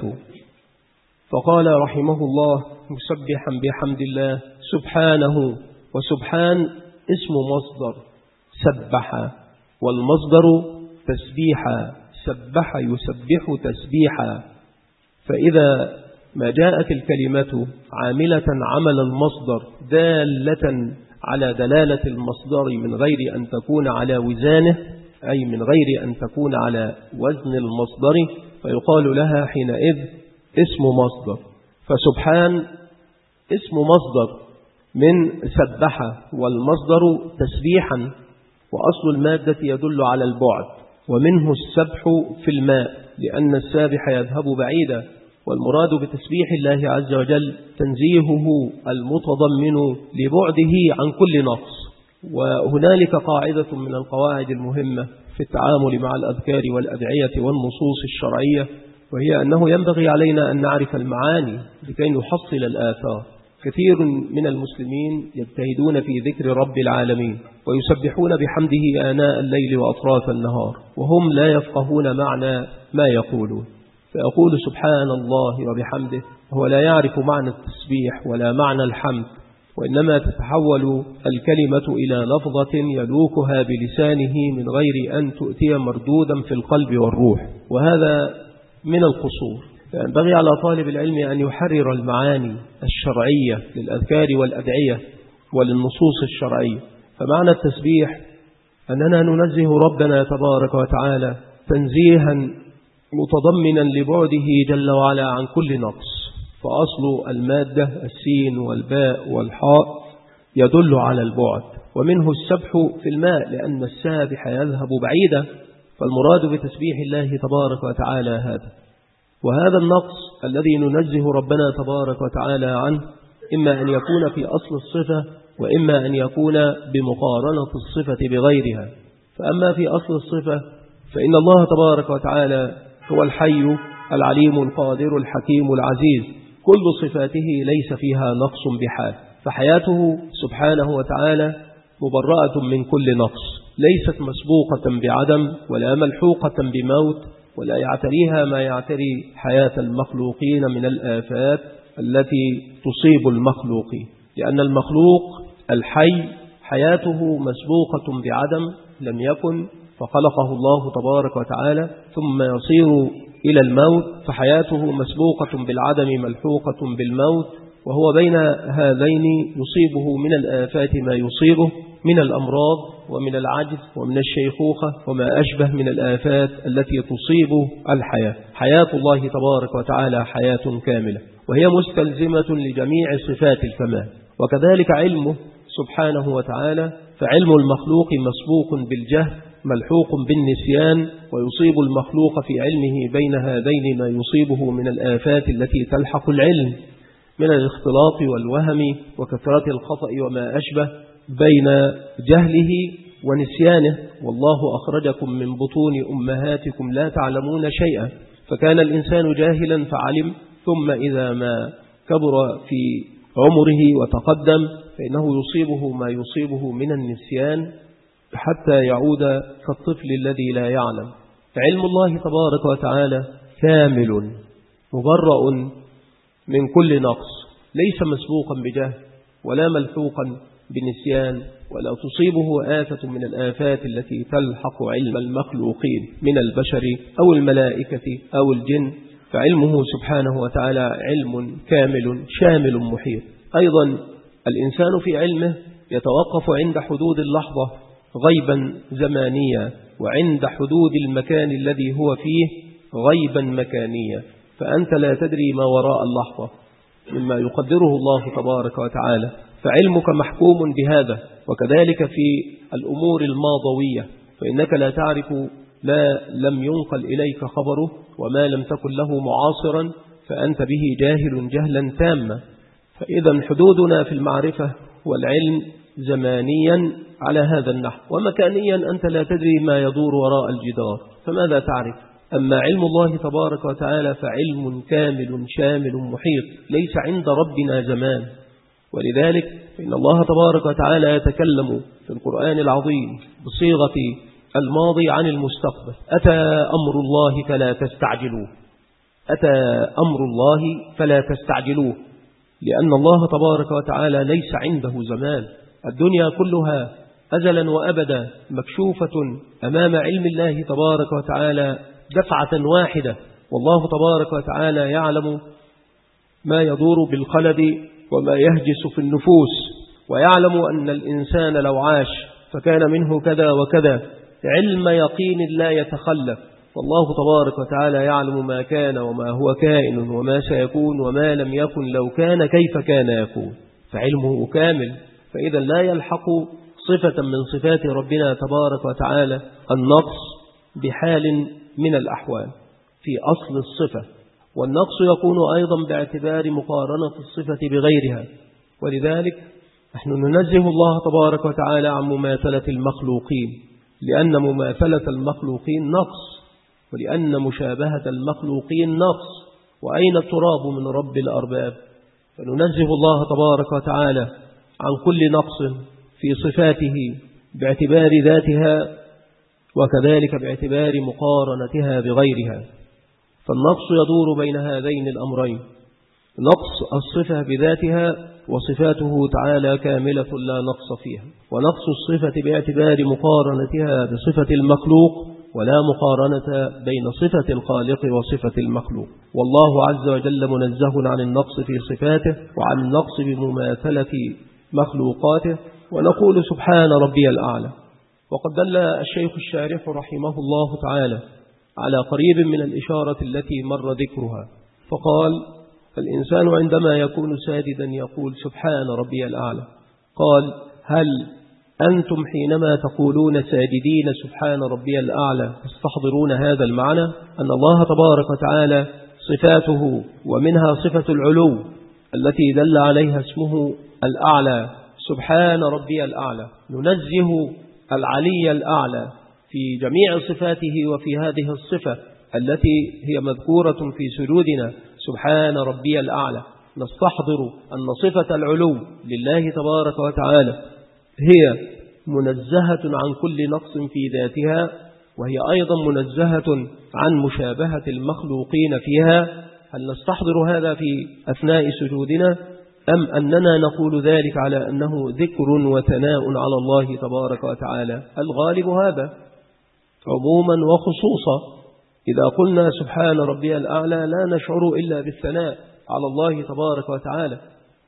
فقال رحمه الله مسبحا بحمد الله سبحانه. وسبحان اسم مصدر سبح، والمصدر تسبيحا، سبح يسبح تسبيحا. فإذا ما جاءت الكلمة عاملة عمل المصدر دالة على دلالة المصدر من غير أن تكون على وزانه، أي من غير أن تكون على وزن المصدر، فيقال لها حينئذ اسم مصدر. فسبحان اسم مصدر من سبح، والمصدر تسبيحا، وأصل المادة يدل على البعد، ومنه السبح في الماء لأن السابح يذهب بعيدا. والمراد بتسبيح الله عز وجل تنزيهه المتضمن لبعده عن كل نقص. وهنالك قاعدة من القواعد المهمة في التعامل مع الأذكار والأدعية والنصوص الشرعية، وهي أنه ينبغي علينا أن نعرف المعاني لكي نحصل الآثار. كثير من المسلمين يجتهدون في ذكر رب العالمين ويسبحون بحمده آناء الليل وأطراف النهار، وهم لا يفقهون معنى ما يقولون. فيقول سبحان الله وبحمده هو لا يعرف معنى التسبيح ولا معنى الحمد، وإنما تتحول الكلمة إلى لفظة يلوكها بلسانه من غير أن تؤتي مردودا في القلب والروح، وهذا من القصور. فينبغي على طالب العلم أن يحرر المعاني الشرعية للأذكار والأدعية وللنصوص الشرعية. فمعنى التسبيح أننا ننزه ربنا تبارك وتعالى تنزيها متضمنا لبعده جل وعلا عن كل نقص. فأصل المادة السين والباء والحاء يدل على البعد، ومنه السبح في الماء لأن السابح يذهب بعيدا، فالمراد بتسبيح الله تبارك وتعالى هذا. وهذا النقص الذي ننزه ربنا تبارك وتعالى عنه إما أن يكون في أصل الصفة، وإما أن يكون بمقارنة الصفة بغيرها. فأما في أصل الصفة فإن الله تبارك وتعالى هو الحي العليم القادر الحكيم العزيز، كل صفاته ليس فيها نقص بحال. فحياته سبحانه وتعالى مبرأة من كل نقص، ليست مسبوقة بعدم ولا ملحوقة بموت، ولا يعتريها ما يعتري حياة المخلوقين من الآفات التي تصيب المخلوقين. لأن المخلوق الحي حياته مسبوقة بعدم لم يكن فخلقه الله تبارك وتعالى ثم يصير إلى الموت، فحياته مسبوقة بالعدم ملحوقة بالموت، وهو بين هذين يصيبه من الآفات ما يصيبه من الأمراض ومن العجز ومن الشيخوخة وما أشبه من الآفات التي تصيب الحياة. حياة الله تبارك وتعالى حياة كاملة، وهي مستلزمة لجميع صفات الكمال. وكذلك علمه سبحانه وتعالى، فعلم المخلوق مسبوق بالجهل ملحوق بالنسيان، ويصيب المخلوق في علمه بين هذين ما يصيبه من الآفات التي تلحق العلم من الاختلاط والوهم وكثرة الخطأ وما أشبه بين جهله ونسيانه. والله أخرجكم من بطون أمهاتكم لا تعلمون شيئا. فكان الإنسان جاهلا فعلم، ثم إذا ما كبر في عمره وتقدم فإنه يصيبه ما يصيبه من النسيان حتى يعود كالطفل الذي لا يعلم. علم الله تبارك وتعالى كامل مبرأ من كل نقص، ليس مسبوقا بجهل ولا ملحوقا بنسيان، ولا تصيبه آفة من الآفات التي تلحق علم المخلوقين من البشر أو الملائكة أو الجن. فعلمه سبحانه وتعالى علم كامل شامل محيط. أيضا الإنسان في علمه يتوقف عند حدود اللحظة غيبا زمانيا، وعند حدود المكان الذي هو فيه غيبا مكانيا. فأنت لا تدري ما وراء اللحظة مما يقدره الله تبارك وتعالى، فعلمك محكوم بهذا. وكذلك في الأمور الماضوية، فإنك لا تعرف ما لم ينقل إليك خبره وما لم تكن له معاصرا، فأنت به جاهل جهلا تاما. فإذا حدودنا في المعرفة والعلم زمانيا على هذا النحو، ومكانيا أنت لا تدري ما يدور وراء الجدار، فماذا تعرف؟ أما علم الله تبارك وتعالى فعلم كامل شامل محيط، ليس عند ربنا زمان ولذلك فإن الله تبارك وتعالى يتكلم في القرآن العظيم بصيغة الماضي عن المستقبل: أتى أمر الله فلا تستعجلوه. أتى أمر الله فلا تستعجلوه، لأن الله تبارك وتعالى ليس عنده زمان. الدنيا كلها أزلا وأبدا مكشوفة أمام علم الله تبارك وتعالى دفعة واحدة، والله تبارك وتعالى يعلم ما يدور بالقلب وما يهجس في النفوس، ويعلم أن الإنسان لو عاش فكان منه كذا وكذا، علم يقين لا يتخلف. والله تبارك وتعالى يعلم ما كان وما هو كائن وما سيكون وما لم يكن لو كان كيف كان يكون، فعلمه كامل. فإذا لا يلحق صفة من صفات ربنا تبارك وتعالى النقص بحال من الأحوال في أصل الصفة، والنقص يكون أيضا باعتبار مقارنة الصفة بغيرها. ولذلك نحن ننزه الله تبارك وتعالى عن مماثلة المخلوقين، لأن مماثلة المخلوقين نقص، ولأن مشابهة المخلوقين نقص، وأين التراب من رب الأرباب؟ فننزه الله تبارك وتعالى عن كل نقص في صفاته باعتبار ذاتها، وكذلك باعتبار مقارنتها بغيرها. فالنقص يدور بين هذين الأمرين: نقص الصفة بذاتها وصفاته تعالى كاملة لا نقص فيها، ونقص الصفة باعتبار مقارنتها بصفة المخلوق، ولا مقارنة بين صفة الخالق وصفة المخلوق. والله عز وجل منزه عن النقص في صفاته وعن النقص بمماثلة مخلوقاته، ونقول سبحان ربي الأعلى. وقد دل الشيخ الشارح رحمه الله تعالى على قريب من الإشارة التي مر ذكرها، فقال: الإنسان عندما يكون ساجدا يقول سبحان ربي الأعلى. قال: هل أنتم حينما تقولون ساجدين سبحان ربي الأعلى تستحضرون هذا المعنى؟ أن الله تبارك وتعالى صفاته ومنها صفة العلو التي دل عليها اسمه الأعلى، سبحان ربي الأعلى. ننزه العلي الأعلى في جميع صفاته وفي هذه الصفة التي هي مذكورة في سجودنا سبحان ربي الأعلى، نستحضر أن صفة العلو لله تبارك وتعالى هي منزهة عن كل نقص في ذاتها، وهي أيضا منزهة عن مشابهة المخلوقين فيها. هل نستحضر هذا في أثناء سجودنا، أم أننا نقول ذلك على أنه ذكر وثناء على الله تبارك وتعالى؟ الغالب هذا عموما وخصوصا. إذا قلنا سبحان ربي الأعلى لا نشعر إلا بالثناء على الله تبارك وتعالى،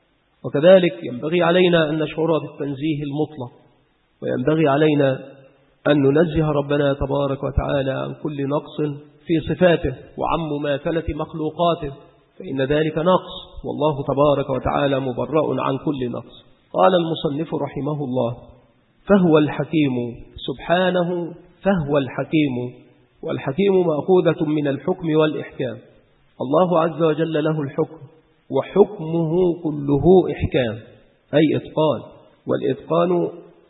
وكذلك ينبغي علينا أن نشعر بالتنزيه المطلق، وينبغي علينا أن ننزه ربنا تبارك وتعالى عن كل نقص في صفاته وعن مماثلة مخلوقاته، فإن ذلك نقص، والله تبارك وتعالى مبرأ عن كل نقص. قال المصنف رحمه الله: فهو الحكيم سبحانه، فهو الحكيم. والحكيم مأخوذة من الحكم والإحكام. الله عز وجل له الحكم، وحكمه كله إحكام أي إتقان، والإتقان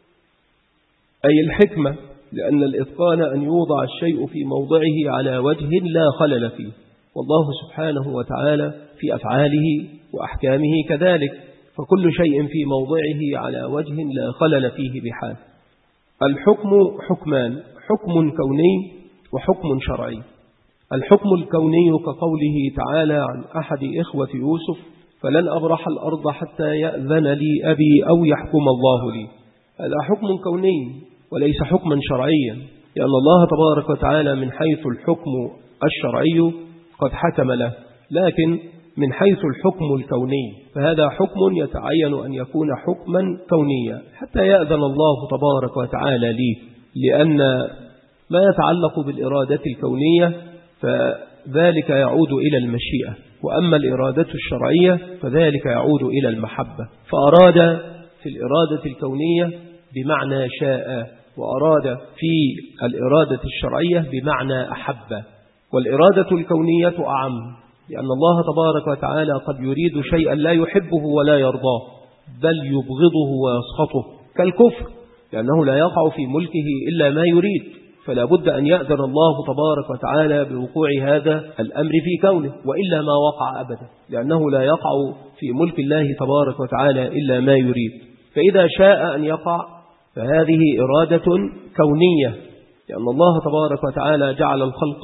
أي الحكمة، لأن الإتقان أن يوضع الشيء في موضعه على وجه لا خلل فيه، والله سبحانه وتعالى في أفعاله وأحكامه كذلك، فكل شيء في موضعه على وجه لا خلل فيه بحال. الحكم حكمان: حكم كوني وحكم شرعي. الحكم الكوني كقوله تعالى عن أحد إخوة يوسف: فلن أبرح الأرض حتى يأذن لي أبي أو يحكم الله لي. هذا حكم كوني وليس حكما شرعيا، لأن الله تبارك وتعالى من حيث الحكم الشرعي قد حكم له، لكن من حيث الحكم الكوني فهذا حكم يتعين أن يكون حكما كونيا حتى يأذن الله تبارك وتعالى لي، لأن ما يتعلق بالإرادة الكونية فذلك يعود إلى المشيئة، وأما الإرادة الشرعية فذلك يعود إلى المحبة. فأراد في الإرادة الكونية بمعنى شاء، وأراد في الإرادة الشرعية بمعنى أحب. والإرادة الكونية أعم، لأن الله تبارك وتعالى قد يريد شيئا لا يحبه ولا يرضاه، بل يبغضه ويسخطه، كالكفر، لأنه لا يقع في ملكه إلا ما يريد، فلا بد أن يأذن الله تبارك وتعالى بوقوع هذا الأمر في كونه، وإلا ما وقع أبدا، لأنه لا يقع في ملك الله تبارك وتعالى إلا ما يريد. فإذا شاء أن يقع فهذه إرادة كونية، لأن الله تبارك وتعالى جعل الخلق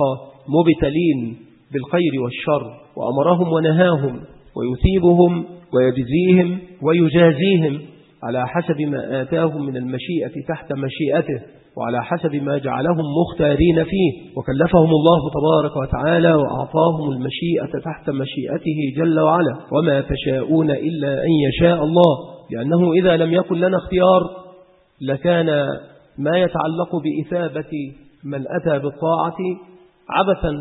مبتلين بالخير والشر، وأمرهم ونهاهم، ويثيبهم ويجزيهم ويجازيهم على حسب ما آتاهم من المشيئة تحت مشيئته، وعلى حسب ما جعلهم مختارين فيه، وكلفهم الله تبارك وتعالى وأعطاهم المشيئة تحت مشيئته جل وعلا. وما تشاءون إلا أن يشاء الله، لأنه إذا لم يكن لنا اختيار لكان ما يتعلق بإثابة من أتى بالطاعة عبثا،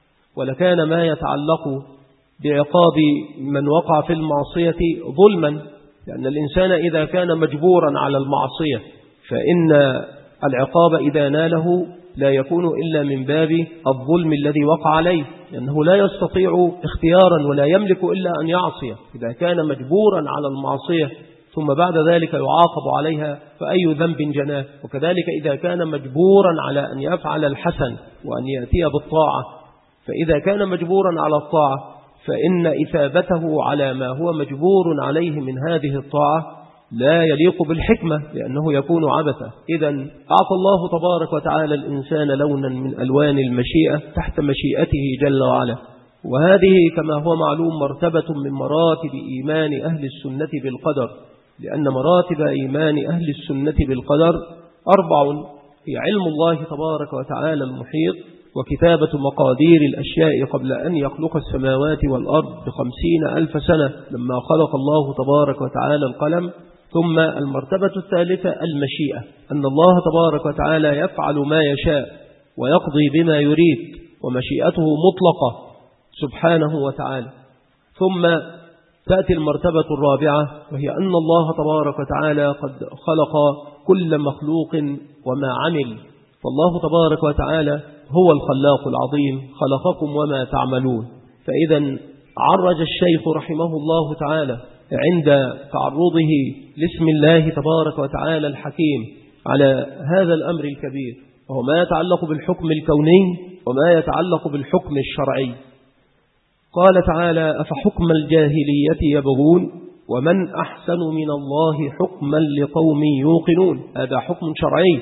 ولكان ما يتعلق بعقاب من وقع في المعصية ظلما، لأن الإنسان إذا كان مجبورا على المعصية فإن العقاب إذا ناله لا يكون إلا من باب الظلم الذي وقع عليه، لأنه لا يستطيع اختيارا ولا يملك إلا أن يعصي. إذا كان مجبورا على المعصية ثم بعد ذلك يعاقب عليها فأي ذنب جناه. وكذلك إذا كان مجبورا على أن يفعل الحسن وأن يأتي بالطاعة، فإذا كان مجبورا على الطاعة فإن إثابته على ما هو مجبور عليه من هذه الطاعة لا يليق بالحكمة، لأنه يكون عبثا. إذن أعطى الله تبارك وتعالى الإنسان لونا من ألوان المشيئة تحت مشيئته جل وعلا، وهذه كما هو معلوم مرتبة من مراتب إيمان أهل السنة بالقدر، لأن مراتب إيمان أهل السنة بالقدر 4: هي علم الله تبارك وتعالى المحيط، وكتابة مقادير الأشياء قبل أن يخلق السماوات والأرض ب50,000 سنة لما خلق الله تبارك وتعالى القلم. ثم المرتبة الثالثة المشيئة، أن الله تبارك وتعالى يفعل ما يشاء ويقضي بما يريد، ومشيئته مطلقة سبحانه وتعالى. ثم تأتي المرتبة الرابعة، وهي أن الله تبارك وتعالى قد خلق كل مخلوق وما عمل، فالله تبارك وتعالى هو الخلاق العظيم، خلقكم وما تعملون. فإذا عرج الشيخ رحمه الله تعالى عند تعرضه لاسم الله تبارك وتعالى الحكيم على هذا الأمر الكبير، وهو ما يتعلق بالحكم الكوني وما يتعلق بالحكم الشرعي. قال تعالى: أفحكم الجاهلية يبغون ومن أحسن من الله حكما لقوم يوقنون. هذا حكم شرعي،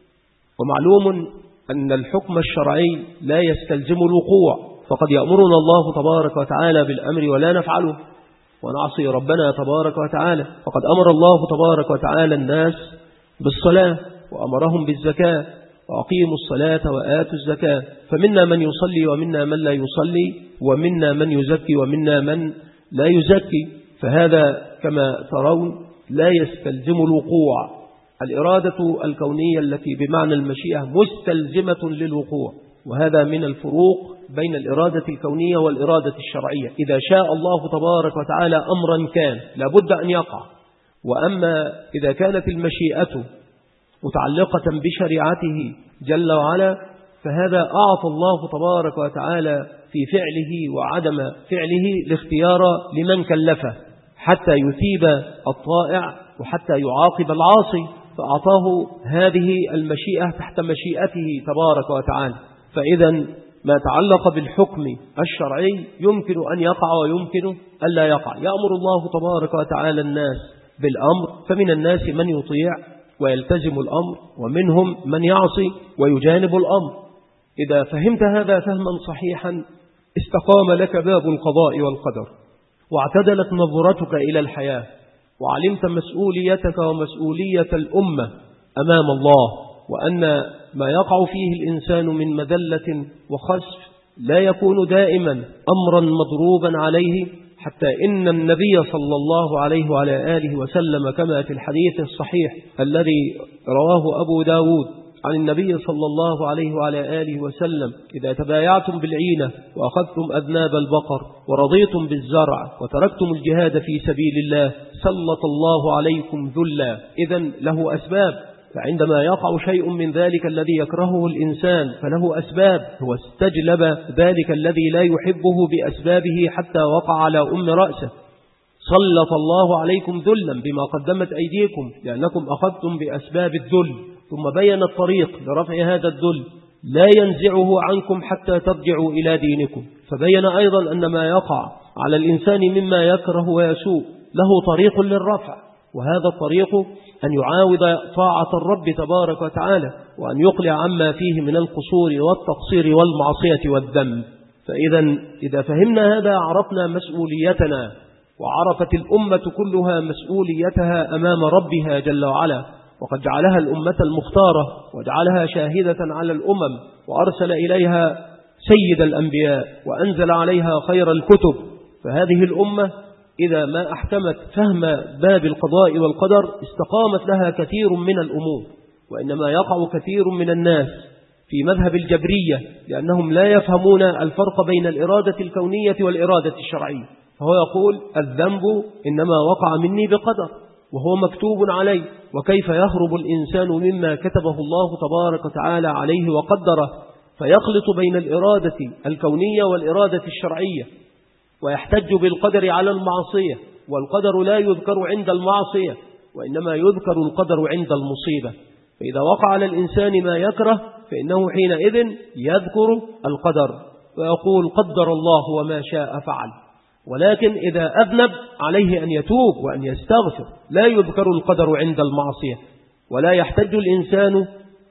ومعلوم أن الحكم الشرعي لا يستلزم الوقوع، فقد يأمرنا الله تبارك وتعالى بالأمر ولا نفعله ونعصي ربنا تبارك وتعالى. فقد أمر الله تبارك وتعالى الناس بالصلاة وأمرهم بالزكاة، وأقيموا الصلاة وآتوا الزكاة، فمنا من يصلي ومنا من لا يصلي، ومنا من يزكي ومنا من لا يزكي. فهذا كما ترون لا يستلزم الوقوع. الإرادة الكونية التي بمعنى المشيئة مستلزمة للوقوع، وهذا من الفروق بين الإرادة الكونية والإرادة الشرعية. إذا شاء الله تبارك وتعالى أمرا كان لابد أن يقع، وأما إذا كانت المشيئة متعلقة بشريعته جل وعلا فهذا أعطى الله تبارك وتعالى في فعله وعدم فعله الاختيار لمن كلفه، حتى يثيب الطائع وحتى يعاقب العاصي، فأعطاه هذه المشيئة تحت مشيئته تبارك وتعالى. فإذا ما تعلق بالحكم الشرعي يمكن أن يقع ويمكن أن لا يقع. يأمر الله تبارك وتعالى الناس بالأمر، فمن الناس من يطيع ويلتزم الأمر، ومنهم من يعصي ويجانب الأمر. إذا فهمت هذا فهما صحيحا استقام لك باب القضاء والقدر، واعتدلت نظرتك إلى الحياة، وعلمت مسؤوليتك ومسؤولية الأمة أمام الله، وأن ما يقع فيه الإنسان من مذلة وخسف لا يكون دائما أمرا مضروبا عليه، حتى إن النبي صلى الله عليه وعلى آله وسلم كما في الحديث الصحيح الذي رواه أبو داود عن النبي صلى الله عليه وعلى آله وسلم: إذا تبايعتم بالعينة وأخذتم أذناب البقر ورضيتم بالزرع وتركتم الجهاد في سبيل الله سلط الله عليكم ذلا. إذن له أسباب، فعندما يقع شيء من ذلك الذي يكرهه الإنسان فله أسباب، هو استجلب ذلك الذي لا يحبه بأسبابه حتى وقع على أم رأسه. سلط الله عليكم ذلا بما قدمت أيديكم، لأنكم أخذتم بأسباب الذل ثم بين الطريق لرفع هذا الذل لا ينزعه عنكم حتى ترجعوا إلى دينكم. فبين أيضا أن ما يقع على الإنسان مما يكره ويسوء له طريق للرفع، وهذا الطريق أن يعاود طاعة الرب تبارك وتعالى، وأن يقلع عما فيه من القصور والتقصير والمعصية والذنب. إذا فهمنا هذا عرفنا مسؤوليتنا، وعرفت الأمة كلها مسؤوليتها أمام ربها جل وعلا، وقد جعلها الأمة المختارة وجعلها شاهدة على الأمم، وأرسل إليها سيد الأنبياء وأنزل عليها خير الكتب. فهذه الأمة إذا ما أحكمت فهم باب القضاء والقدر استقامت لها كثير من الأمور. وإنما يقع كثير من الناس في مذهب الجبرية لأنهم لا يفهمون الفرق بين الإرادة الكونية والإرادة الشرعية، فهو يقول الذنب إنما وقع مني بقدر وهو مكتوب عليه، وكيف يهرب الإنسان مما كتبه الله تبارك وتعالى عليه وقدره، فيخلط بين الإرادة الكونية والإرادة الشرعية، ويحتج بالقدر على المعصية، والقدر لا يذكر عند المعصية وإنما يذكر القدر عند المصيبة. فإذا وقع على الإنسان ما يكره فإنه حينئذ يذكر القدر ويقول قدر الله وما شاء فعل. ولكن إذا أذنب عليه أن يتوب وأن يستغفر، لا يذكر القدر عند المعصية، ولا يحتج الإنسان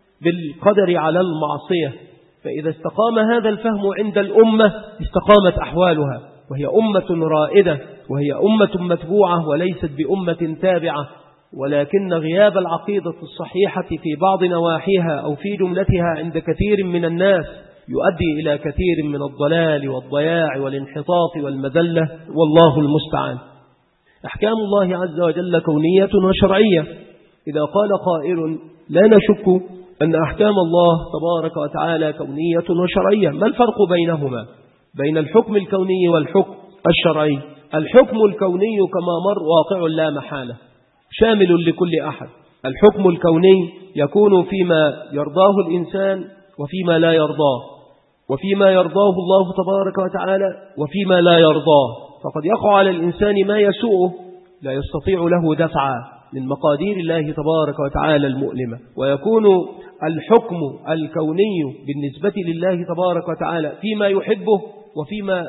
بالقدر على المعصية. فإذا استقام هذا الفهم عند الأمة استقامت أحوالها، وهي أمة رائدة، وهي أمة متبوعة وليست بأمة تابعة. ولكن غياب العقيدة الصحيحة في بعض نواحيها أو في جملتها عند كثير من الناس يؤدي إلى كثير من الضلال والضياع والانحطاط والمذلة، والله المستعان. أحكام الله عز وجل كونية وشرعية. إذا قال قائل لا نشك أن أحكام الله تبارك وتعالى كونية وشرعية، ما الفرق بينهما؟ بين الحكم الكوني والحكم الشرعي. الحكم الكوني كما مر واقع لا محالة شامل لكل أحد. الحكم الكوني يكون فيما يرضاه الإنسان وفيما لا يرضاه، وفيما يرضاه الله تبارك وتعالى وفيما لا يرضاه. فقد يقع على الإنسان ما يسوءه لا يستطيع له دفعا من مقادير الله تبارك وتعالى المؤلمة، ويكون الحكم الكوني بالنسبة لله تبارك وتعالى فيما يحبه وفيما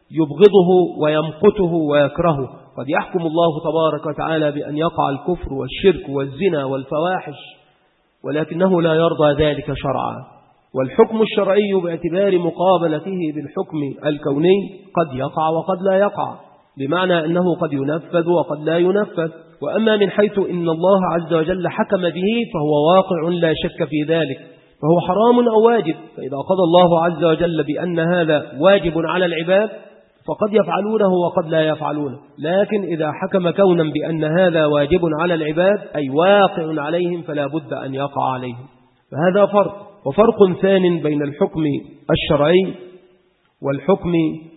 يبغضه ويمقته ويكرهه. قد يحكم الله تبارك وتعالى بأن يقع الكفر والشرك والزنا والفواحش، ولكنه لا يرضى ذلك شرعا. والحكم الشرعي باعتبار مقابلته بالحكم الكوني قد يقع وقد لا يقع، بمعنى أنه قد ينفذ وقد لا ينفذ. وأما من حيث إن الله عز وجل حكم به فهو واقع لا شك في ذلك، فهو حرام أو واجب. فإذا قضى الله عز وجل بأن هذا واجب على العباد فقد يفعلونه وقد لا يفعلونه، لكن إذا حكم كونا بأن هذا واجب على العباد أي واقع عليهم فلا بد أن يقع عليهم. فهذا فرق. وفرق ثان بين الحكم الشرعي والحكم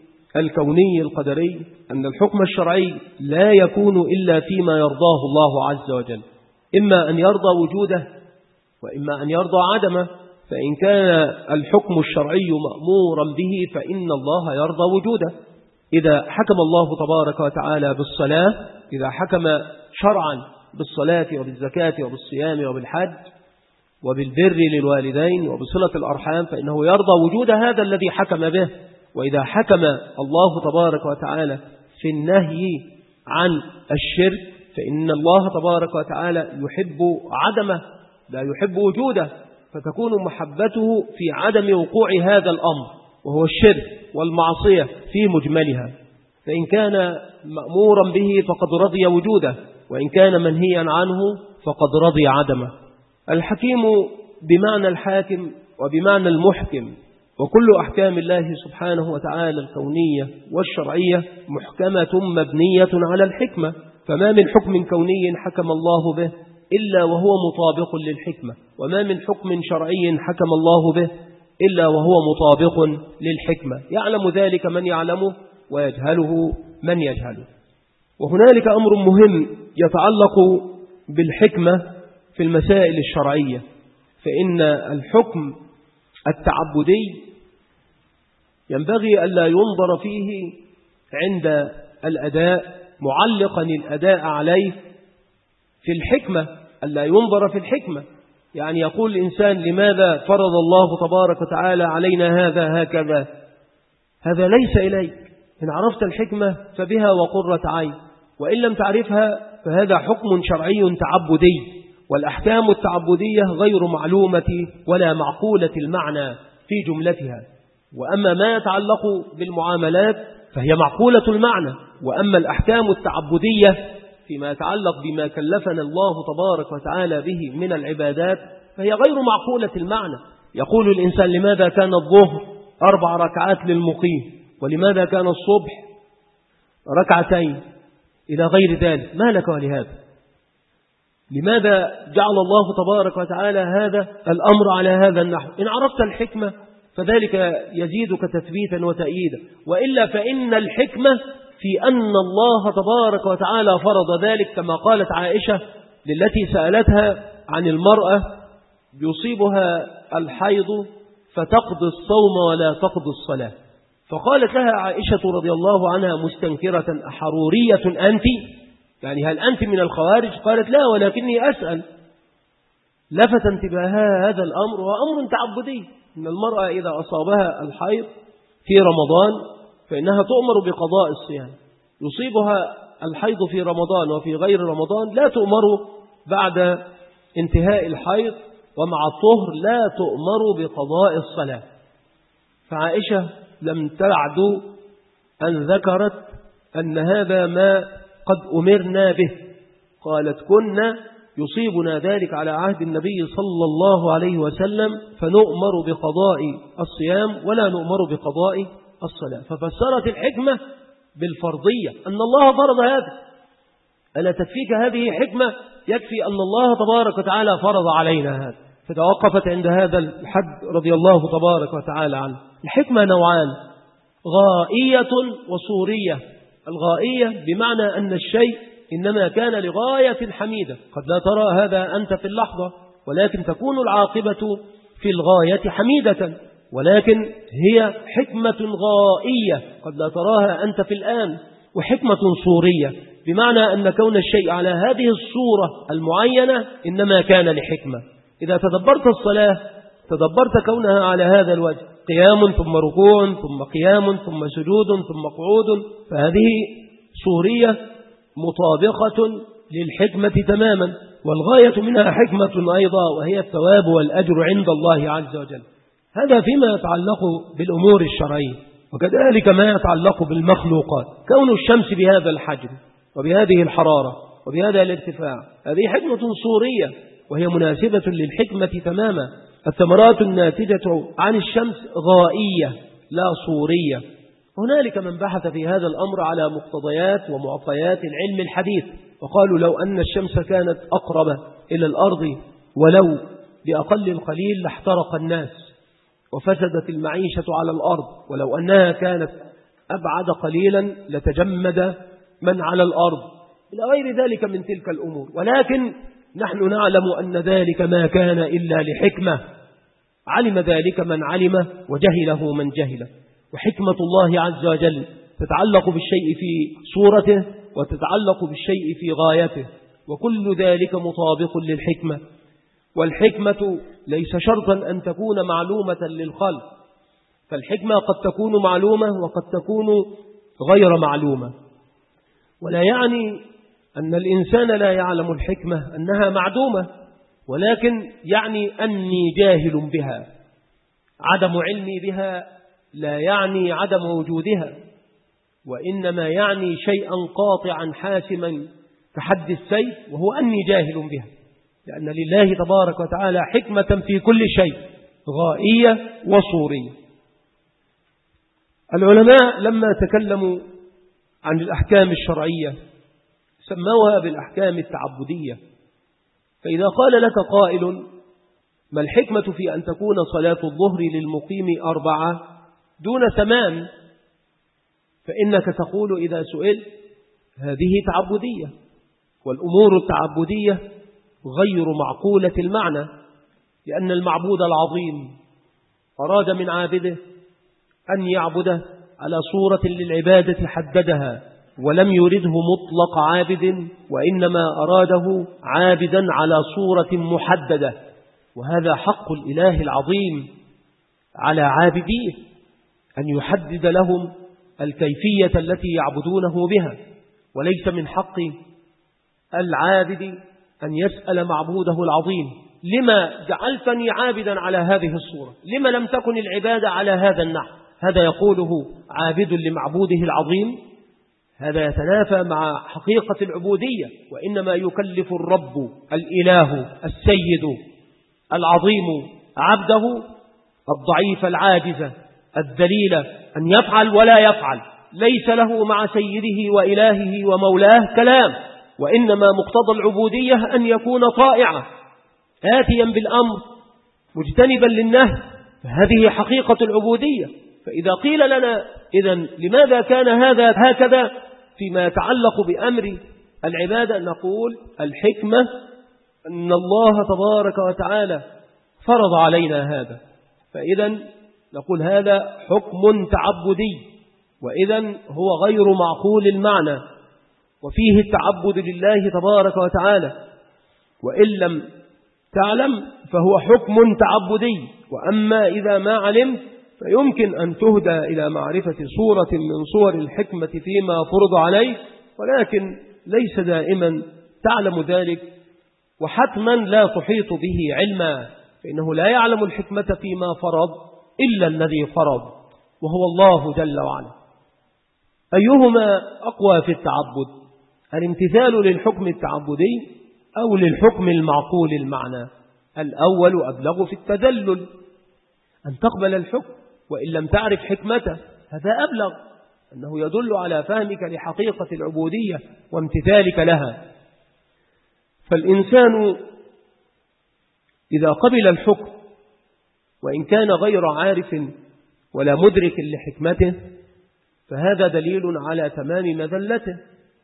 الكوني القدري، أن الحكم الشرعي لا يكون إلا فيما يرضاه الله عز وجل، إما أن يرضى وجوده وإما أن يرضى عدمه. فإن كان الحكم الشرعي مأمورا به فإن الله يرضى وجوده. إذا حكم الله تبارك وتعالى بالصلاة، إذا حكم شرعا بالصلاة وبالزكاة وبالصيام وبالحج وبالبر للوالدين وبصلة الأرحام فإنه يرضى وجود هذا الذي حكم به. وإذا حكم الله تبارك وتعالى في النهي عن الشرك فإن الله تبارك وتعالى يحب عدمه لا يحب وجوده، فتكون محبته في عدم وقوع هذا الأمر وهو الشرك والمعصية في مجملها. فإن كان مأمورا به فقد رضي وجوده، وإن كان منهيا عنه فقد رضي عدمه. الحكيم بمعنى الحاكم وبمعنى المحكم، وكل أحكام الله سبحانه وتعالى الكونية والشرعية محكمة مبنية على الحكمة. فما من حكم كوني حكم الله به إلا وهو مطابق للحكمة، وما من حكم شرعي حكم الله به إلا وهو مطابق للحكمة، يعلم ذلك من يعلمه ويجهله من يجهله. وهنالك أمر مهم يتعلق بالحكمة في المسائل الشرعية، فإن الحكم التعبدي ينبغي ألا ينظر فيه عند الأداء معلقا الأداء عليه في الحكمة، ألا ينظر في الحكمة. يعني يقول الإنسان لماذا فرض الله تبارك وتعالى علينا هذا هكذا؟ هذا ليس إليك. إن عرفت الحكمة فبها وقرة عين، وإن لم تعرفها فهذا حكم شرعي تعبدي، والأحكام التعبدية غير معلومة ولا معقولة المعنى في جملتها. وأما ما يتعلق بالمعاملات فهي معقولة المعنى، وأما الأحكام التعبدية فيما يتعلق بما كلفنا الله تبارك وتعالى به من العبادات فهي غير معقولة المعنى. يقول الإنسان لماذا كان الظهر 4 ركعات للمقيم، ولماذا كان الصبح 2 إلى غير ذلك؟ ما لك ولهذا؟ لماذا جعل الله تبارك وتعالى هذا الأمر على هذا النحو؟ إن عرفت الحكمة فذلك يزيدك تثبيتا وتأييدا، وإلا فإن الحكمة في أن الله تبارك وتعالى فرض ذلك، كما قالت عائشة للتي سألتها عن المرأة يصيبها الحيض فتقضي الصوم ولا تقضي الصلاة، فقالت لها عائشة رضي الله عنها مستنكرة: أحرورية أنت؟ يعني هل أنت من الخوارج؟ قالت: لا، ولكني أسأل. لفت انتباهها هذا الأمر، وأمر تعبدي، إن المرأة إذا أصابها الحيض في رمضان فإنها تؤمر بقضاء الصيام، يصيبها الحيض في رمضان وفي غير رمضان لا تؤمر بعد انتهاء الحيض، ومع الطهر لا تؤمر بقضاء الصلاة. فعائشة لم تعد أن ذكرت أن هذا ما قد أمرنا به، قالت: كنا يصيبنا ذلك على عهد النبي صلى الله عليه وسلم فنؤمر بقضاء الصيام ولا نؤمر بقضاء الصلاة. ففسرت الحكمة بالفرضية، أن الله فرض هذا. ألا تكفيك هذه حكمة؟ يكفي أن الله تبارك وتعالى فرض علينا هذا. فتوقفت عند هذا الحد رضي الله تبارك وتعالى عنه. الحكمة نوعان: غائية وصورية. الغائية بمعنى أن الشيء إنما كان لغاية حميدة، قد لا ترى هذا أنت في اللحظة، ولكن تكون العاقبة في الغاية حميدة، ولكن هي حكمة غائية قد لا تراها أنت في الآن. وحكمة صورية بمعنى أن كون الشيء على هذه الصورة المعينة إنما كان لحكمة. إذا تدبرت الصلاة تدبرت كونها على هذا الوجه: قيام ثم ركوع ثم قيام ثم سجود ثم قعود، فهذه صورية مطابقة للحكمة تماما، والغاية منها حكمة أيضا، وهي الثواب والأجر عند الله عز وجل. هذا فيما يتعلق بالأمور الشرعية. وكذلك ما يتعلق بالمخلوقات، كون الشمس بهذا الحجم وبهذه الحرارة وبهذا الارتفاع، هذه حكمة صورية وهي مناسبة للحكمة تماما. الثمرات الناتجة عن الشمس غائية لا صورية. هنالك من بحث في هذا الأمر على مقتضيات ومعطيات العلم الحديث، وقالوا لو أن الشمس كانت أقرب إلى الأرض ولو بأقل القليل لاحترق الناس وفسدت المعيشة على الأرض، ولو أنها كانت أبعد قليلا لتجمد من على الأرض، إلى غير ذلك من تلك الأمور. ولكن نحن نعلم أن ذلك ما كان إلا لحكمة، علم ذلك من علمه وجهله من جهله. وحكمة الله عز وجل تتعلق بالشيء في صورته وتتعلق بالشيء في غايته، وكل ذلك مطابق للحكمة. والحكمة ليس شرطا أن تكون معلومة للخلق، فالحكمة قد تكون معلومة وقد تكون غير معلومة. ولا يعني أن الإنسان لا يعلم الحكمة أنها معدومة، ولكن يعني أني جاهل بها. عدم علمي بها لا يعني عدم وجودها، وإنما يعني شيئا قاطعا حاسما كحد السيف، وهو أني جاهل بها، لأن لله تبارك وتعالى حكمة في كل شيء غائية وصورية. العلماء لما تكلموا عن الأحكام الشرعية سموها بالأحكام التعبدية. فإذا قال لك قائل: ما الحكمة في أن تكون صلاة الظهر للمقيم 4 دون 8؟ فإنك تقول إذا سئل: هذه تعبدية، والأمور التعبدية غير معقولة المعنى، لأن المعبود العظيم أراد من عابده أن يعبده على صورة للعبادة حددها، ولم يرده مطلق عابد، وإنما أراده عابدا على صورة محددة. وهذا حق الإله العظيم على عابديه أن يحدد لهم الكيفية التي يعبدونه بها، وليس من حق العابد أن يسأل معبوده العظيم: لما جعلتني عابدا على هذه الصورة؟ لما لم تكن العبادة على هذا النحو؟ هذا يقوله عابد لمعبوده العظيم، هذا يتنافى مع حقيقة العبودية. وإنما يكلف الرب الإله السيد العظيم عبده الضعيف العاجز الذليل أن يفعل ولا يفعل، ليس له مع سيده وإلهه ومولاه كلام، وإنما مقتضى العبودية أن يكون طائعا آتيا بالأمر مجتنبا للنهي، فهذه حقيقة العبودية. فإذا قيل لنا إذن لماذا كان هذا هكذا فيما يتعلق بأمر العبادة، نقول الحكمة أن الله تبارك وتعالى فرض علينا هذا، فإذن نقول هذا حكم تعبدي، وإذن هو غير معقول المعنى، وفيه التعبد لله تبارك وتعالى، وإن لم تعلم فهو حكم تعبدي. وأما إذا ما علمت فيمكن أن تهدى إلى معرفة صورة من صور الحكمة فيما فرض عليك، ولكن ليس دائما تعلم ذلك، وحتما لا تحيط به علما، فإنه لا يعلم الحكمة فيما فرض إلا الذي فرض، وهو الله جل وعلا. أيهما أقوى في التعبد؟ الامتثال للحكم التعبدي أو للحكم المعقول المعنى؟ الأول أبلغ في التدلل، أن تقبل الحكم وإن لم تعرف حكمته، هذا أبلغ، أنه يدل على فهمك لحقيقة العبودية وامتثالك لها. فالإنسان إذا قبل الحكم وإن كان غير عارف ولا مدرك لحكمته فهذا دليل على تمام مذلته،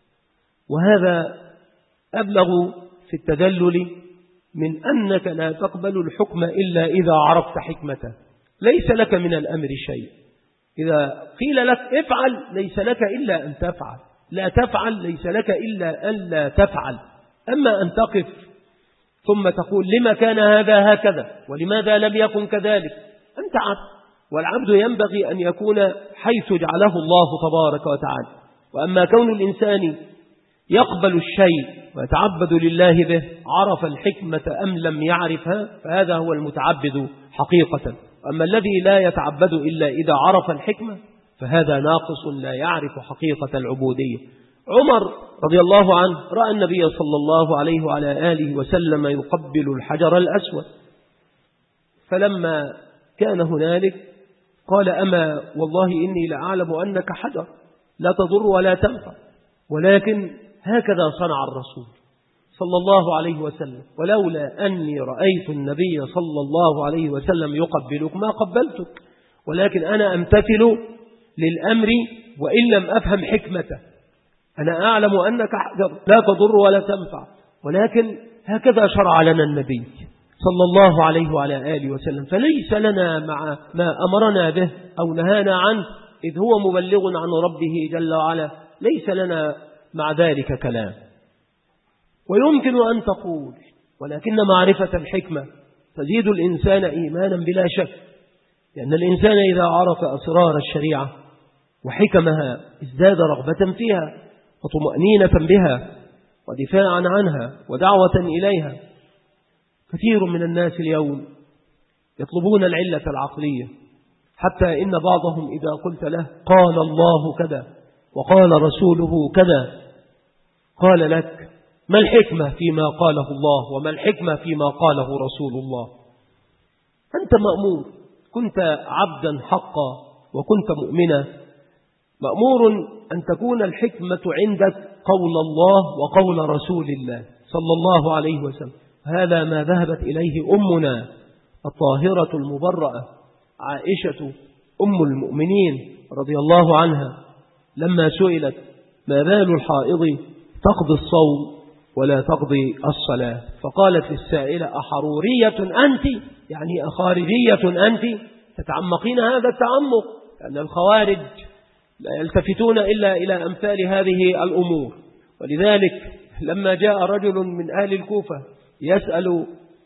وهذا أبلغ في التدلل من أنك لا تقبل الحكم إلا إذا عرفت حكمته، ليس لك من الأمر شيء. إذا قيل لك افعل ليس لك إلا أن تفعل، لا تفعل ليس لك إلا أن لا تفعل. أما أن تقف ثم تقول لما كان هذا هكذا ولماذا لم يكن كذلك، أنت عبد، والعبد ينبغي أن يكون حيث جعله الله تبارك وتعالى. وأما كون الإنسان يقبل الشيء ويتعبد لله به عرف الحكمة أم لم يعرفها فهذا هو المتعبد حقيقة. أما الذي لا يتعبد إلا إذا عرف الحكمة فهذا ناقص لا يعرف حقيقة العبودية. عمر رضي الله عنه رأى النبي صلى الله عليه وعلى آله وسلم يقبل الحجر الأسود، فلما كان هنالك قال أما والله إني لأعلم أنك حجر لا تضر ولا تنفع، ولكن هكذا صنع الرسول صلى الله عليه وسلم، ولولا أني رأيت النبي صلى الله عليه وسلم يقبلك ما قبلتك، ولكن أنا أمتثل للأمر وإن لم أفهم حكمته. أنا أعلم أنك حجر لا تضر ولا تنفع، ولكن هكذا شرع لنا النبي صلى الله عليه وعلى آله وسلم، فليس لنا مع ما أمرنا به أو نهانا عنه إذ هو مبلغ عن ربه جل وعلا، ليس لنا مع ذلك كلام. ويمكن أن تقول ولكن معرفة الحكمة تزيد الإنسان إيمانا بلا شك، لأن الإنسان إذا عرف أسرار الشريعة وحكمها ازداد رغبة فيها وطمأنينة بها ودفاعا عنها ودعوة إليها. كثير من الناس اليوم يطلبون العلة العقلية، حتى إن بعضهم إذا قلت له قال الله كذا وقال رسوله كذا قال لك ما الحكمة فيما قاله الله وما الحكمة فيما قاله رسول الله؟ أنت مأمور، كنت عبدا حقا وكنت مؤمنا، مأمور أن تكون الحكمة عندك قول الله وقول رسول الله صلى الله عليه وسلم. هذا ما ذهبت إليه أمنا الطاهرة المبرأة عائشة أم المؤمنين رضي الله عنها لما سئلت ما بال الحائض تقضي الصوم ولا تقضي الصلاة، فقالت للسائلة أحرورية أنت؟ يعني أخارجية أنت؟ تتعمقين هذا التعمق، لأن الخوارج لا يلتفتون إلا إلى أمثال هذه الأمور. ولذلك لما جاء رجل من أهل الكوفة يسأل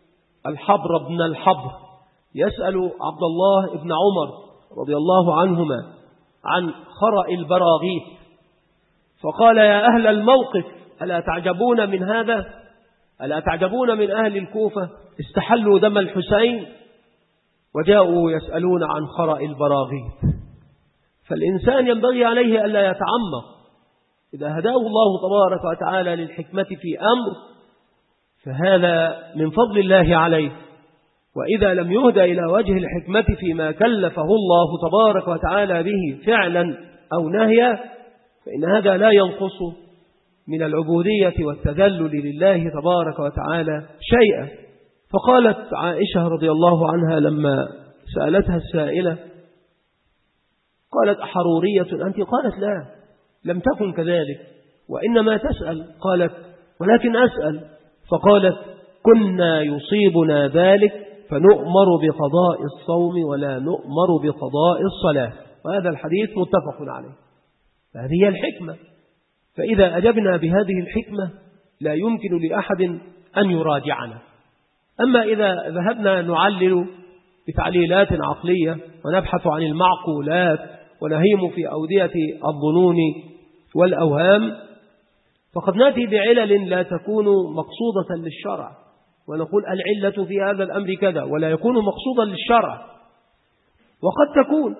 الحبر بن الحبر يسأل عبد الله بن عمر رضي الله عنهما عن خرأ البراغيث، فقال: يا أهل الموقف ألا تعجبون من هذا؟ ألا تعجبون من أهل الكوفة استحلوا دم الحسين وجاءوا يسألون عن خرأ البراغيث. فالإنسان ينبغي عليه ألا يتعمق، إذا هداه الله تبارك وتعالى للحكمة في أمر فهذا من فضل الله عليه، وإذا لم يهدى إلى وجه الحكمة فيما كلفه الله تبارك وتعالى به فعلا أو نهيا فإن هذا لا ينقص من العبودية والتذلل لله تبارك وتعالى شيئا. فقالت عائشة رضي الله عنها لما سألتها السائلة قالت: أحرورية أنت؟ قالت: لا، لم تكن كذلك، وإنما تسأل. قالت: ولكن أسأل. فقالت: كنا يصيبنا ذلك فنؤمر بقضاء الصوم ولا نؤمر بقضاء الصلاة. وهذا الحديث متفق عليه. فهذه هي الحكمة، فإذا أجبنا بهذه الحكمة لا يمكن لأحد أن يراجعنا. أما إذا ذهبنا نعلل بتعليلات عقلية ونبحث عن المعقولات ونهيم في أودية الظنون والأوهام فقد نأتي بعلل لا تكون مقصودة للشرع، ونقول العلة في هذا الأمر كذا، ولا يكون مقصودا للشرع، وقد تكون.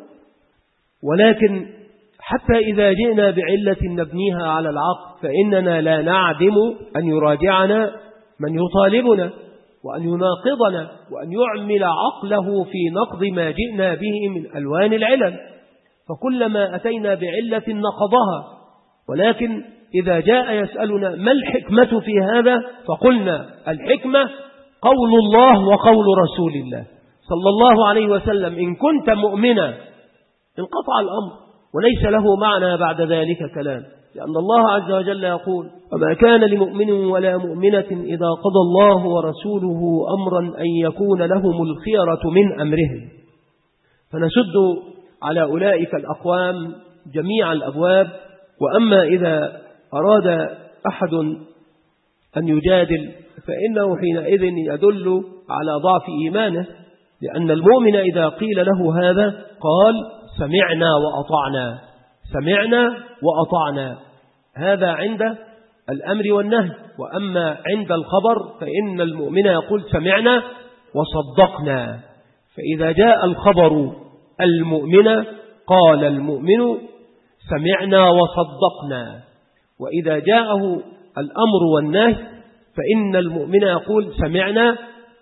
ولكن حتى إذا جئنا بعلة نبنيها على العقل فإننا لا نعدم أن يراجعنا من يطالبنا وأن يناقضنا وأن يعمل عقله في نقض ما جئنا به من ألوان العلل. فكلما أتينا بعلة نقضها، ولكن إذا جاء يسألنا ما الحكمة في هذا فقلنا الحكمة قول الله وقول رسول الله صلى الله عليه وسلم. إن كنت مؤمنا انقطع الأمر وليس له معنى بعد ذلك كلام، لأن الله عز وجل يقول: وما كان لمؤمن ولا مؤمنة إذا قضى الله ورسوله أمرا أن يكون لهم الخيرة من أمرهم. فنسد على أولئك الأقوام جميع الأبواب. وأما إذا أراد أحد أن يجادل فإنه حينئذ يدل على ضعف إيمانه، لأن المؤمن إذا قيل له هذا قال: سمعنا وأطعنا، سمعنا وأطعنا. هذا عند الأمر والنهي. وأما عند الخبر فإن المؤمن يقول: سمعنا وصدقنا. فإذا جاء الخبر المؤمن قال المؤمن: سمعنا وصدقنا. وإذا جاءه الأمر والنهي فإن المؤمن يقول: سمعنا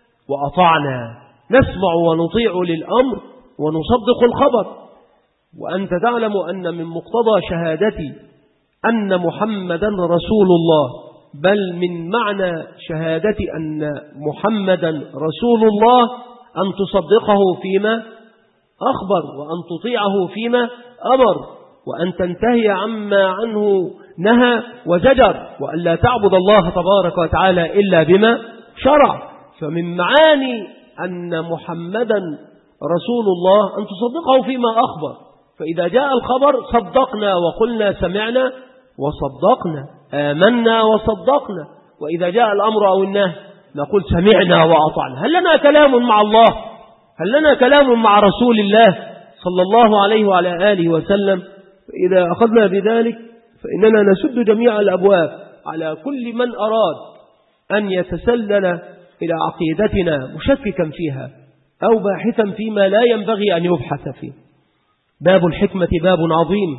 وأطعنا، نسمع ونطيع للأمر ونصدق الخبر. وأنت تعلم أن من مقتضى شهادتي أن محمدا رسول الله، بل من معنى شهادتي أن محمدا رسول الله أن تصدقه فيما أخبر، وأن تطيعه فيما أمر، وأن تنتهي عما عنه نهى وزجر، وأن لا تعبد الله تبارك وتعالى إلا بما شرع. فمن معاني أن محمدا رسول الله أن تصدقه فيما أخبر. فإذا جاء الخبر صدقنا وقلنا سمعنا وصدقنا، آمنا وصدقنا. وإذا جاء الأمر أو النهي نقول: سمعنا وأطعنا. هل لنا كلام مع الله؟ هل لنا كلام مع رسول الله صلى الله عليه وعلى آله وسلم؟ فإذا أخذنا بذلك فإننا نسد جميع الأبواب على كل من أراد أن يتسلل إلى عقيدتنا مشككا فيها أو باحثا فيما لا ينبغي أن يبحث فيه. باب الحكمة باب عظيم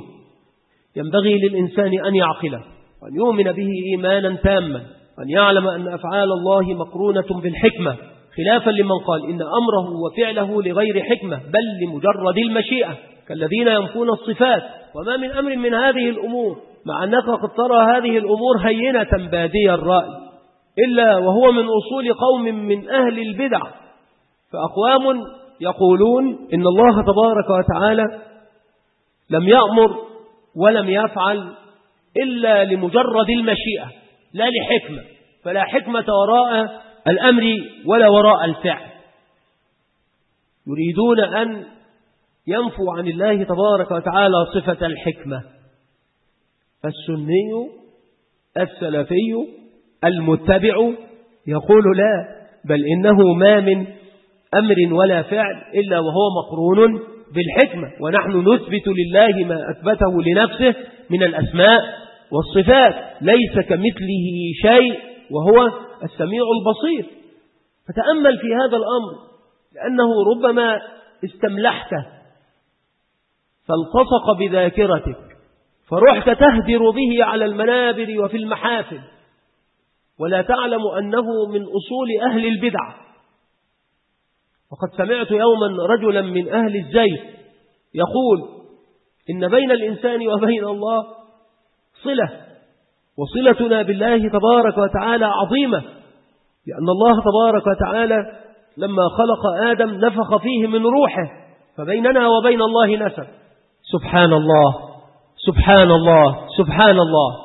ينبغي للإنسان أن يعقله وأن يؤمن به إيمانا تاما، وأن يعلم أن أفعال الله مقرونة بالحكمة، خلافا لمن قال إن أمره وفعله لغير حكمة بل لمجرد المشيئة، كالذين ينفون الصفات. وما من أمر من هذه الأمور، مع أنك قد ترى هذه الأمور هينة بادية الرأي، إلا وهو من أصول قوم من أهل البدع. فأقوام يقولون إن الله تبارك وتعالى لم يأمر ولم يفعل إلا لمجرد المشيئة لا لحكمة، فلا حكمة وراء الأمر ولا وراء الفعل. يريدون أن ينفوا عن الله تبارك وتعالى صفة الحكمة. السني السلفي المتبع يقول: لا، بل إنه ما من أمر ولا فعل إلا وهو مقرون بالحكمة، ونحن نثبت لله ما أثبته لنفسه من الأسماء والصفات، ليس كمثله شيء وهو السميع البصير. فتأمل في هذا الأمر، لأنه ربما استملحته فالتصق بذاكرتك فرحت تهدر به على المنابر وفي المحافل، ولا تعلم أنه من أصول أهل البدع. وقد سمعت يوما رجلا من أهل الزيت يقول إن بين الإنسان وبين الله صلة، وصلتنا بالله تبارك وتعالى عظيمة، لأن الله تبارك وتعالى لما خلق آدم نفخ فيه من روحه، فبيننا وبين الله نسب. سبحان الله سبحان الله سبحان الله.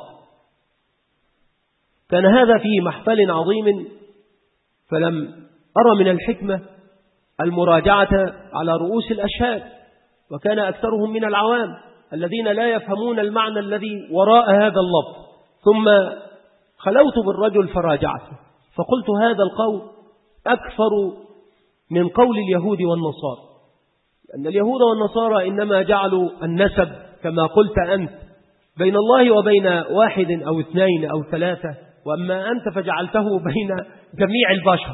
كان هذا في محفل عظيم، فلم أرى من الحكمة المراجعة على رؤوس الأشهاد، وكان أكثرهم من العوام الذين لا يفهمون المعنى الذي وراء هذا اللفظ. ثم خلوت بالرجل فراجعته، فقلت هذا القول أكثر من قول اليهود والنصارى، لأن اليهود والنصارى إنما جعلوا النسب كما قلت أنت بين الله وبين واحد أو اثنين أو ثلاثة، وأما أنت فجعلته بين جميع البشر.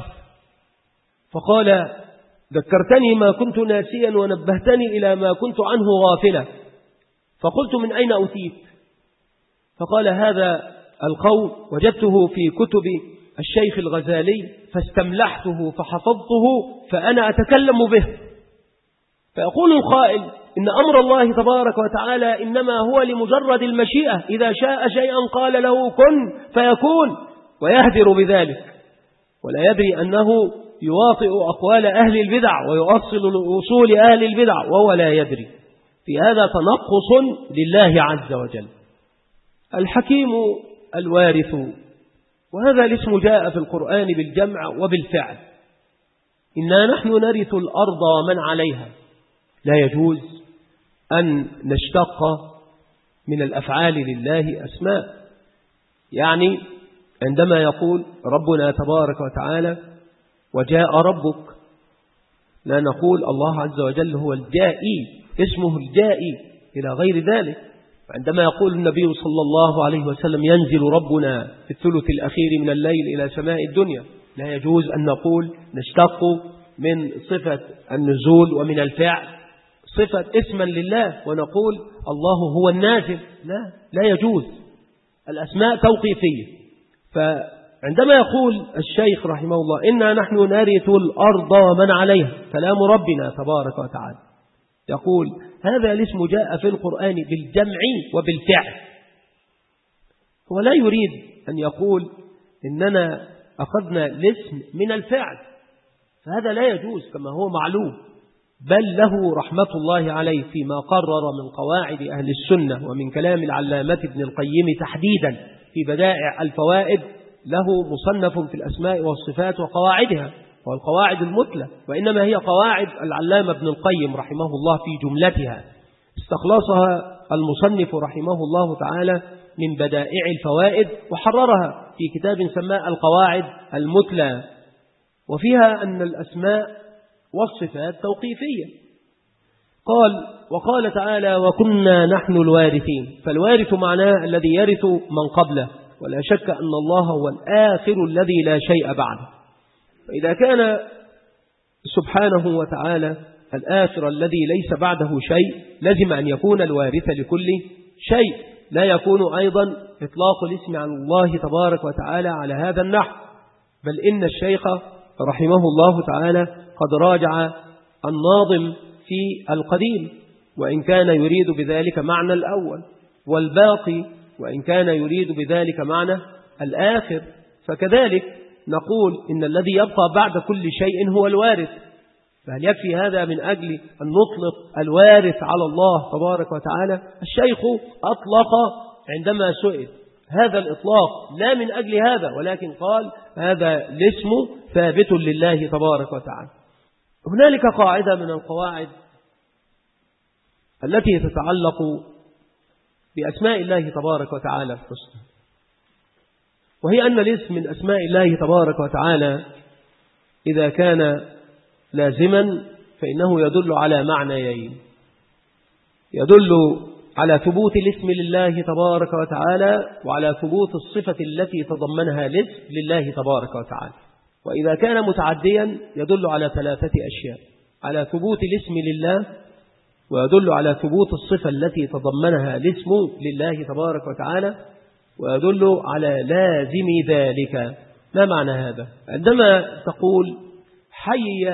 فقال ذكرتني ما كنت ناسيا ونبهتني إلى ما كنت عنه غافلا. فقلت من أين أوتيت؟ فقال هذا القول وجدته في كتب الشيخ الغزالي فاستملحته فحفظته فأنا أتكلم به. فيقول القائل إن أمر الله تبارك وتعالى إنما هو لمجرد المشيئة، إذا شاء شيئا قال له كن فيكون، ويهدر بذلك ولا يدري أنه يواطئ أقوال أهل البدع ويؤصل لأصول أهل البدع وهو لا يدري. في هذا تنقص لله عز وجل. الحكيم الوارث، وهذا الاسم جاء في القرآن بالجمع وبالفعل. إنا نحن نرث الأرض ومن عليها. لا يجوز أن نشتق من الأفعال لله أسماء. يعني عندما يقول ربنا تبارك وتعالى وجاء ربك، لا نقول الله عز وجل هو الجائي، اسمه الجائي إلى غير ذلك. عندما يقول النبي صلى الله عليه وسلم ينزل ربنا في الثلث الأخير من الليل إلى سماء الدنيا، لا يجوز أن نقول نشتق من صفة النزول ومن الفعل صفة اسما لله ونقول الله هو النازل. لا يجوز. الأسماء توقيفية. فعندما يقول الشيخ رحمه الله إنا نحن نرث الأرض ومن عليها، كلام ربنا تبارك وتعالى، يقول هذا الاسم جاء في القرآن بالجمع وبالفعل. هو لا يريد أن يقول إننا أخذنا الاسم من الفعل، فهذا لا يجوز كما هو معلوم، بل له رحمة الله عليه فيما قرر من قواعد أهل السنة ومن كلام العلامة ابن القيم تحديدا في بدائع الفوائد، له مصنف في الأسماء والصفات وقواعدها، والقواعد المثلى، وإنما هي قواعد العلامة ابن القيم رحمه الله في جملتها، استخلصها المصنف رحمه الله تعالى من بدائع الفوائد وحررها في كتاب سماه القواعد المثلى، وفيها أن الأسماء والصفات توقيفية. وقال تعالى وكنا نحن الوارثين، فالوارث معناه الذي يرث من قبله، ولا شك أن الله هو الآخر الذي لا شيء بعده. فإذا كان سبحانه وتعالى الآخر الذي ليس بعده شيء، لازم أن يكون الوارث لكل شيء. لا يكون أيضا إطلاق الاسم عن الله تبارك وتعالى على هذا النحو، بل إن الشيخ رحمه الله تعالى قد راجع الناظم في القديم، وإن كان يريد بذلك معنى الأول، والباقي وإن كان يريد بذلك معنى الآخر. فكذلك نقول إن الذي يبقى بعد كل شيء هو الوارث. فهل يكفي هذا من أجل أن نطلق الوارث على الله تبارك وتعالى؟ الشيخ أطلق عندما سئل هذا الإطلاق لا من أجل هذا، ولكن قال هذا الاسم ثابت لله تبارك وتعالى. هنالك قاعدة من القواعد التي تتعلق بأسماء الله تبارك وتعالى الحسنى، وهي أن الاسم من أسماء الله تبارك وتعالى إذا كان لازما فإنه يدل على معنيين: يدل على ثبوت الاسم لله تبارك وتعالى، وعلى ثبوت الصفة التي تضمنها الاسم لله تبارك وتعالى. وإذا كان متعديا يدل على ثلاثة أشياء: على ثبوت الاسم لله، ويدل على ثبوت الصفة التي تضمنها الاسم لله تبارك وتعالى، ويدل على لازم ذلك. ما معنى هذا؟ عندما تقول حي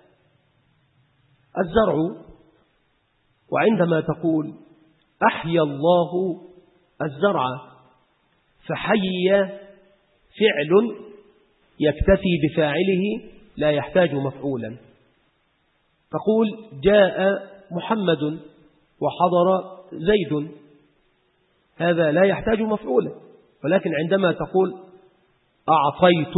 الزرع، وعندما تقول أحيا الله الزرع، فحي فعل يكتفي بفاعله لا يحتاج مفعولا. تقول جاء محمد وحضر زيد، هذا لا يحتاج مفعولا. ولكن عندما تقول أعطيت،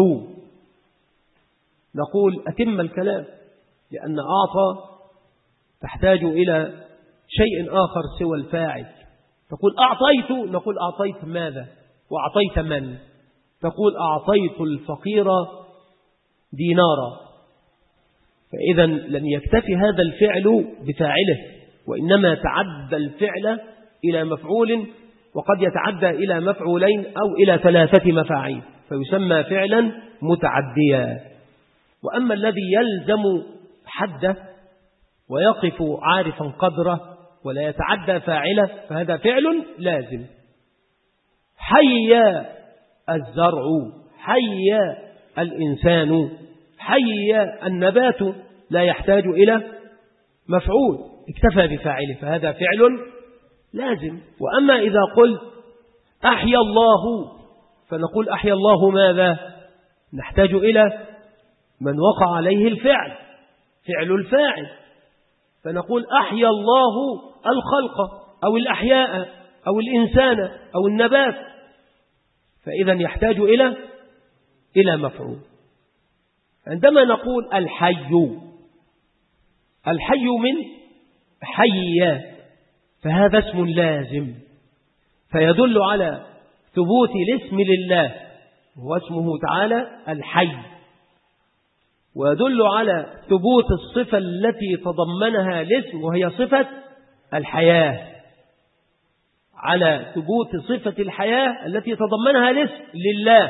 نقول أتم الكلام، لأن أعطى تحتاج إلى شيء آخر سوى الفاعل. تقول أعطيت، نقول أعطيت ماذا وأعطيت من؟ تقول أعطيت الفقير دينارا، فإذا لم يكتفي هذا الفعل بفاعله، وإنما تعدى الفعل إلى مفعول، وقد يتعدى إلى مفعولين أو إلى ثلاثة مفاعيل، فيسمى فعلا متعديا. وأما الذي يلزم حده ويقف عارفا قدره ولا يتعدى فاعله فهذا فعل لازم. حي الزرع، حي الإنسان، حي النبات، لا يحتاج إلى مفعول، اكتفى بفاعله، فهذا فعل لازم. وأما إذا قلت أحيا الله، فنقول أحيا الله ماذا؟ نحتاج إلى من وقع عليه الفعل، فعل الفاعل، فنقول أحيا الله الخلق أو الأحياء أو الإنسان أو النبات، فإذا يحتاج إلى مفعول. عندما نقول الحي، الحي من حي، فهذا اسم لازم، فيدل على ثبوت الاسم لله، هو اسمه تعالى الحي، ويدل على ثبوت الصفة التي تضمنها الاسم وهي صفة الحياة، على ثبوت صفة الحياة التي تضمنها الاسم لله.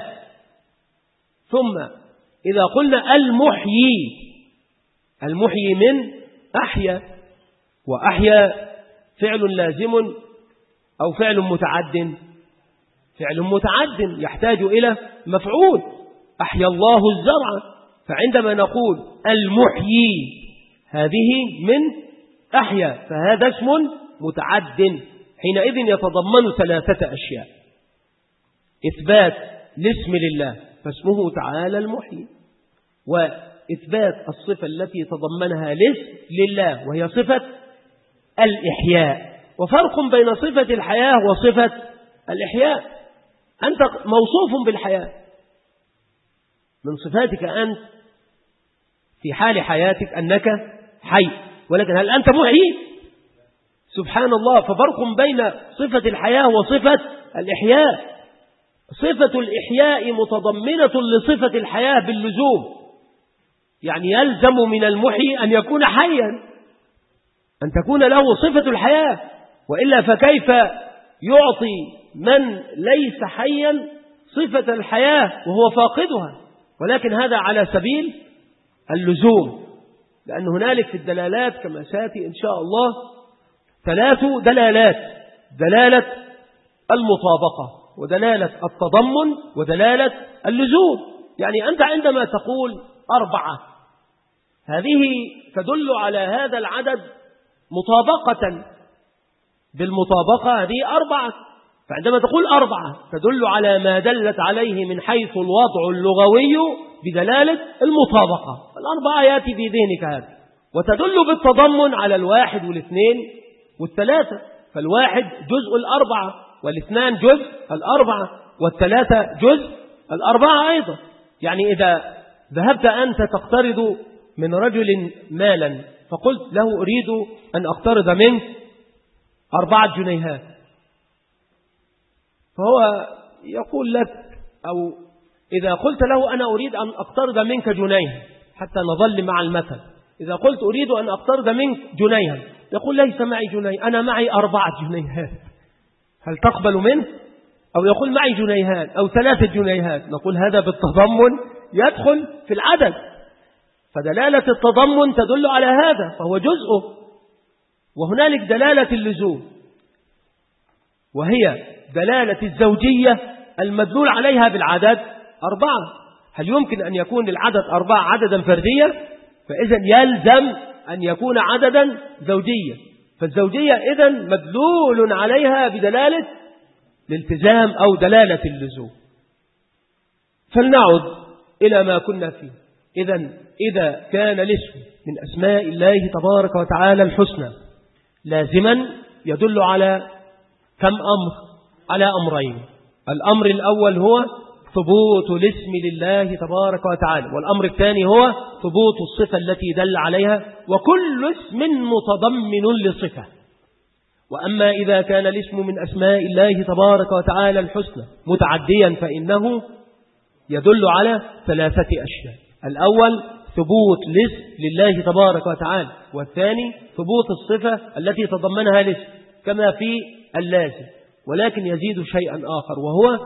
ثم إذا قلنا المحيي، المحيي من أحيا، وأحيا فعل لازم أو فعل متعد؟ فعل متعد يحتاج إلى مفعول، أحيا الله الزرع. فعندما نقول المحيي هذه من أحيا، فهذا اسم متعد، حينئذ يتضمن ثلاثة أشياء: إثبات الاسم لله فاسمه تعالى المحيي، وإثبات الصفة التي تضمنها الاسم لله وهي صفة الإحياء. وفرق بين صفة الحياة وصفة الإحياء: أنت موصوف بالحياة، من صفاتك أنت في حال حياتك أنك حي، ولكن هل أنت محيي؟ سبحان الله. ففرق بين صفة الحياة وصفة الإحياء. صفة الإحياء متضمنة لصفة الحياة باللزوم، يعني يلزم من المحيي أن يكون حيا، أن تكون له صفة الحياة، وإلا فكيف يعطي من ليس حيا صفة الحياة وهو فاقدها؟ ولكن هذا على سبيل اللزوم، لأن هنالك في الدلالات كما سيأتي إن شاء الله ثلاث دلالات: دلالة المطابقة، ودلالة التضمن، ودلالة اللزوم. يعني أنت عندما تقول 4، هذه تدل على هذا العدد مطابقة، بالمطابقة هذه 4. فعندما تقول 4 تدل على ما دلت عليه من حيث الوضع اللغوي بدلالة المطابقة. 4 يأتي في ذهنك هذا، وتدل بالتضمن على 1 و2 و3. فالواحد جزء 4، وال2 جزء 4، وال3 جزء 4 أيضا. يعني إذا ذهبت أنت تقترض من رجل مالا، فقلت له أريد أن أقترض منك 4 جنيهات، فهو يقول لك، أو إذا قلت له أنا أريد أن أقترض منك جنيه، حتى نظل مع المثل. إذا قلت أريد أن أقترض منك جنيها، يقول ليس معي جنيه، أنا معي 4 جنيهات، هل تقبل منه؟ أو يقول معي جنيهان أو 3 جنيهات، نقول هذا بالتضمن يدخل في العدد، فدلالة التضمن تدل على هذا فهو جزءه. وهنالك دلالة اللزوم، وهي دلالة الزوجية المدلول عليها بالعدد 4. هل يمكن أن يكون العدد 4 عددا فرديا؟ فإذا يلزم أن يكون عددا زوجيا، فالزوجية إذن مدلول عليها بدلالة الالتزام أو دلالة اللزوم. فلنعد إلى ما كنا فيه. إذا كان الاسم من أسماء الله تبارك وتعالى الحسنى لازما يدل على كم أمر؟ على أمرين. الأمر الأول هو ثبوت الاسم لله تبارك وتعالى، والأمر الثاني هو ثبوت الصفة التي دل عليها، وكل اسم متضمن لصفة. وأما إذا كان الاسم من أسماء الله تبارك وتعالى الحسنى متعديا فإنه يدل على 3 أشياء: الأول ثبوت الاسم لله تبارك وتعالى، والثاني ثبوت الصفة التي تضمنها الاسم كما في اللازم، ولكن يزيد شيئا آخر وهو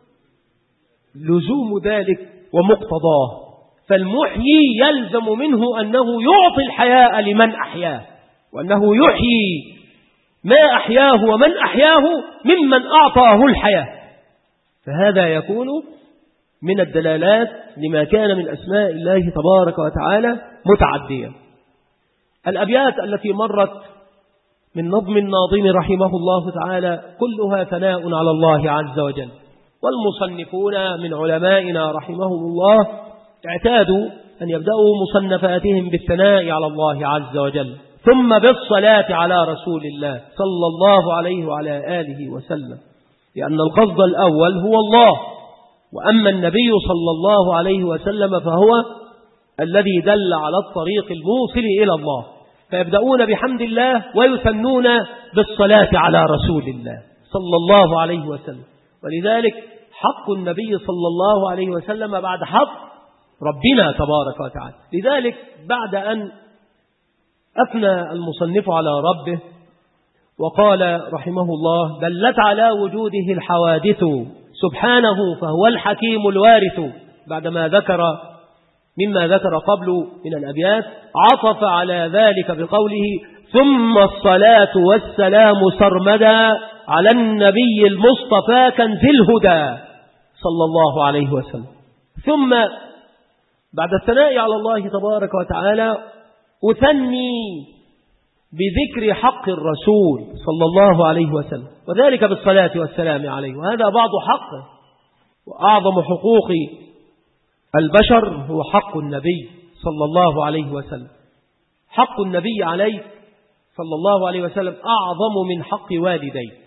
لزوم ذلك ومقتضاه. فالمحيي يلزم منه أنه يعطي الحياة لمن أحياه، وأنه يحيي ما أحياه ومن أحياه ممن أعطاه الحياة، فهذا يكون من الدلالات لما كان من أسماء الله تبارك وتعالى متعدية. الأبيات التي مرت من نظم الناظم رحمه الله تعالى كلها ثناء على الله عز وجل، والمصنفون من علمائنا رحمهم الله اعتادوا أن يبدأوا مصنفاتهم بالثناء على الله عز وجل ثم بالصلاة على رسول الله صلى الله عليه وعلى آله وسلم، لأن القصد الأول هو الله، وأما النبي صلى الله عليه وسلم فهو الذي دل على الطريق الموصل إلى الله، فيبدأون بحمد الله ويثنون بالصلاة على رسول الله صلى الله عليه وسلم. ولذلك حق النبي صلى الله عليه وسلم بعد حق ربنا تبارك وتعالى. لذلك بعد أن أثنى المصنف على ربه وقال رحمه الله دلت على وجوده الحوادث سبحانه فهو الحكيم الوارث، بعدما ذكر مما ذكر قبل من الأبيات عطف على ذلك بقوله ثم الصلاة والسلام سرمدا على النبي المصطفى كنز الهدى صلى الله عليه وسلم. ثم بعد الثناء على الله تبارك وتعالى أثني بذكر حق الرسول صلى الله عليه وسلم، وذلك بالصلاة والسلام عليه، وهذا بعض حقه. وأعظم حقوق البشر هو حق النبي صلى الله عليه وسلم. حق النبي عليه صلى الله عليه وسلم أعظم من حق والديك،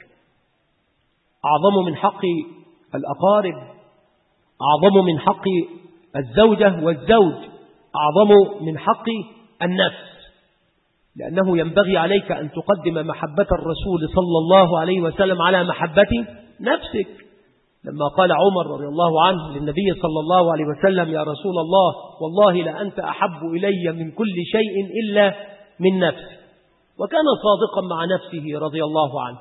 أعظم من حق الأقارب، أعظم من حق الزوجة والزوج، أعظم من حق النفس، لأنه ينبغي عليك أن تقدم محبة الرسول صلى الله عليه وسلم على محبة نفسك. لما قال عمر رضي الله عنه للنبي صلى الله عليه وسلم يا رسول الله والله لأنت أحب إلي من كل شيء إلا من نفسي، وكان صادقا مع نفسه رضي الله عنه،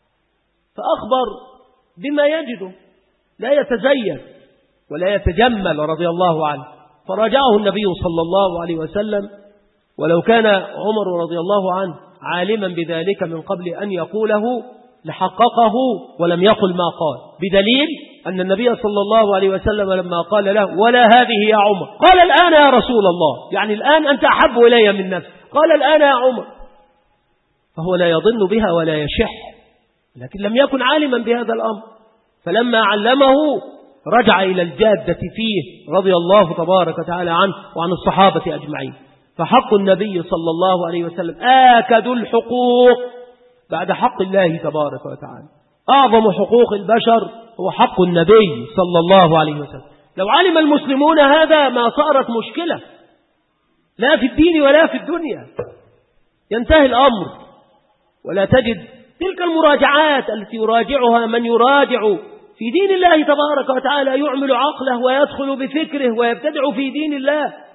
فأخبر بما يجده، لا يتزين ولا يتجمل رضي الله عنه، فراجعه النبي صلى الله عليه وسلم، ولو كان عمر رضي الله عنه عالما بذلك من قبل أن يقوله لحققه ولم يقل ما قال، بدليل أن النبي صلى الله عليه وسلم لما قال له ولا هذه يا عمر قال الآن يا رسول الله، يعني الآن أنت أحب إلي من نفسي، قال الآن يا عمر، فهو لا يظن بها ولا يشح، لكن لم يكن عالما بهذا الأمر، فلما علمه رجع إلى الجادة فيه رضي الله تبارك وتعالى عنه وعن الصحابة أجمعين. فحق النبي صلى الله عليه وسلم آكد الحقوق بعد حق الله تبارك وتعالى. أعظم حقوق البشر هو حق النبي صلى الله عليه وسلم. لو علم المسلمون هذا ما صارت مشكلة لا في الدين ولا في الدنيا، ينتهي الأمر، ولا تجد تلك المراجعات التي يراجعها من يراجع في دين الله تبارك وتعالى، يعمل عقله ويدخل بفكره ويبتدع في دين الله،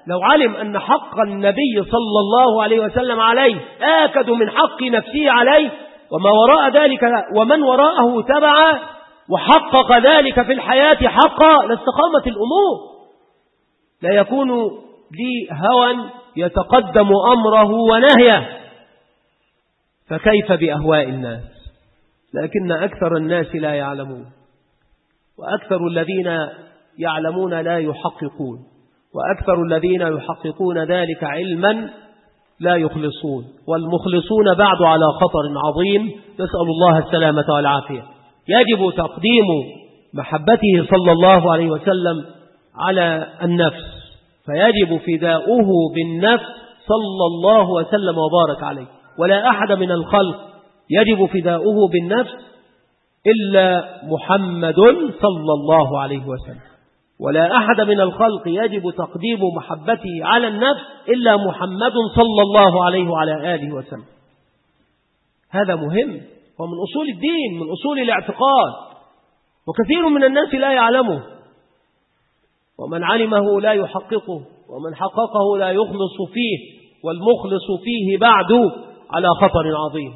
لو علم أن حق النبي صلى الله عليه وسلم عليه آكد من حق نفسه عليه وما وراء ذلك ومن وراءه تبع وحقق ذلك في الحياة حقا لاستقامت الأمور. لا يكون لي هوى يتقدم أمره ونهيه، فكيف بأهواء الناس؟ لكن أكثر الناس لا يعلمون، وأكثر الذين يعلمون لا يحققون، وأكثر الذين يحققون ذلك علما لا يخلصون، والمخلصون بعد على خطر عظيم، نسأل الله السلامة والعافية. يجب تقديم محبته صلى الله عليه وسلم على النفس، فيجب فداؤه بالنفس صلى الله وسلم وبارك عليه. ولا أحد من الخلق يجب فداؤه بالنفس إلا محمد صلى الله عليه وسلم، ولا أحد من الخلق يجب تقديم محبته على النفس إلا محمد صلى الله عليه وعلى آله وسلم. هذا مهم، ومن أصول الدين، من أصول الاعتقاد، وكثير من الناس لا يعلمه، ومن علمه لا يحققه، ومن حققه لا يخلص فيه، والمخلص فيه بعد على خطر عظيم.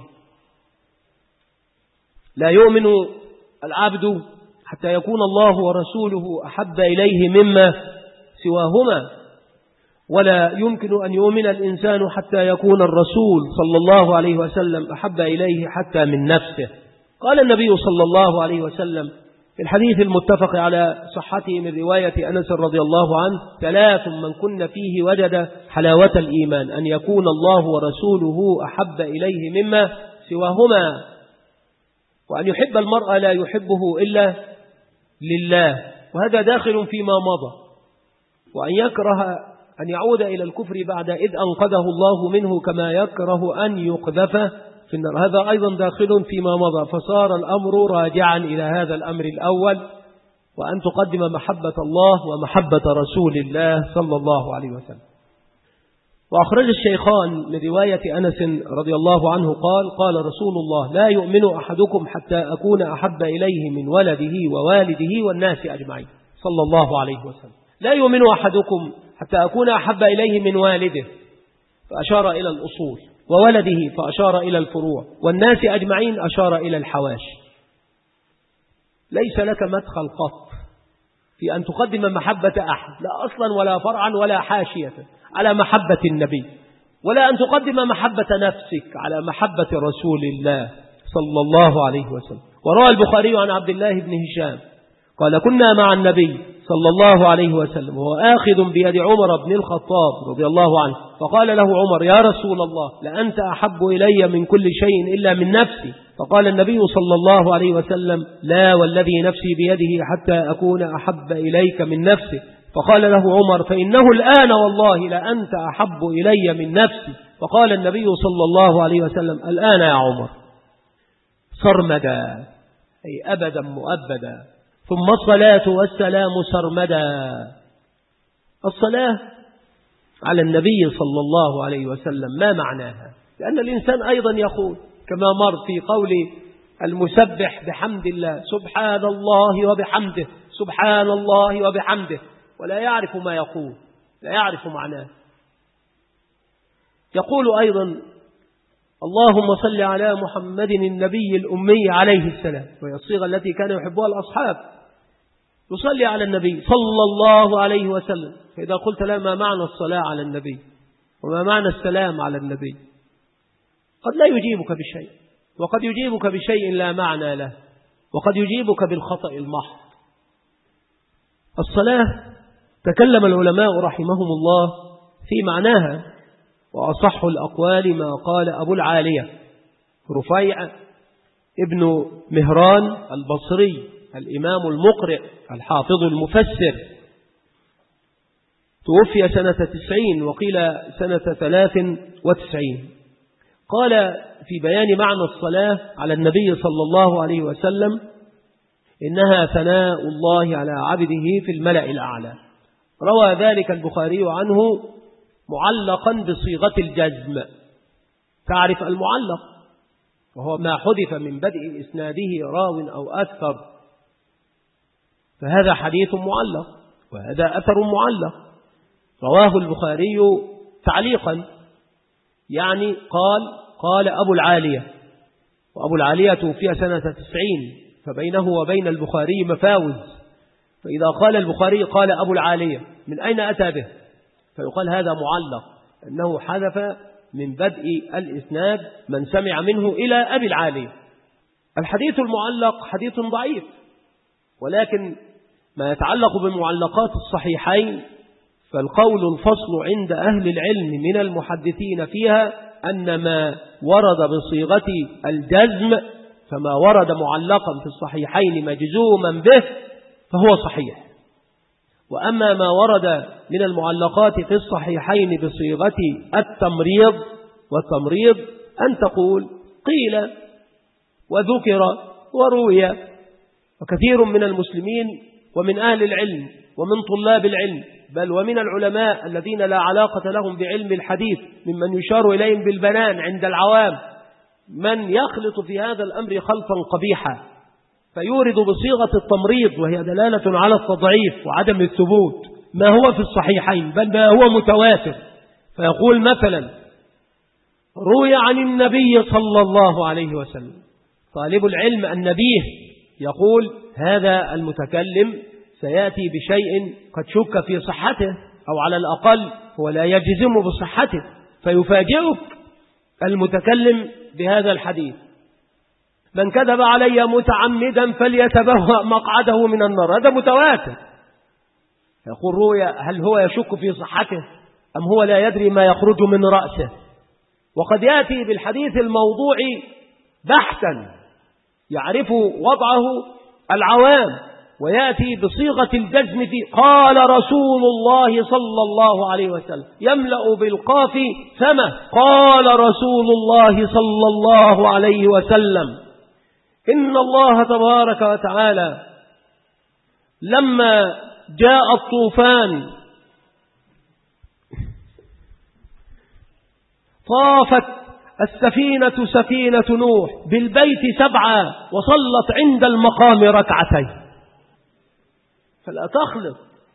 لا يؤمن العبد حتى يكون الله ورسوله أحب إليه مما سواهما، ولا يمكن أن يؤمن الإنسان حتى يكون الرسول صلى الله عليه وسلم أحب إليه حتى من نفسه. قال النبي صلى الله عليه وسلم في الحديث المتفق على صحته من رواية أنس رضي الله عنه: 3 من كن فيه وجد حلاوة الإيمان، أن يكون الله ورسوله أحب إليه مما سواهما، وأن يحب المرء لا يحبه إلا لله، وهذا داخل فيما مضى، وأن يكره أن يعود إلى الكفر بعد إذ أنقذه الله منه كما يكره أن يقذف في النار، هذا أيضا داخل فيما مضى. فصار الأمر راجعا إلى هذا الأمر الأول، وأن تقدم محبة الله ومحبة رسول الله صلى الله عليه وسلم. وأخرج الشيخان من رواية أنس رضي الله عنه قال: قال رسول الله: لا يؤمن أحدكم حتى أكون أحب إليه من ولده ووالده والناس أجمعين، صلى الله عليه وسلم. لا يؤمن أحدكم حتى أكون أحب إليه من والده، فأشار إلى الأصول، وولده فأشار إلى الفروع، والناس أجمعين أشار إلى الحواشي. ليس لك مدخل قط في أن تقدم محبة أحد، لا أصلا ولا فرعا ولا حاشية، على محبة النبي، ولا أن تقدم محبة نفسك على محبة رسول الله صلى الله عليه وسلم. وروى البخاري عن عبد الله بن هشام قال: كنا مع النبي صلى الله عليه وسلم وهو آخذ بيد عمر بن الخطاب رضي الله عنه، فقال له عمر: يا رسول الله، لأنت أحب إلي من كل شيء إلا من نفسي. فقال النبي صلى الله عليه وسلم: لا والذي نفسي بيده حتى أكون أحب إليك من نفسي. فقال له عمر: فإنه الآن والله لأنت أحب إلي من نفسي. فقال النبي صلى الله عليه وسلم: الآن يا عمر. صرمدا أي أبدا مؤبدا، ثم الصلاة والسلام سرمدا. الصلاة على النبي صلى الله عليه وسلم ما معناها؟ لأن الإنسان أيضا يقول كما مر في قول المسبح بحمد الله: سبحان الله وبحمده، سبحان الله وبحمده، ولا يعرف ما يقول، لا يعرف معناه. يقول أيضا: اللهم صل على محمد النبي الأمي عليه السلام، وهي الصيغة التي كان يحبها الأصحاب، يصلي على النبي صلى الله عليه وسلم. فإذا قلت لا ما معنى الصلاة على النبي وما معنى السلام على النبي، قد لا يجيبك بشيء، وقد يجيبك بشيء لا معنى له، وقد يجيبك بالخطأ المحض. الصلاة تكلم العلماء رحمهم الله في معناها، وأصح الأقوال ما قال أبو العالية رفيع ابن مهران البصري الإمام المقرئ الحافظ المفسر، توفي سنة 90 وقيل سنة 93. قال في بيان معنى الصلاة على النبي صلى الله عليه وسلم: إنها ثناء الله على عبده في الملأ الأعلى. روى ذلك البخاري عنه معلقا بصيغة الجزم. تعرف المعلق، وهو ما حذف من بدء إسناده راو أو أكثر، فهذا حديث معلق وهذا أثر معلق. رواه البخاري تعليقا، يعني قال أبو العالية، وأبو العالية توفي سنة 90، فبينه وبين البخاري مفاوز، فإذا قال البخاري قال أبو العالية من أين أتى به؟ فيقال هذا معلق، أنه حذف من بدء الإسناد من سمع منه إلى أبي العالية. الحديث المعلق حديث ضعيف، ولكن ما يتعلق بمعلقات الصحيحين فالقول الفصل عند أهل العلم من المحدثين فيها أن ما ورد بصيغة الجزم، فما ورد معلقا في الصحيحين مجزوما به فهو صحيح، وأما ما ورد من المعلقات في الصحيحين بصيغة التمريض، والتمريض أن تقول قيل وذكر وروي. وكثير من المسلمين ومن أهل العلم ومن طلاب العلم بل ومن العلماء الذين لا علاقة لهم بعلم الحديث ممن يشار إليهم بالبنان عند العوام من يخلط في هذا الأمر خلطا قبيحا، فيورد بصيغة التمريض وهي دلالة على التضعيف وعدم الثبوت ما هو في الصحيحين بل ما هو متواتر، فيقول مثلا روي عن النبي صلى الله عليه وسلم. طالب العلم النبيه يقول هذا المتكلم سيأتي بشيء قد شك في صحته، أو على الأقل هو لا يجزم بصحته، فيفاجئك المتكلم بهذا الحديث: من كذب علي متعمدا فليتبوأ مقعده من النار. هذا متواتر. يقول روي، هل هو يشك في صحته أم هو لا يدري ما يخرج من رأسه؟ وقد يأتي بالحديث الموضوعي بحثا يعرف وضعه العوام، ويأتي بصيغة الجزم في قال رسول الله صلى الله عليه وسلم، يملأ بالقاف فمه، قال رسول الله صلى الله عليه وسلم إن الله تبارك وتعالى لما جاء الطوفان طافت السفينة سفينة نوح بالبيت 7 وصلت عند المقام 2 ركعتين. فلا تخلط،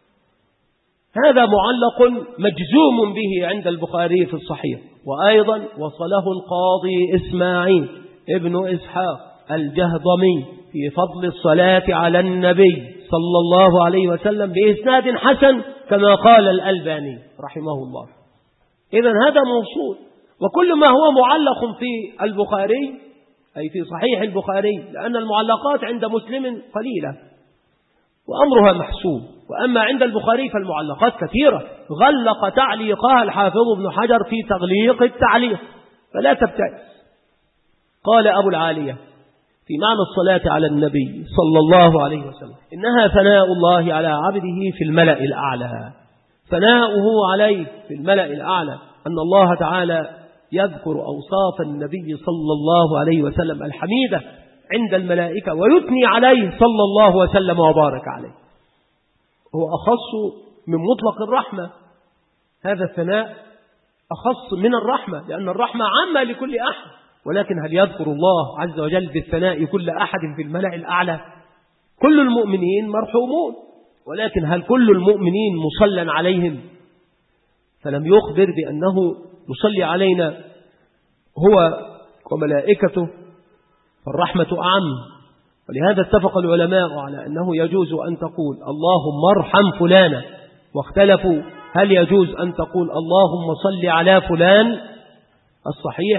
هذا معلق مجزوم به عند البخاري في الصحيح. وأيضا وصله القاضي إسماعيل ابن إسحاق الجهضمي في فضل الصلاة على النبي صلى الله عليه وسلم بإسناد حسن كما قال الألباني رحمه الله. إذن هذا موصول. وكل ما هو معلق في البخاري أي في صحيح البخاري، لأن المعلقات عند مسلم قليلة وأمرها محسوب، وأما عند البخاري فالمعلقات كثيرة غلق تعليقها الحافظ ابن حجر في تغليق التعليق، فلا تبتئس. قال أبو العالية في معنى الصلاة على النبي صلى الله عليه وسلم: إنها ثناء الله على عبده في الملأ الأعلى. ثناؤه عليه في الملأ الأعلى أن الله تعالى يذكر أوصاف النبي صلى الله عليه وسلم الحميدة عند الملائكة ويثني عليه صلى الله وسلم وبارك عليه. هو أخص من مطلق الرحمة، هذا الثناء أخص من الرحمة، لأن الرحمة عامة لكل أحد، ولكن هل يذكر الله عز وجل بالثناء كل أحد في الملأ الأعلى؟ كل المؤمنين مرحومون، ولكن هل كل المؤمنين مصلى عليهم؟ فلم يخبر بأنه يصلي علينا هو وملائكته، فالرحمة أعم. ولهذا اتفق العلماء على أنه يجوز أن تقول اللهم ارحم فلانا، واختلفوا هل يجوز أن تقول اللهم صل على فلان. الصحيح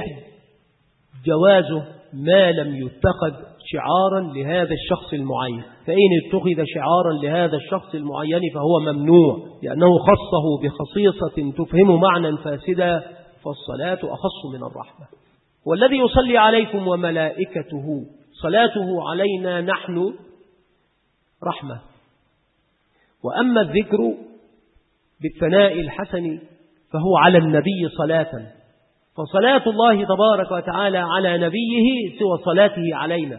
جوازه ما لم يتخذ شعارا لهذا الشخص المعين، فإن اتخذ شعارا لهذا الشخص المعين فهو ممنوع، لأنه خصه بخصيصة تفهم معنى فاسدا، فالصلاة أخص من الرحمة. والذي يصلي عليكم وملائكته، صلاته علينا نحن رحمة. وأما الذكر بالثناء الحسن فهو على النبي صلاة، فصلاة الله تبارك وتعالى على نبيه سوى صلاته علينا.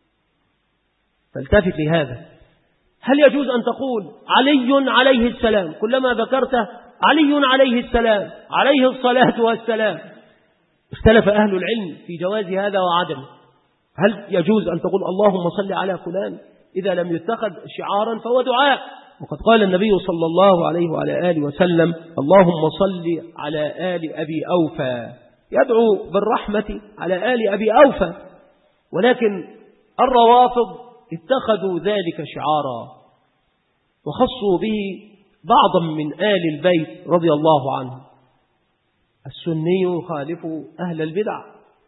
فالتفت لهذا. هل يجوز أن تقول علي عليه السلام كلما ذكرته علي عليه السلام عليه الصلاة والسلام؟ اختلف أهل العلم في جواز هذا وعدمه. هل يجوز أن تقول اللهم صل على فلان؟ إذا لم يتخذ شعارا فهو دعاء، وقد قال النبي صلى الله عليه وعلى آله وسلم: اللهم صل على آل أبي أوفى، يدعو بالرحمة على آل أبي أوفى. ولكن الروافض اتخذوا ذلك شعارا وخصوا به بعضا من آل البيت رضي الله عنه. السني يخالف أهل البدع،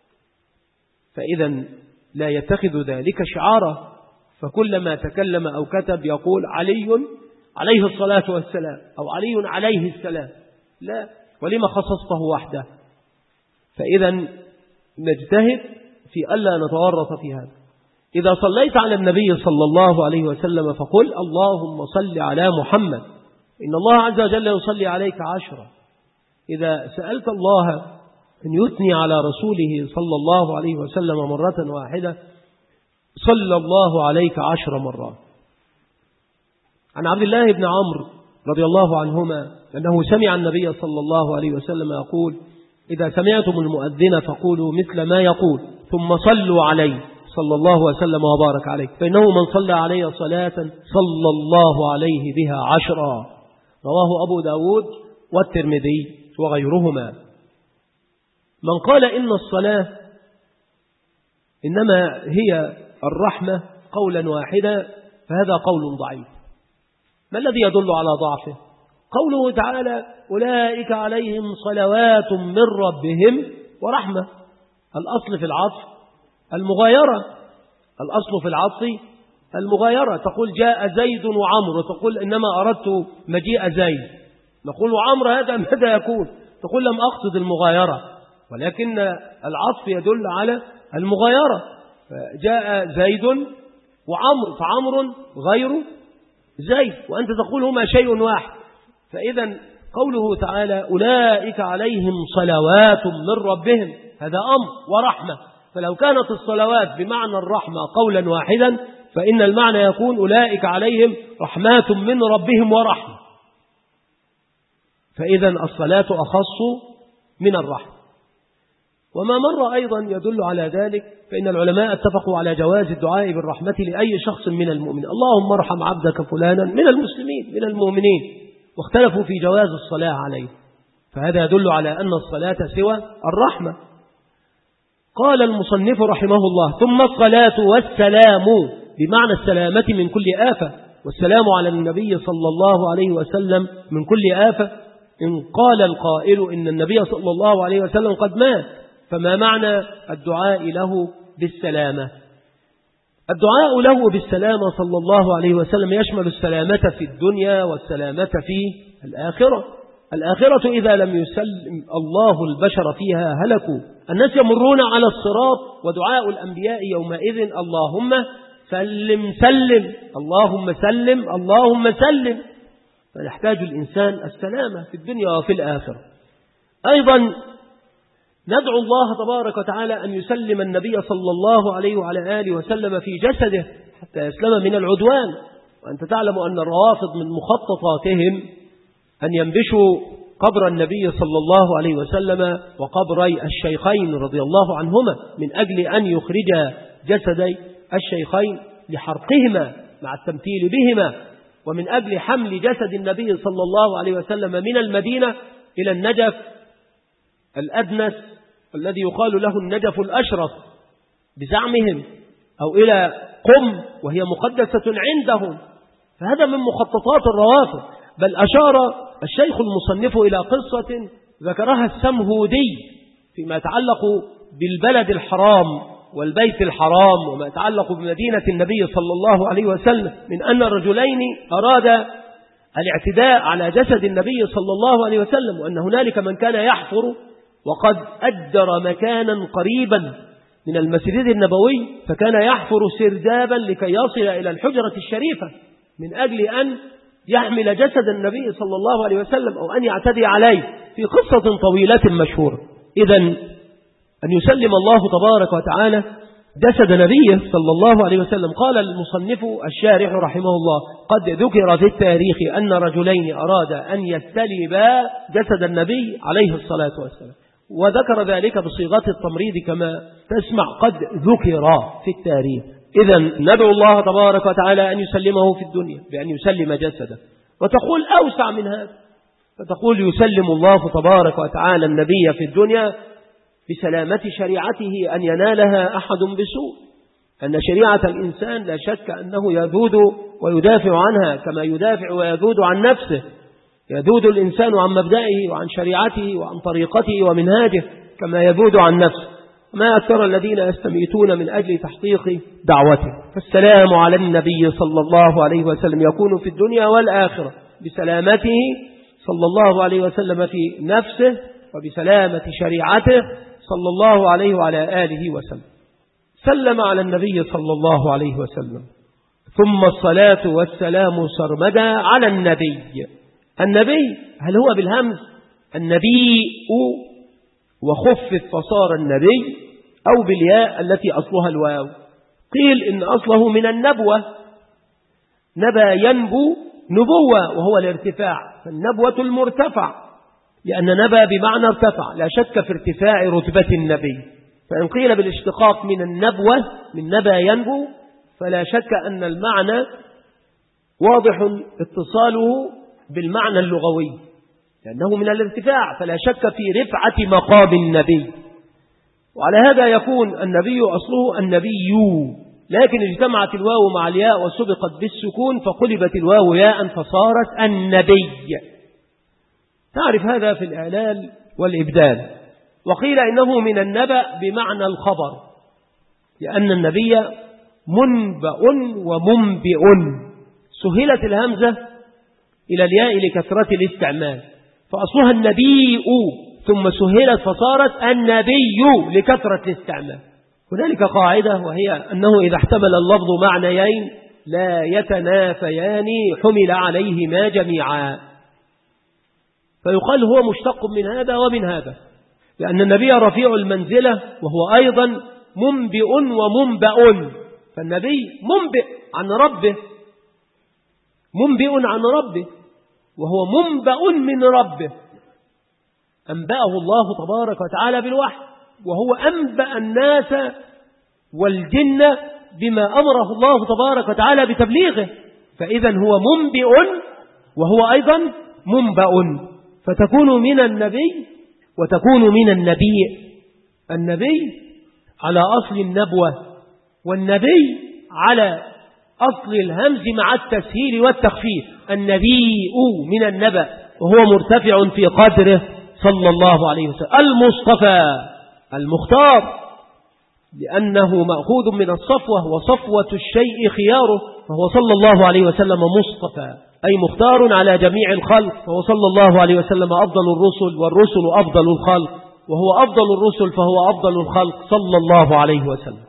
فإذا لا يتخذ ذلك شعارا، فكلما تكلم أو كتب يقول علي عليه الصلاة والسلام أو علي عليه السلام. لا، ولما خصصته وحده؟ فإذا نجتهد في ألا نتورط في هذا. إذا صليت على النبي صلى الله عليه وسلم فقل اللهم صل على محمد، إن الله عز وجل يصلي عليك 10. إذا سألت الله أن يثني على رسوله صلى الله عليه وسلم مرة واحدة صلى الله عليك 10 مرات. عن عبد الله بن عمرو رضي الله عنهما أنه سمع النبي صلى الله عليه وسلم يقول: إذا سمعتم المؤذن فقولوا مثل ما يقول ثم صلوا عليه صلى الله وسلم وبارك عليه، فإنه من صلى عليه صلاة صلى الله عليه بها 10. رواه أبو داود والترمذي وغيرهما. من قال إن الصلاة إنما هي الرحمة قولا واحدا فهذا قول ضعيف. ما الذي يدل على ضعفه؟ قوله تعالى: أولئك عليهم صلوات من ربهم ورحمة. الأصل في العطف المغايرة، الأصل في العطف المغايرة. تقول جاء زيد وعمر، تقول إنما أردت مجيء زيد. نقول وعمر هذا ماذا يكون؟ تقول لم أقصد المغايرة، ولكن العطف يدل على المغايرة. جاء زيد وعمر، فعمر غير زيد، وأنت تقول هما شيء واحد. فإذا قوله تعالى أولئك عليهم صلوات من ربهم هذا أمر ورحمة، فلو كانت الصلوات بمعنى الرحمة قولا واحدا فإن المعنى يكون أولئك عليهم رحمات من ربهم ورحمة. فإذا الصلاة أخص من الرحمة. وما مر أيضا يدل على ذلك، فإن العلماء اتفقوا على جواز الدعاء بالرحمة لأي شخص من المؤمنين. اللهم ارحم عبدك فلانا من المسلمين من المؤمنين، واختلفوا في جواز الصلاة عليه، فهذا يدل على أن الصلاة سوى الرحمة. قال المصنف رحمه الله: ثم الصلاة والسلام بمعنى السلامة من كل آفة، والسلام على النبي صلى الله عليه وسلم من كل آفة. إن قال القائل إن النبي صلى الله عليه وسلم قد مات، فما معنى الدعاء له بالسلامة؟ الدعاء له بالسلامة صلى الله عليه وسلم يشمل السلامة في الدنيا والسلامة في الآخرة. الآخرة إذا لم يسلم الله البشر فيها هلكوا. الناس يمرون على الصراط ودعاء الأنبياء يومئذ اللهم سلم سلم، اللهم سلم اللهم سلم. فيحتاج الإنسان السلامة في الدنيا وفي الآخرة. أيضا ندعو الله تبارك وتعالى أن يسلم النبي صلى الله عليه وعلى آله وسلم في جسده حتى يسلم من العدوان. وأنت تعلم أن الروافض من مخططاتهم أن ينبشوا قبر النبي صلى الله عليه وسلم وقبري الشيخين رضي الله عنهما من أجل أن يخرج جسدي الشيخين لحرقهما مع التمثيل بهما، ومن أجل حمل جسد النبي صلى الله عليه وسلم من المدينة إلى النجف الأدنس الذي يقال له النجف الأشرف بزعمهم، أو إلى قم وهي مقدسة عندهم. فهذا من مخططات الروافض. بل أشار الشيخ المصنف إلى قصة ذكرها السمهودي فيما يتعلق بالبلد الحرام والبيت الحرام وما يتعلق بمدينة النبي صلى الله عليه وسلم، من أن الرجلين أراد الاعتداء على جسد النبي صلى الله عليه وسلم، وأن هنالك من كان يحفر وقد أدر مكانا قريبا من المسجد النبوي، فكان يحفر سردابا لكي يصل إلى الحجرة الشريفة من أجل أن يحمل جسد النبي صلى الله عليه وسلم أو أن يعتدي عليه، في قصة طويلة مشهورة. إذن أن يسلم الله تبارك وتعالى جسد نبيه صلى الله عليه وسلم. قال المصنف الشارح رحمه الله: قد ذكر في التاريخ أن رجلين أراد أن يستلبا جسد النبي عليه الصلاة والسلام، وذكر ذلك بصيغة التمريض كما تسمع قد ذكر في التاريخ، إذا ندعو الله تبارك وتعالى أن يسلمه في الدنيا بأن يسلم جسده، وتقول أوسع من هذا، فتقول يسلم الله تبارك وتعالى النبي في الدنيا بسلامة شريعته أن ينالها أحد بسوء، أن شريعة الإنسان لا شك أنه يذود ويدافع عنها كما يدافع ويذود عن نفسه، يذود الإنسان عن مبدئه وعن شريعته وعن طريقته ومنهاجه كما يذود عن نفسه. ما أكثر الذين يستميتون من أجل تحقيق دعوته. فالسلام على النبي صلى الله عليه وسلم يكون في الدنيا والآخرة بسلامته صلى الله عليه وسلم في نفسه وبسلامة شريعته صلى الله عليه وعلى آله وسلم. سلم على النبي صلى الله عليه وسلم، ثم الصلاة والسلام سرمدا على النبي. النبي هل هو بالهمز النبي وخفف فصار النبي، أو بالياء التي أصلها الواو؟ قيل إن أصله من النبوة، نبى ينبو نبوة وهو الارتفاع، فالنبوة المرتفع، لأن نبى بمعنى ارتفع، لا شك في ارتفاع رتبة النبي. فإن قيل بالاشتقاق من النبوة من نبى ينبو فلا شك أن المعنى واضح اتصاله بالمعنى اللغوي، لأنه من الارتفاع، فلا شك في رفعة مقام النبي. وعلى هذا يكون النبي أصله النبي، لكن اجتمعت الواو مع الياء وسبقت بالسكون فقلبت الواو ياء فصارت النبي. تعرف هذا في الإعلال والإبدال. وقيل إنه من النبأ بمعنى الخبر، لأن النبي منبأ ومنبئ، سهلت الهمزة إلى الياء لكثرة الاستعمال، فأصلها النبي ثم سهلت فصارت النبي لكثرة الاستعمال. هنالك قاعدة وهي أنه إذا احتمل اللفظ معنيين لا يتنافيان حمل عليهما جميعا، فيقال هو مشتق من هذا ومن هذا، لأن النبي رفيع المنزلة وهو أيضا منبئ ومنبأ، فالنبي منبئ عن ربه، منبئ عن ربه، وهو منبأ من ربه، أنبأه الله تبارك وتعالى بالوحي، وهو أنبأ الناس والجن بما أمره الله تبارك وتعالى بتبليغه، فإذا هو منبئ وهو أيضا منبأ، فتكون من النبي وتكون من النبي. النبي على أصل النبوة، والنبي على أصل الهمز مع التسهيل والتخفيف، النبي من النبأ وهو مرتفع في قدره صلى الله عليه وسلم. المصطفى المختار، لأنه مأخوذ من الصفوة، وصفوة الشيء خياره، فهو صلى الله عليه وسلم مصطفى أي مختار على جميع الخلق، فهو صلى الله عليه وسلم أفضل الرسل، والرسل أفضل الخلق، وهو أفضل الرسل فهو أفضل الخلق صلى الله عليه وسلم.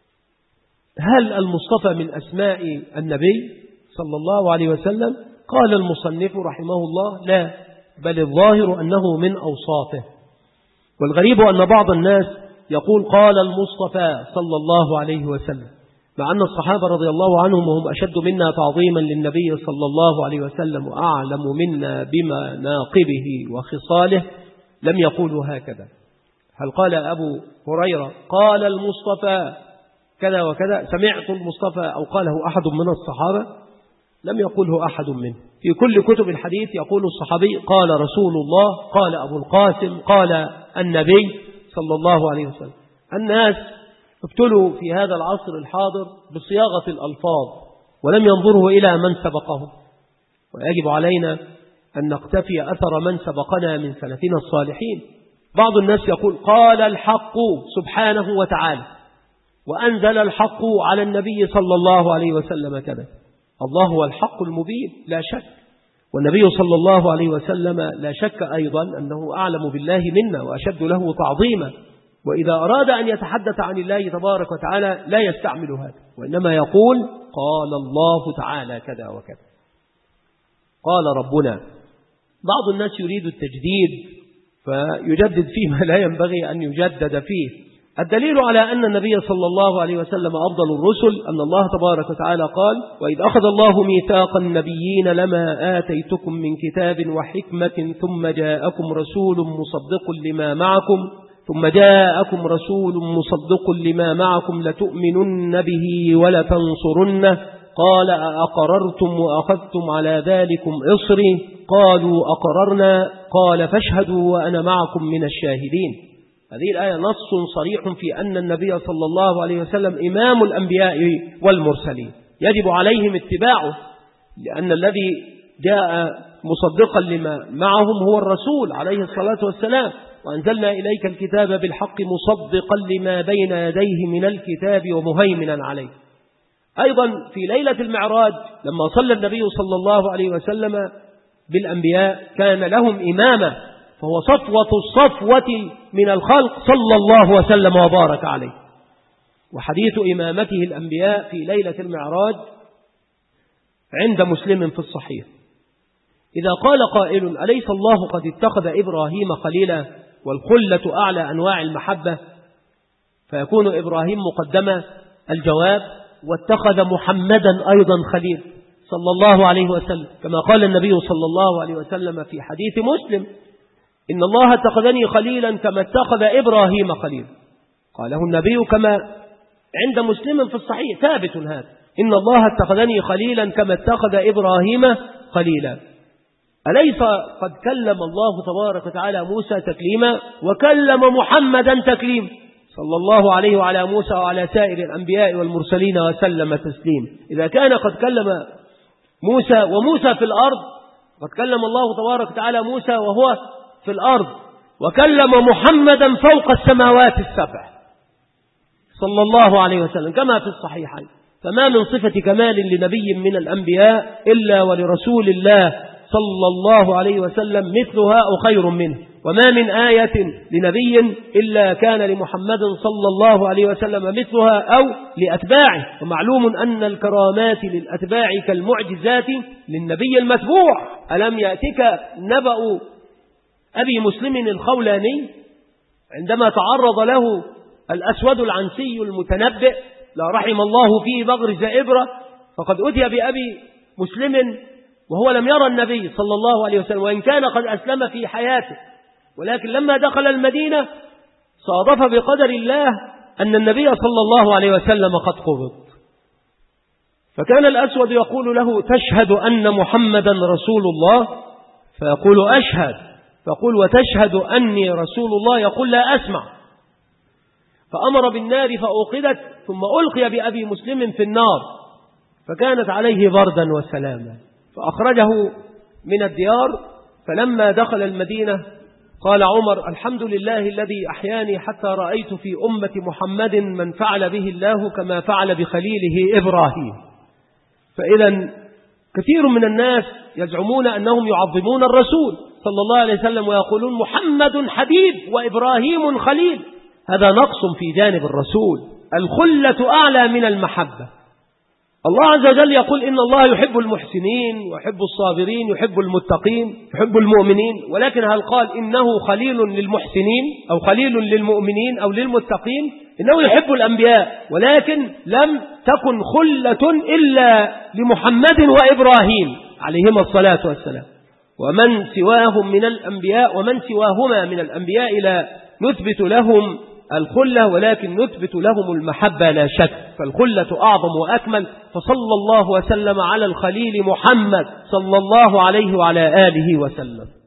هل المصطفى من أسماء النبي صلى الله عليه وسلم؟ قال المصنف رحمه الله لا، بل الظاهر أنه من أوصافه. والغريب أن بعض الناس يقول قال المصطفى صلى الله عليه وسلم، مع أن الصحابة رضي الله عنهم وهم أشد منا تعظيما للنبي صلى الله عليه وسلم وأعلم منا بمناقبه وخصاله لم يقولوا هكذا. هل قال أبو هريرة قال المصطفى كذا وكذا، سمعت المصطفى، أو قاله أحد من الصحابة؟ لم يقوله أحد منه. في كل كتب الحديث يقول الصحابي قال رسول الله، قال أبو القاسم، قال النبي صلى الله عليه وسلم. الناس ابتلوا في هذا العصر الحاضر بصياغة الألفاظ ولم ينظروا إلى من سبقهم، ويجب علينا أن نقتفي أثر من سبقنا من سلفنا الصالحين. بعض الناس يقول قال الحق سبحانه وتعالى، وأنزل الحق على النبي صلى الله عليه وسلم كذا. الله هو الحق المبين لا شك، والنبي صلى الله عليه وسلم لا شك أيضا أنه أعلم بالله منا وأشد له تعظيما، وإذا أراد أن يتحدث عن الله تبارك وتعالى لا يستعمل هذا، وإنما يقول قال الله تعالى كذا وكذا، قال ربنا. بعض الناس يريد التجديد فيجدد فيما لا ينبغي أن يجدد فيه. الدليل على أن النبي صلى الله عليه وسلم أفضل الرسل أن الله تبارك وتعالى قال وإذ أخذ الله ميثاق النبيين لما آتيتكم من كتاب وحكمة ثم جاءكم رسول مصدق لما معكم ثم جاءكم رسول مصدق لما معكم لتؤمنن به ولتنصرنه قال أأقررتم وأخذتم على ذلكم إصري قالوا أقررنا قال فاشهدوا وأنا معكم من الشاهدين. هذه الآية نص صريح في أن النبي صلى الله عليه وسلم إمام الأنبياء والمرسلين يجب عليهم اتباعه، لأن الذي جاء مصدقا لما معهم هو الرسول عليه الصلاة والسلام، وأنزلنا إليك الكتاب بالحق مصدقا لما بين يديه من الكتاب ومهيمنا عليه. أيضا في ليلة المعراج لما صلى النبي صلى الله عليه وسلم بالأنبياء كان لهم إمامة، فهو صفوة الصفوة من الخلق صلى الله وسلم وبارك عليه. وحديث إمامته الأنبياء في ليلة المعراج عند مسلم في الصحيح. إذا قال قائل أليس الله قد اتخذ إبراهيم خليلا والخلة أعلى أنواع المحبة، فيكون إبراهيم مقدمة الجواب، واتخذ محمدا أيضا خليل صلى الله عليه وسلم، كما قال النبي صلى الله عليه وسلم في حديث مسلم إن الله اتخذني خليلا كما اتخذ إبراهيم خليلا. قاله النبي كما عند مسلم في الصحيح ثابت هذا، إن الله اتخذني خليلا كما اتخذ إبراهيم خليلا. أليس قد كلم الله تبارك وتعالى موسى تكليما وكلم محمدا تكليما صلى الله عليه وعلى موسى وعلى سائر الأنبياء والمرسلين وسلم تسليم. إذا كان قد كلم موسى وموسى في الأرض، قد كلم الله تبارك وتعالى موسى وهو في الأرض، وكلم محمدا فوق السماوات السبع صلى الله عليه وسلم كما في الصحيحين. فما من صفة كمال لنبي من الأنبياء إلا ولرسول الله صلى الله عليه وسلم مثلها أو خير منه، وما من آية لنبي إلا كان لمحمد صلى الله عليه وسلم مثلها أو لأتباعه. ومعلوم أن الكرامات للأتباع كالمعجزات للنبي المتبوع. ألم يأتك نبأ أبي مسلم الخولاني عندما تعرض له الأسود العنسي المتنبئ لا رحم الله فيه بغرز إبرة، فقد أتي بأبي مسلم وهو لم يرى النبي صلى الله عليه وسلم، وإن كان قد أسلم في حياته، ولكن لما دخل المدينة صادف بقدر الله أن النبي صلى الله عليه وسلم قد قبض. فكان الأسود يقول له تشهد أن محمدا رسول الله؟ فيقول أشهد. فقل وتشهد أني رسول الله؟ يقول لا أسمع. فأمر بالنار فأوقدت، ثم ألقي بأبي مسلم في النار فكانت عليه بردا وسلاما، فأخرجه من الديار. فلما دخل المدينة قال عمر الحمد لله الذي أحياني حتى رأيت في أمة محمد من فعل به الله كما فعل بخليله إبراهيم. فإذا كثير من الناس يزعمون أنهم يعظمون الرسول صلى الله عليه وسلم ويقولون محمد حبيب وإبراهيم خليل. هذا نقص في جانب الرسول. الخلة أعلى من المحبة. الله عز وجل يقول إن الله يحب المحسنين ويحب الصابرين يحب المتقين يحب المؤمنين، ولكن هل قال إنه خليل للمحسنين أو خليل للمؤمنين أو للمتقين؟ إنه يحب الأنبياء، ولكن لم تكن خلة إلا لمحمد وإبراهيم عليهما الصلاة والسلام. ومن سواهم من الأنبياء ومن سواهما من الأنبياء لا نثبت لهم الخلة، ولكن نثبت لهم المحبة لا شك، فالخلة أعظم وأكمل. فصلى الله وسلم على الخليل محمد صلى الله عليه وعلى آله وسلم.